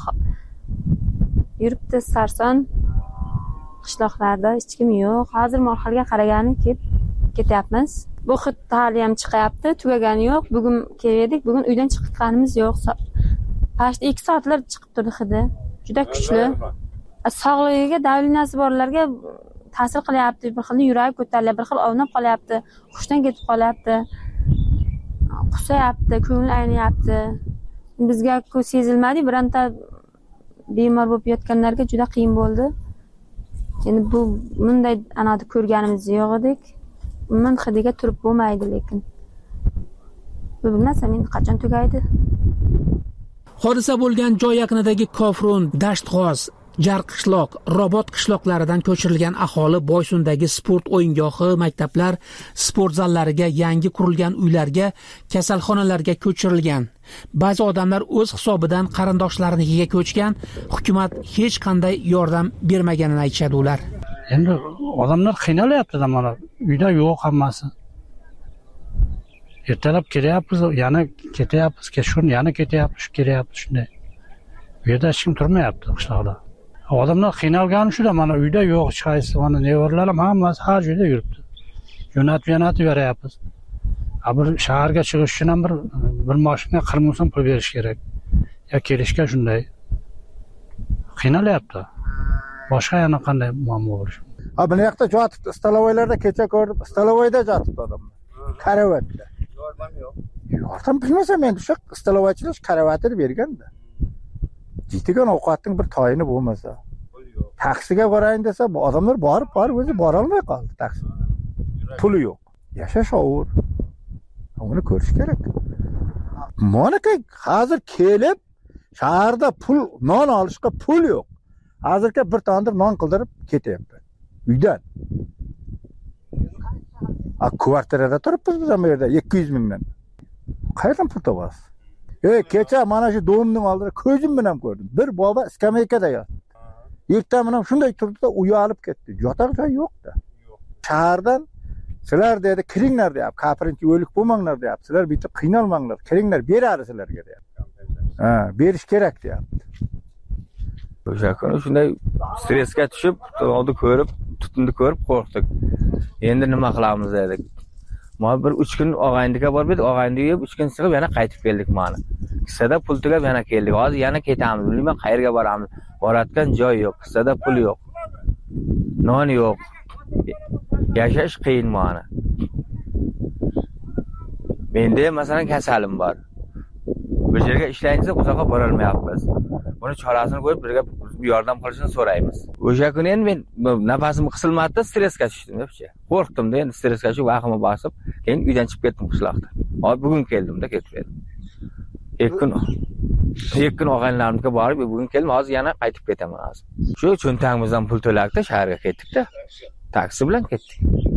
yuribdi sarson. Qishloqlarda hech kim yo'q. Hozir Morxalga qaragani ketyapmiz. Bu hid hali ham chiqyapti, tugagani yo'q. Bugun keldik, bugun uydan chiqqanimiz yo'q. Pashda 2 soatlar chiqib turdi hidi. Juda kuchli. Sog'ligiga davlinasi borlarga ta'sir qilyapti. Bir xil yuragi ko'tariladi, bir xil ovnab qolyapti, hushdan ketib qolyapti. Qusayapti, ko'ngli aynayapti. Bizga-ku sezilmadi, biranta bemor bo'lib yotganlarga juda qiyin bo'ldi. Endi bu bunday anada ko'rganimiz yo'q edik. Umuman hidiga turib bo'lmaydi lekin. Bilmasam endi qachon tugaydi. Hodisa bo'lgan joy yaqinidagi Kofrun, Dashtg'oz, Jarqishloq, Robot qishloqlaridan ko'chirilgan aholi Boysundagi sport o'yingohi, maktablar, sport zallariga, yangi qurilgan uylarga, kasalxonalarga ko'chirilgan. Ba'zi odamlar o'z hisobidan qarindoshlariga ko'chgan, hukumat hech qanday yordam bermaganini aytishadi ular. Endi odamlar qiynalyapti-da, mana uyda yo'q hammasi. Ertalab kelyapmiz, yana ketyapmiz, yana ketyapmiz, kelyapmiz shunday. Bu yerda hech kim turmayapti qishloqda. Odamlar qiynalgani shuda, mana uyda yo'q, hech qaysi, mana nevaralarim hammasi har joyda yuribdi. Jo'natib beryapmiz. Bir shaharga chiqish uchun ham bir mashina 40 ming so'm pul berish kerak. Ya kelishga shunday. Qiynalyapti. Boshqa yana qanday muammo bor? Buni yoqda yotibdi, stalovoylarda kecha ko'rdim, stalovoyda yotibdi odamlar. Karavatda. Yordam yo'q. Yordam bilmasam endi shu stalovoychilar karavatini berganda. Jitigan ovqatning bir tayini bo'lmasa. Taksiga borayin desa, bu odamlar borib o'zi bora olmay qoldi taksiga. Puli yo'q. Yashash og'ir. Uni ko'rish kerak. Monaka hozir kelib shaharda pul, non olishga pul yo'q. Hozirga bir tandir non qildirib ketyapti. Uydan. Kvartirada turibmiz biz ham yerda 200 mingdan. Qayerdan pul topasiz? Kecha mana shu domning oldida ko'zim bilan ko'rdim. Bir bobo skameykada yotdi. Erta bilan shunday turdi-da uyalib ketdi. Yotar joy yo'q-da. Shahardan Sizlar dedi kiringlar deyapti. Kapirinki o'lik bo'lmanglar deyapti. Sizlar bitta qiynalmanglar. Kiringlar beradi sizlarga deyapti. Ha, berish kerak deyapti. O'sha kuni shunday stressga tushib, oldi ko'rib, tutunni ko'rib qo'rqdik. Endi nima qilamiz dedik. Mana bir 3 kun og'ayniga borib edik, og'ayni yeb 3 kun chiqib yana qaytib keldik mana. Qissada pul tugab yana keldik. Hozir yana ketamiz. Bilmayman qayerga boramiz. Boratgan joy yo'q, qissada pul yo'q. Non yo'q. Yashash qiyin mana. Menda masalan kasalim bor. Bir yerga ishlayinsa uzoqqa bora olmayapmiz. Buni chorasini ko'rib birga yordam qilishini so'raymiz. O'sha kuni endi men nafasim qisilmadi, stressga tushdim debchi. Qo'rqdim-da, endi stressga tushib vahima bosib, keyin uydan chiqib ketdim qishloqda. Hozir bugun keldim-da, ketib edim. 2 kun og'aynilarimga borib, bugun keldim, hozir yana qaytib ketaman hozir. Shu cho'ntagimizdan pul to'lakda shaharga ketdik-da. Taksi bilan ketdik.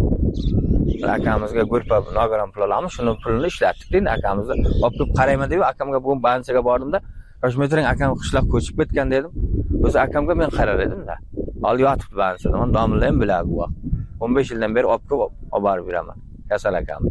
Akamizga ko'rpa nogaron pul olamiz, shuni pulini ishlatdik. Endi akamizni olib kelib qarayman deb akamga bugun banchaga bordimda, Toshmetring akam qishloq ko'chib ketgan dedim. O'zi akamga men qarar edim-da. Hali yotibdi banchada. Men domla ham biladi bu. 15 yildan beri olib kelib olib borib beraman. Kasal akamni.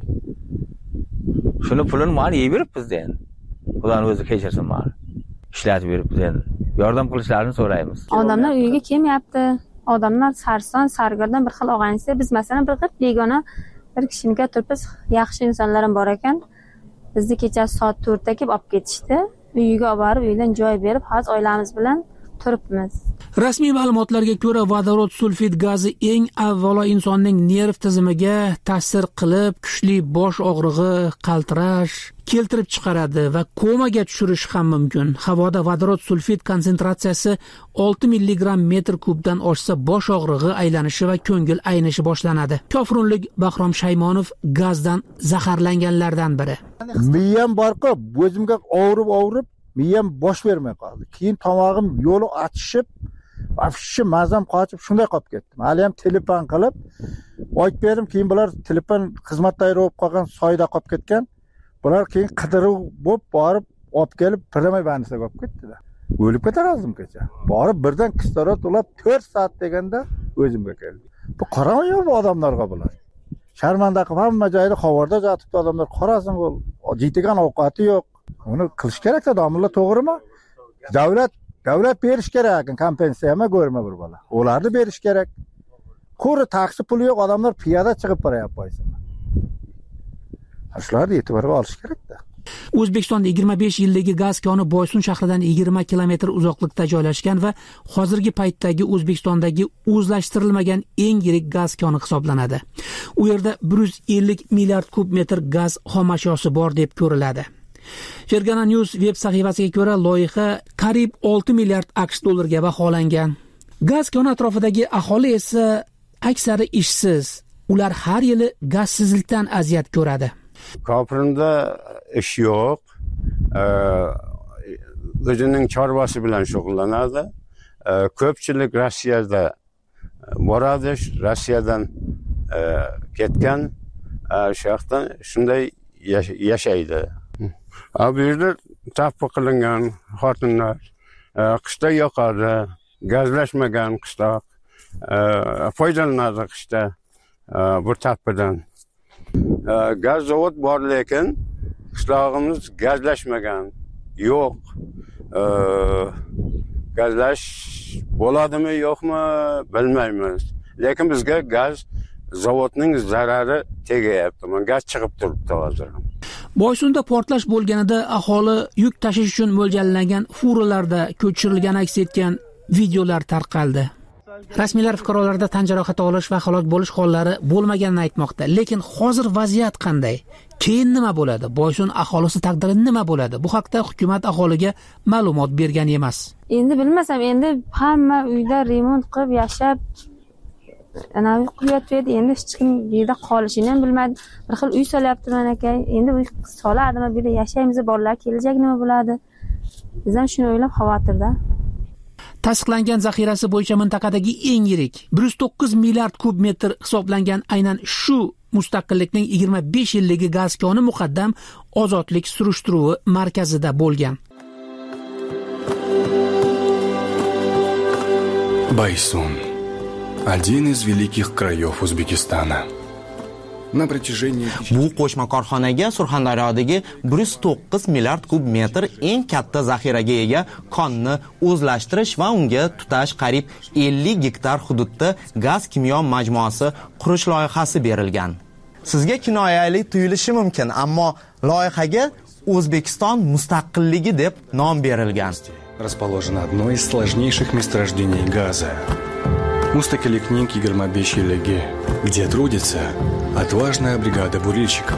Shuni pulini mana yeb beribmiz endi. Xudoning o'zi kechirsin meni. Ishlatib beribmiz endi. Yordam qilishlarini so'raymiz. Odamlar uyiga kelmayapti. Odamlar sarson, sargardon bir xil og'aynisi. Biz masalan bir qilib begona bir kishiniga turibmiz. Yaxshi insonlar ham bor ekan. Bizni kechasi soat 4 da kelib olib ketishdi. Uyiga olib borib, uydan joy berib, hozir oilamiz bilan turibmiz. Rasmiy ma'lumotlarga ko'ra, vodorod sulfid gazi eng avvalo insonning nerv tizimiga ta'sir qilib, kuchli bosh og'rig'i, qaltirash keltirib chiqaradi va komaga tushirishi ham mumkin. Havoda vodorod sulfid konsentratsiyasi 6 mg metr kubdan oshsa bosh og'rig'i, aylanishi va ko'ngil aynishi boshlanadi. Kofrunlik Bahrom Shaymonov gazdan zaharlanganlardan biri. Miyam borqa, o'zimga og'rib miyam bosh bermay qoldi. Keyin tomog'im yo'li achishib, afshi mazam qochib shunday qolib ketdim. Hali ham telefon qilib aytib berdim, keyin bular telefon xizmatdagi bo'lib qolgan soyda qolib ketgan. Bular keyin qidiruv bo'lib borib olib kelib Piramay bandisaga olib ketdilar. O'lib ketardim kecha. Borib birdan kislorod ulab 4 soat deganda o'zimga keldim. Bu qaraymi bu odamlarga bular? Sharmanda qilib hamma joyda xavorda yotibdi odamlar, qarasin bu jiytigan ovqati yo'q. Uni qilish kerak-da, domla to'g'rimi? Davlat berish kerak, kompensiyami ko'rma bir bola. Ularni berish kerak. Ko'ri taksi puli yo'q, odamlar piyoda chiqib borayapti qo'ysin. Shularni e'tiborga olish kerak-da. O'zbekistonda 25 yildagi gaz koni Boysun shahridan 20 kilometr uzoqlikda joylashgan va hozirgi paytdagi O'zbekistondagi o'zlashtirilmagan eng yirik gaz koni hisoblanadi. U yerda 150 milliard kub metr gaz xom ashyosi bor deb ko'riladi. Fergana News web sahifasiga ko'ra, loyiha qariyb 6 milliard AQSh dollarga baholangan. Gaz koni atrofidagi aholi esa aksari ishsiz. Ular har yili gazsizlikdan aziyat ko'radi. Koprinda ish yo'q. O'zining chorvasi bilan shug'ullanadi. Ko'pchilik Rossiyada boradi, Rossiyadan ketgan, shu yoqdan shunday yashaydi. Bu yerda tafqa qilingan xotinlar qishda yoqadi, gazlashmagan qishloq foydalanadi qishda bu tappadan. Gaz zavod bor, lekin qishlog'imiz gazlashmagan, yo'q. Gazlash bo'ladimi, yo'qmi bilmaymiz. Lekin bizga gaz zavodning zarari tegayapti. Gaz chiqib turibdi hozir. Boysunda portlash bo'lganida aholi yuk tashish uchun mo'ljallangan furalarda ko'chirilgani aks etgan videolar tarqaldi. Rasmiylar fuqarolarda tan jarohati olish va halok bo'lish hollari bo'lmaganini aytmoqda. Lekin hozir vaziyat qanday? Keyin nima bo'ladi? Boysun aholisi taqdiri nima bo'ladi? Bu haqda hukumat aholiga ma'lumot bergan emas. Endi bilmasam, endi hamma uyda remont qilib yashab anavi qilyapti, endi hech kim bu yerda qolishini ham bilmadi. Bir xil uy solyapti mana aka. Endi uy soladimi, bu yerda yashaymiz, bolalar kelajak nima bo'ladi? Biz ham shuni o'ylab xavotirda. Tasdiqlangan zaxirasi bo'yicha mintaqadagi eng yirik 109 milliard kub metr hisoblangan aynan shu mustaqillikning 25 yilligi gaz koni muqaddam ozodlik surishtiruvi markazida bo'lgan. Boysun — один из великих краев Узбекистана. Bu qo'shma korxonaga Surxondaryodagi 109 milliard kub metr eng katta zaxiraga ega konni o'zlashtirish va unga tutash qariyb 50 gektar hududda gaz kimyo majmuasi qurish loyihasi berilgan. Sizga kinoyali tuyulishi mumkin, ammo loyihaga O'zbekiston mustaqilligi deb nom berilgan. Расположено одно из сложнейших месторождений газа. Мустакиликник Егермобещелеги, где трудится отважная бригада бурильщиков.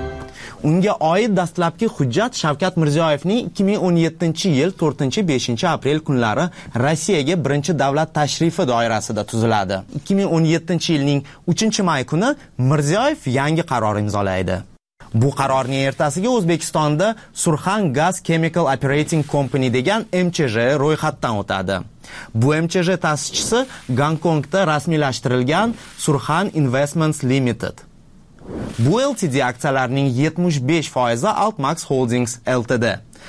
Unga oid dastlabki hujjat Shavkat Mirziyoyevning 2017-yil 4-5 aprel kunlari Rossiyaga birinchi davlat tashrifi doirasida tuziladi. 2017-yilning 3-may kuni Mirziyoyev yangi qaror imzolaydi. Bu qarorning ertasiga O'zbekistonda Surxan Gas Chemical Operating Company degan MCJ ro'yxatdan o'tadi. Bu MCJ ta'sischisi Gonkongda rasmiylashtirilgan Surxan Investments Limited. Bu LTD aksiyalarning 75% Altmax Holdings Ltd,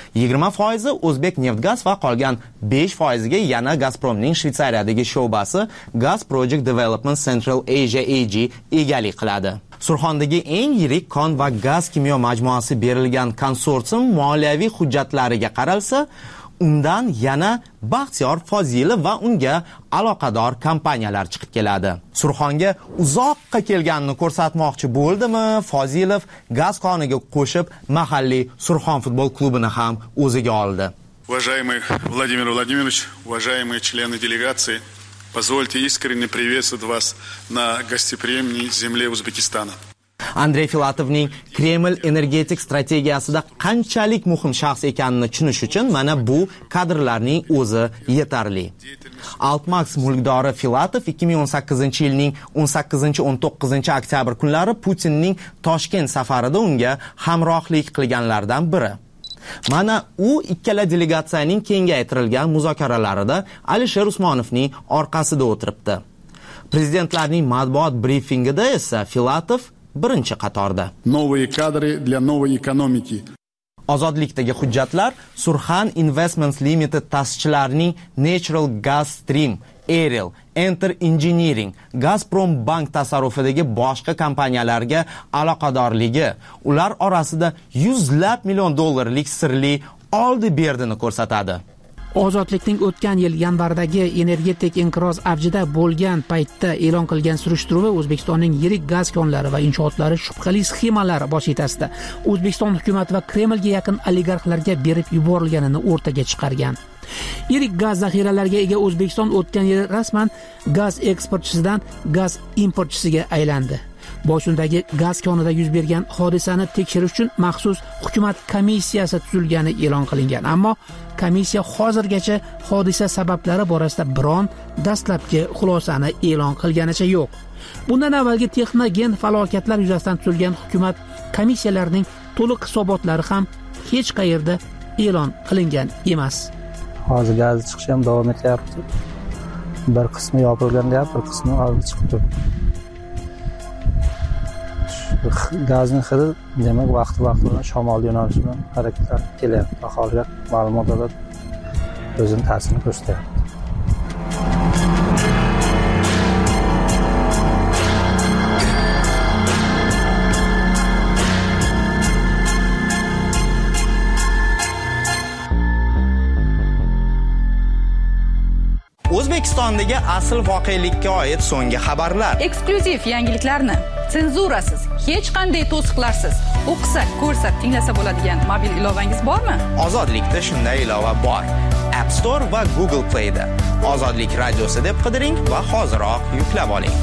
20% O'zbekneftgaz va qolgan 5% ga yana Gazpromning Shveysariyadagi sho'basi Gas Project Development Central Asia AG egalik qiladi. Surxondagi eng yirik kon va gaz kimyo majmuasi berilgan konsorsium moliyaviy hujjatlariga qaralsa, undan yana Baxtiyor Fozilov va unga aloqador kompaniyalar chiqib keladi. Surxonga uzoqqa kelganini ko'rsatmoqchi bo'ldimi, Fozilov gaz koniga qo'shib mahalliy Surxon futbol klubini ham o'ziga oldi. Уважаемый Владимир Владимирович, уважаемые члены делегации, позвольте искренне приветствовать вас на гостеприимной земле Узбекистана. Andrey Filatovning Kreml energetik strategiyasida qanchalik muhim shaxs ekanini tushunish uchun mana bu kadrlarning o'zi yetarli. Altmax mulkdori Filatov 2018-yilning 18-19 oktyabr kunlari Putinning Toshkent safarida unga hamrohlik qilganlardan biri. Mana u ikkala delegatsiyaning kengaytirilgan muzokaralarida Alisher Usmonovning orqasida o'tiribdi. Prezidentlarning matbuot brifingida esa Filatov birinchi qatorda. Новые кадры для новой экономики. Ozodlikdagi hujjatlar Surxan Investments Limited ta'sischilarining Natural Gas Stream, Aerial, Enter Engineering, Gazprom Bank tasarrufidagi boshqa kompaniyalarga aloqadorligi, ular orasida $100 million sirli oldi-berdini ko'rsatadi. Ozodlikning o'tgan yil yanvardagi energetik inqiroz avjida bo'lgan paytda e'lon qilgan surishtiruvi O'zbekistonning yirik gaz konlari va inshootlari shubhali sxemalar vositasida O'zbekiston hukumati va Kremlga yaqin oligarxlarga berib yuborilganini o'rtaga chiqargan. Yirik gaz zaxiralariga ega O'zbekiston o'tgan yil rasman gaz eksportchisidan gaz importchisiga aylandi. Boysundagi gaz konida yuz bergan hodisani tekshirish uchun maxsus hukumat komissiyasi tuzilgani e'lon qilingan, ammo komissiya hozirgacha hodisa sabablari borasida biron dastlabki xulosani e'lon qilganicha yo'q. Bundan avvalgi texnogen falokatlar yuzasidan tuzilgan hukumat komissiyalarining to'liq hisobotlari ham hech qayerda e'lon qilingan emas. Hozir gaz chiqishi ham davom etyapti. Bir qismi yopilgan deyapti, bir qismi hozir chiqib turibdi. Gazning hidi demak vaqti-vaqti bilan shamol yo'nalishi bilan harakatlanib kelyapti. Aholiga ma'lumotlar o'zining ta'sirini ko'rsatyapti. O'zbekistondagi asl voqelikka oid so'nggi xabarlar. Eksklyuziv yangiliklarni senzurasiz, hech qanday to'siqlarsiz o'qisa, ko'rsa, tinglasa bo'ladigan mobil ilovangiz bormi? Ozodlikda shunday ilova bor. App Store va Google Play da. Ozodlik radiosi deb qidiring va hoziroq yuklab oling.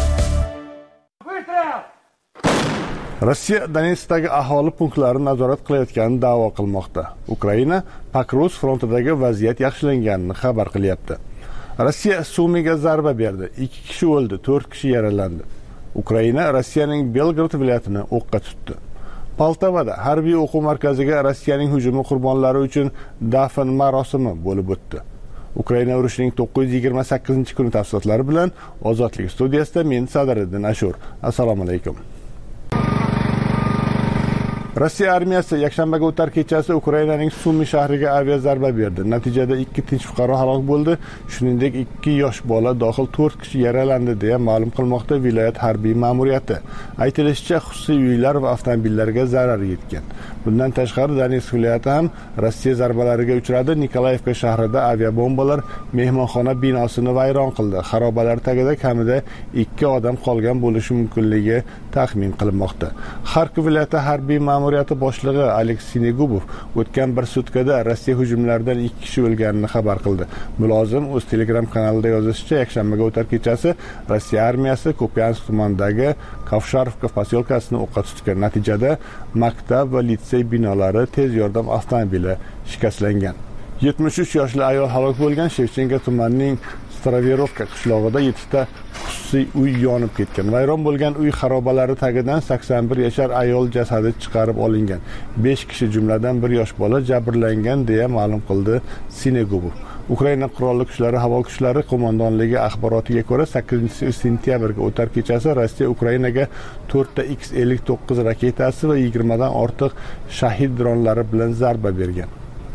Rossiya Donetskdagi aholi punktlarini nazorat qilayotganini da'vo qilmoqda. Ukraina Pakros frontidagi vaziyat yaxshilanganini xabar qilyapti. Rossiya Sumiga zarba berdi. 2 kishi o'ldi, 4 kishi yaralandi. Ukraina Rossiyaning Belgrad viloyatini o'qqa tutdi. Poltavada harbiy o'quv markaziga Rossiyaning hujumi qurbonlari uchun dafn marosimi bo'lib o'tdi. Ukraina urushining 928-kuni tafsilotlari bilan Ozodlik studiyasida men Sadiriddin Ashur. Assalomu alaykum. Rossiya armiyasi yakshanbaga o'tar kechasi Ukrainaning Sumi shahriga aviazarba berdi. Natijada 2 tinch fuqaro halok bo'ldi, shuningdek 2 yosh bola dohil 4 kishi yaralandi deya ma'lum qilmoqda viloyat harbiy ma'muriyati. Aytilishicha, xususiy uylar va avtomobillarga zarar yetgan. Bundan tashqari Donetsk viloyati ham Rossiya zarbalariga uchradi. Nikolayevka shahrida aviabombalar mehmonxona binosini vayron qildi. Xarobalar tagida kamida 2 odam qolgan bo'lishi mumkinligi taxmin qilinmoqda. Xarkov viloyati harbiy ma'muriyati boshlig'i Aleksey Negubov o'tgan bir sutkada Rossiya hujumlaridan 2 kishi o'lganini xabar qildi. Mulozim o'z Telegram kanalida yozishicha, yakshanbaga o'tar kechasi Rossiya armiyasi Kupiansk tumanidagi Kovsharovka posyolkasini o'qqa tutgan. Natijada maktab va litsey binolari, tez yordam avtomobili shikastlangan. 73 yoshli ayol halok bo'lgan. Shevchenko tumanining Staroverovka qishlog'ida 7 ta xususiy uy yonib ketgan. Vayron bo'lgan uy xarobalari tagidan 81 yashar ayol jasadi chiqarib olingan. 5 kishi jumladan 1 yosh bola jabrlangan deya ma'lum qildi Sinegubov. Ukraina qurolli kuchlari havo kuchlari qo'mondonligi axborotiga ko'ra 8 sentyabrga o'tar kechasi Rossiya Ukrainaga 4 ta X-59 raketasi va 20 dan ortiq shahid dronlari bilan zarba bergan.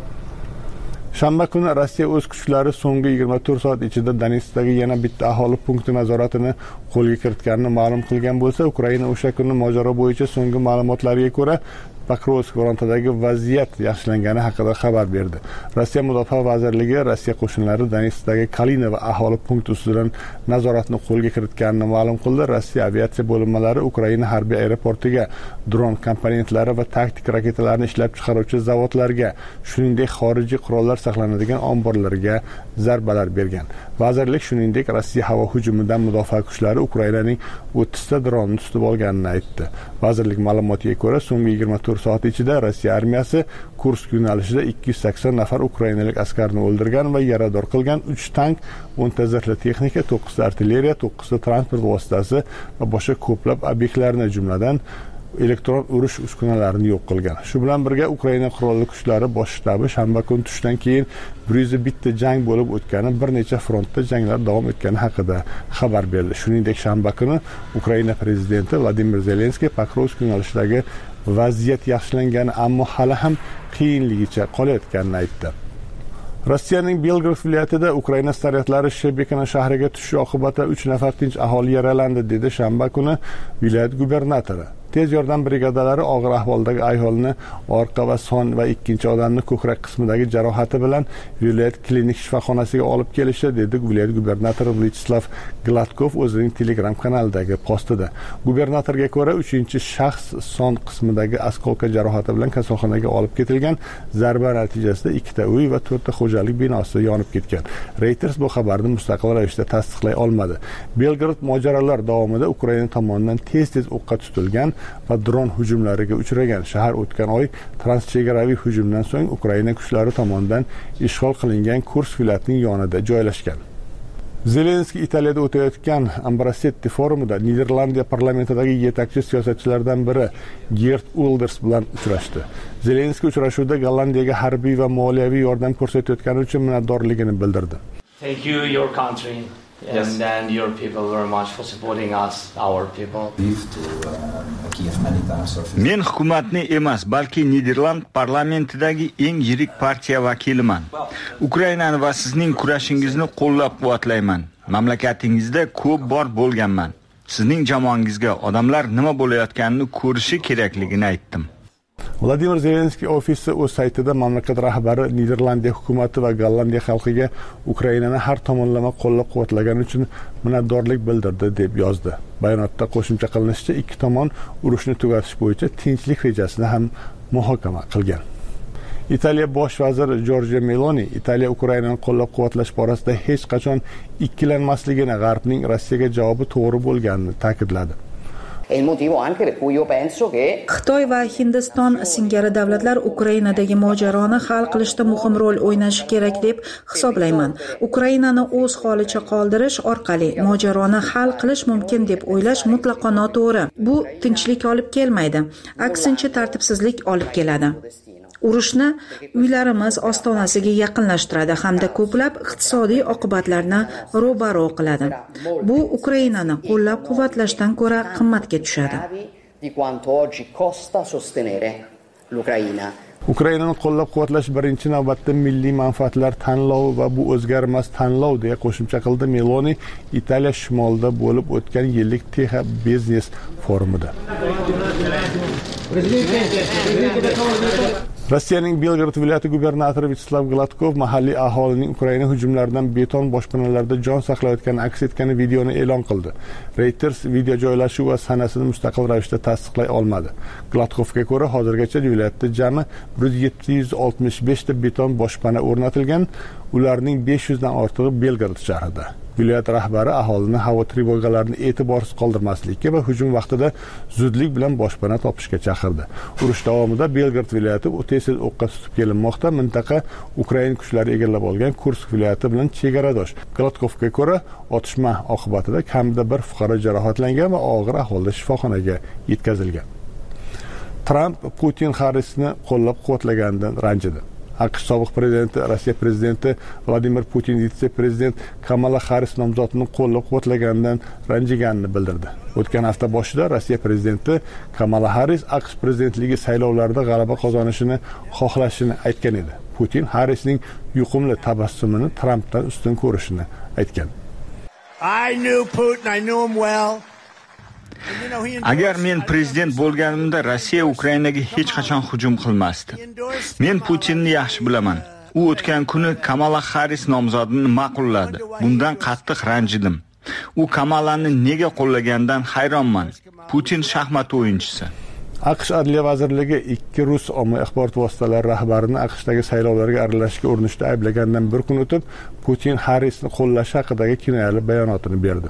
Shanba kuni Rossiya o'z kuchlari so'nggi 24 soat ichida Donetskdagi yana bitta aholi punkti nazoratini qo'lga kiritganini ma'lum qilgan bo'lsa, Ukraina o'sha kuni mojaro bo'yicha so'nggi ma'lumotlarga ko'ra Pakrovsk frontidagi vaziyat yaxshilangani haqida xabar berdi. Rossiya Mudofaa vazirligi Rossiya qo'shinlari Donetskdagi Kalina va aholi punkti ustidan nazoratni qo'lga kiritganini ma'lum qildi. Rossiya aviatsiya bo'linmalari Ukraina harbiy aeroportiga, dron komponentlari va taktik raketalarni ishlab chiqaruvchi zavodlarga, shuningdek xorijiy qurollar saqlanadigan omborlarga zarbalar bergan. Vazirlik shuningdek Rossiya havo hujumidan mudofaa kuchlari Ukrainaning 30 ta dronni tutib olganini aytdi. Vazirlik ma'lumotiga ko'ra, so'nggi 24 soat ichida Rossiya armiyasi Kursk yo'nalishida 280 nafar ukrainalik askarni o'ldirgan va yarador qilgan 3 tank, 10 ta zirhli texnika, 9 ta artilleriya, 9 ta transport vositasi va boshqa ko'plab obyektlarni, jumladan elektron urush uskunalarini yo'q qilgan. Shu bilan birga Ukraina qurolli kuchlari bosh shtabi shanba kuni tushdan keyin 101 jang bo'lib o'tgani, bir necha frontda janglar davom etgani haqida xabar berdi. Shuningdek, shanba kuni Ukraina prezidenti Vladimir Zelenskiy Pakrovsk yo'nalishidagi vaziyat yaxshilangani, ammo hali ham qiyinligicha qolayotganini aytdi. Rossiyaning Belgorod viloyatida Ukraina snaryadlari Shebekina shahriga tushishi oqibatida 3 nafar tinch aholi yaralandi, dedi shanba kuni viloyat gubernatori. Tez yordam brigadalari og'ir ahvoldagi ayolni orqa va son va ikkinchi odamni ko'krak qismidagi jarohati bilan viloyat klinik shifoxonasiga olib kelishdi, dedi viloyat gubernatori Vyacheslav Gladkov o'zining Telegram kanalidagi postida. Gubernatorga ko'ra, 3-shaxs son qismidagi askolka jarohati bilan kasalxonaga olib ketilgan. Zarba natijasida 2 ta uy va 4 ta xo'jalik binosi yonib ketgan. Reuters bu xabarni mustaqil ravishda tasdiqlay olmadi. Belgorod mojarolar davomida Ukraina tomonidan tez-tez o'qqa tutilgan va dron hujumlariga uchragan. Shahar o'tgan oy transchegaraviy hujumdan so'ng Ukraina kuchlari tomonidan ishg'ol qilingan Kursk viloyatining yonida joylashgan. Zelenskiy Italiyada o'tayotgan Ambrosetti forumida Niderlandiya parlamentidagi yetakchi siyosatchilardan biri Geert Wilders bilan uchrashdi. Zelenskiy uchrashuvda Gollandiyaga harbiy va moliyaviy yordam ko'rsatayotgani uchun minnatdorligini bildirdi. Thank you, your country. Yes. And your people very much for supporting us, our people. Men hukumatni emas, balki Niderland parlamentidagi eng yirik partiya vakiliman. Ukrainani va sizning kurashingizni qo'llab-quvvatlayman. Mamlakatingizda ko'p bor bo'lganman. Sizning jamoangizga odamlar nima bo'layotganini ko'rishi kerakligini aytdim. Vladimir Zelenskiy ofisi o'z saytida mamlakat rahbari Niderlandiya hukumati va Gollandiya xalqiga Ukrainani har tomonlama qo'llab-quvvatlagani uchun minnatdorlik bildirdi deb yozdi. Bayonotda qo'shimcha qilinishicha, ikki tomon urushni tugatish bo'yicha tinchlik rejasini ham muhokama qilgan. Italiya bosh vaziri Giorgia Meloni Italiya Ukrainani qo'llab-quvvatlash borasida hech qachon ikkilanmasligini, G'arbning Rossiyaga javobi to'g'ri bo'lganini ta'kidladi. Xitoy va Hindiston singari davlatlar Ukrainadagi mojaroni hal qilishda muhim rol o'ynashi kerak deb hisoblayman. Ukrainani o'z holicha qoldirish orqali mojaroni hal qilish mumkin deb o'ylash mutlaqo noto'g'ri. Bu tinchlik olib kelmaydi, aksincha tartibsizlik olib keladi. Urushni uylarimiz ostonasiga yaqinlashtiradi hamda ko'plab iqtisodiy oqibatlarni ro'baro qiladi. Bu Ukrainani qo'llab-quvvatlashdan ko'ra qimmatga tushadi. di quanto oggi costa sostenere l'Ucraina. Ukrainani qo'llab-quvvatlash birinchi navbatda milliy manfaatlar tanlovi va bu o'zgarmas tanlov deya qo'shimcha qildi Meloni Italiya shimolida bo'lib o'tgan yillik Texa biznes forumida. Rossiyaning Belgrad viloyati gubernatori Vyacheslav Gladkov mahalliy aholining Ukraina hujumlaridan beton boshpanalarda jon saqlayotganini aks etgan videoni e'lon qildi. Reuters video joylashuv va sanasini mustaqil ravishda tasdiqlay olmadi. Gladkovga ko'ra, hozirgacha viloyatda jami 765 ta beton boshpana o'rnatilgan, ularning 500 dan ortig'i Belgrad shahrida. Viloyat rahbari aholini havo trevogalarini e'tiborsiz qoldirmaslikka va hujum vaqtida zudlik bilan boshpana topishga chaqirdi. Urush davomida Belgrad viloyati tez o'qqa tutib kelinmoqda. Mintaqa Ukraina kuchlari egallab olgan Kursk viloyati bilan chegaradosh. Gladkovga ko'ra, otishma oqibatida kamida bir fuqaro jarohatlangan va og'ir ahvolda shifoxonaga yetkazilgan. Tramp Putin Harrisni qo'llab-quvvatlaganidan ranjidi. AQSh sobiq prezidenti, Rossiya prezidenti Vladimir Putin vitse-prezident Kamala Harris nomzodini qo'llab-quvvatlaganidan ranjiganini bildirdi. O'tgan hafta boshida Rossiya prezidenti Kamala Harris AQSh prezidentligi saylovlarida g'alaba qozonishini xohlashini aytgan edi. Putin Harrisning yuqumli tabassumini Trampdan ustun ko'rishini aytgan. I knew Putin, I knew him well. Agar men prezident bo'lganimda Rossiya Ukrainaga hech qachon hujum qilmasdi. Men Putinni yaxshi bilaman. U o'tgan kuni Kamala Harris nomzodini ma'qulladi. Bundan qattiq ranjidim. U Kamalani nega qo'llaganidan hayronman. Putin shaxmat o'yinchisi. AQSh Adliya vazirligi ikki rus ommaviy axborot vositalari rahbarini AQShdagi saylovlarga aralashishga urinishda ayblagandan bir kun o'tib, Putin Harrisni qo'llash haqidagi kinoyali bayonotini berdi.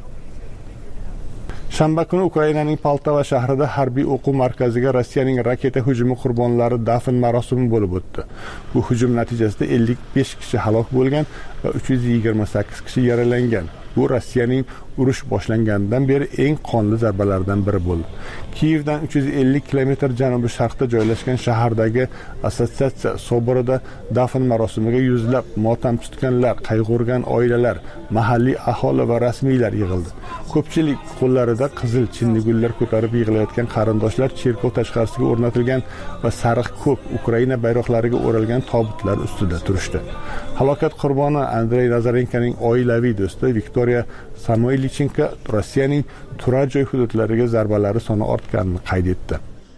Shanba kuni Ukrainaning Poltava shahrida harbiy o'quv markaziga Rossiyaning raketa hujumi qurbonlari dafn marosimi bo'lib o'tdi. Bu hujum natijasida 55 kishi halok bo'lgan va 328 kishi yaralangan. Bu Rossiyaning urush boshlanganidan beri eng qonli zarbalardan biri bo'ldi. Kiyevdan 350 kilometr janubi sharqda joylashgan shahardagi assotsiatsiya soborida dafn marosimiga yuzlab motam tutganlar, qayg'urgan oilalar, mahalliy aholi va rasmiylar yig'ildi. Ko'pchilik qo'llarida qizil chinni gullar ko'tarib yig'layotgan qarindoshlar cherkov tashqarisiga o'rnatilgan va sariq ko'k Ukraina bayroqlariga o'ralgan tobutlar ustida turishdi. Halokat qurboni Andrey Nazarenkoning oilaviy do'sti Viktoriya Samoilichenko Rossiyaning turar joy hududlariga zarbalari soni ortganini qayd etdi.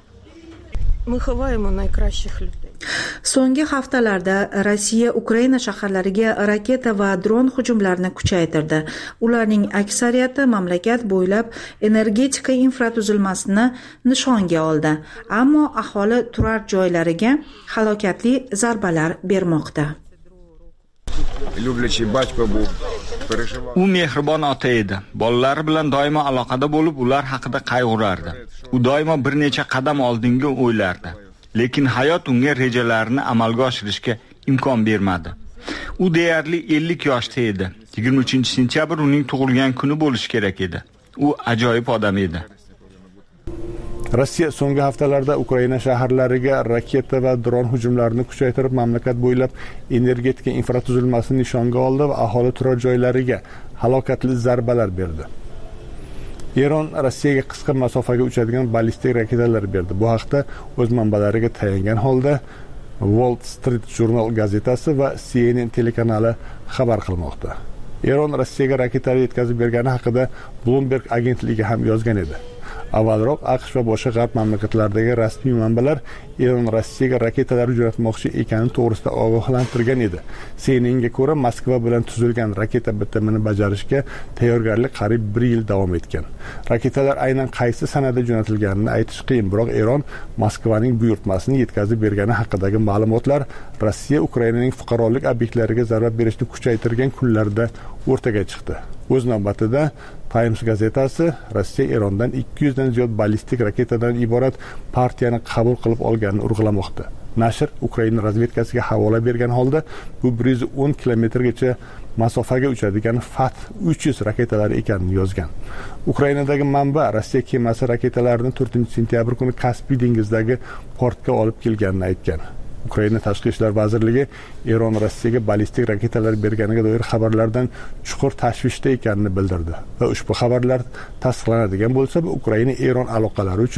So'nggi haftalarda Rossiya Ukraina shaharlariga raketa va dron hujumlarini kuchaytirdi. Ularning aksariyati mamlakat bo'ylab energetika infratuzilmasini nishonga oldi, ammo aholi turar joylariga halokatli zarbalar bermoqda. U mehribon ota edi. Bolalari bilan doimo aloqada bo'lib, ular haqida qayg'urardi. U doimo bir necha qadam oldinga o'ylardi. Lekin hayot unga rejalarini amalga oshirishga imkon bermadi. U deyarli 50 yoshda edi. 23-sentyabr uning tug'ilgan kuni bo'lishi kerak edi. U ajoyib odam edi. Rossiya so'nggi haftalarda Ukraina shaharlariga raketa va dron hujumlarini kuchaytirib, mamlakat bo'ylab energetika infratuzilmasini nishonga oldi va aholi turar joylariga halokatli zarbalar berdi. Eron Rossiyaga qisqa masofaga uchadigan ballistik raketalar berdi. Bu haqda o'z manbalariga tayangan holda Wall Street Journal gazetasi va CNN telekanali xabar qilmoqda. Eron Rossiyaga raketalar yetkazib bergani haqida Bloomberg agentligi ham yozgan edi. Avvalroq AQSh va boshqa g'arb mamlakatlaridagi rasmiy manbalar Eron Rossiyaga raketalar jo'natmoqchi ekani to'g'risida ogohlantirgan edi. CNNga ko'ra, Moskva bilan tuzilgan raketa bitimini bajarishga tayyorgarlik qariyb 1 yil davom etgan. Raketalar aynan qaysi sanada jo'natilganini aytish qiyin, biroq Eron Moskvaning buyurtmasini yetkazib bergani haqidagi ma'lumotlar Rossiya Ukrainaning fuqarolik obyektlariga zarar berishni kuchaytirgan kunlarda o'rtaga chiqdi. O'z navbatida Times gazetasi Rossiya Erondan 200 dan ziyod ballistik raketadan iborat partiyani qabul qilib olganini urg'ulamoqda. Nashr Ukraina razvedkasiga havola bergan holda bu 110 kilometrgacha masofaga uchadigan FAT 300 raketalari ekanini yozgan. Ukrainadagi manba Rossiya kemasi raketalarni 4-sentyabr kuni Kaspiy dengizidagi portga olib kelganini aytgan. Ukraina Tashqi ishlar vazirligi Eron Rossiyaga ballistik raketalar berganiga doir xabarlardan chuqur tashvishda ekanini bildirdi va ushbu xabarlar tasdiqlanadigan bo'lsa, Ukraina Eron aloqalari uchun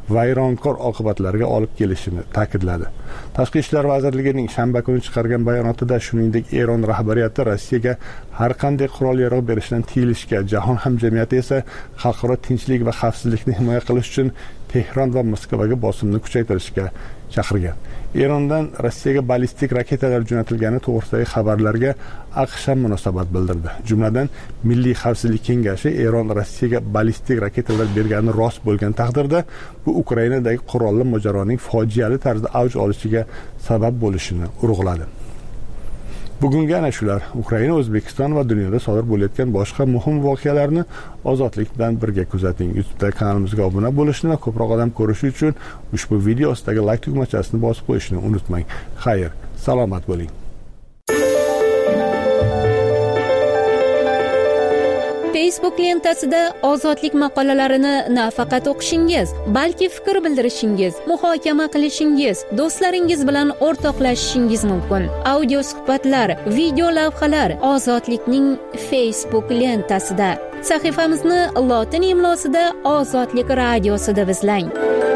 vayronkor oqibatlarga olib kelishini ta'kidladi. Tashqi ishlar vazirligining shanba kuni chiqargan bayonotida shuningdek Eron rahbariyati Rossiyaga har qanday qurol-yarog' berishdan tiyilishga, jahon hamjamiyati esa xalqaro tinchlik va xavfsizlikni himoya qilish uchun Tehron va Moskvaga bosimni kuchaytirishga chaqirgan. Erondan Rossiyaga ballistik raketalar jo'natilgani to'g'risidagi xabarlarga AQSh ham munosabat bildirdi. Jumladan, Milliy xavfsizlik kengashi Eron Rossiyaga ballistik raketalar bergani rost bo'lgan taqdirda, bu Ukrainadagi qurolli mojaroning fojiali tarzda avj olishiga sabab bo'lishini urg'uladi. Bugungi ana shular. Ukraina, O'zbekiston va dunyoda sodir bo'layotgan boshqa muhim voqealarni Ozodlik bilan birga kuzating. YouTube'da kanalimizga obuna bo'lishni va ko'proq odam ko'rishi uchun ushbu video ostidagi like tugmachasini bosib qo'yishni unutmang. Xayr, salomat bo'ling. Facebook lentasida Ozodlik maqolalarini nafaqat o'qishingiz, balki fikr bildirishingiz, muhokama qilishingiz, do'stlaringiz bilan o'rtoqlashishingiz mumkin. Audio suhbatlar, video lavhalar Ozodlikning Facebook lentasida. Sahifamizni lotin imlosida Ozodlik radiosi deb izlang.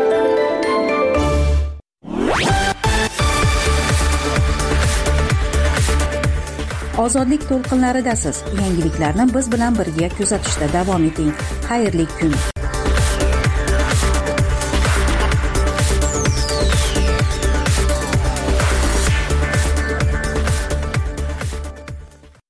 Ozodlik to'lqinlaridasiz. Yangiliklarni biz bilan birga kuzatishda davom eting. Xayrli kun.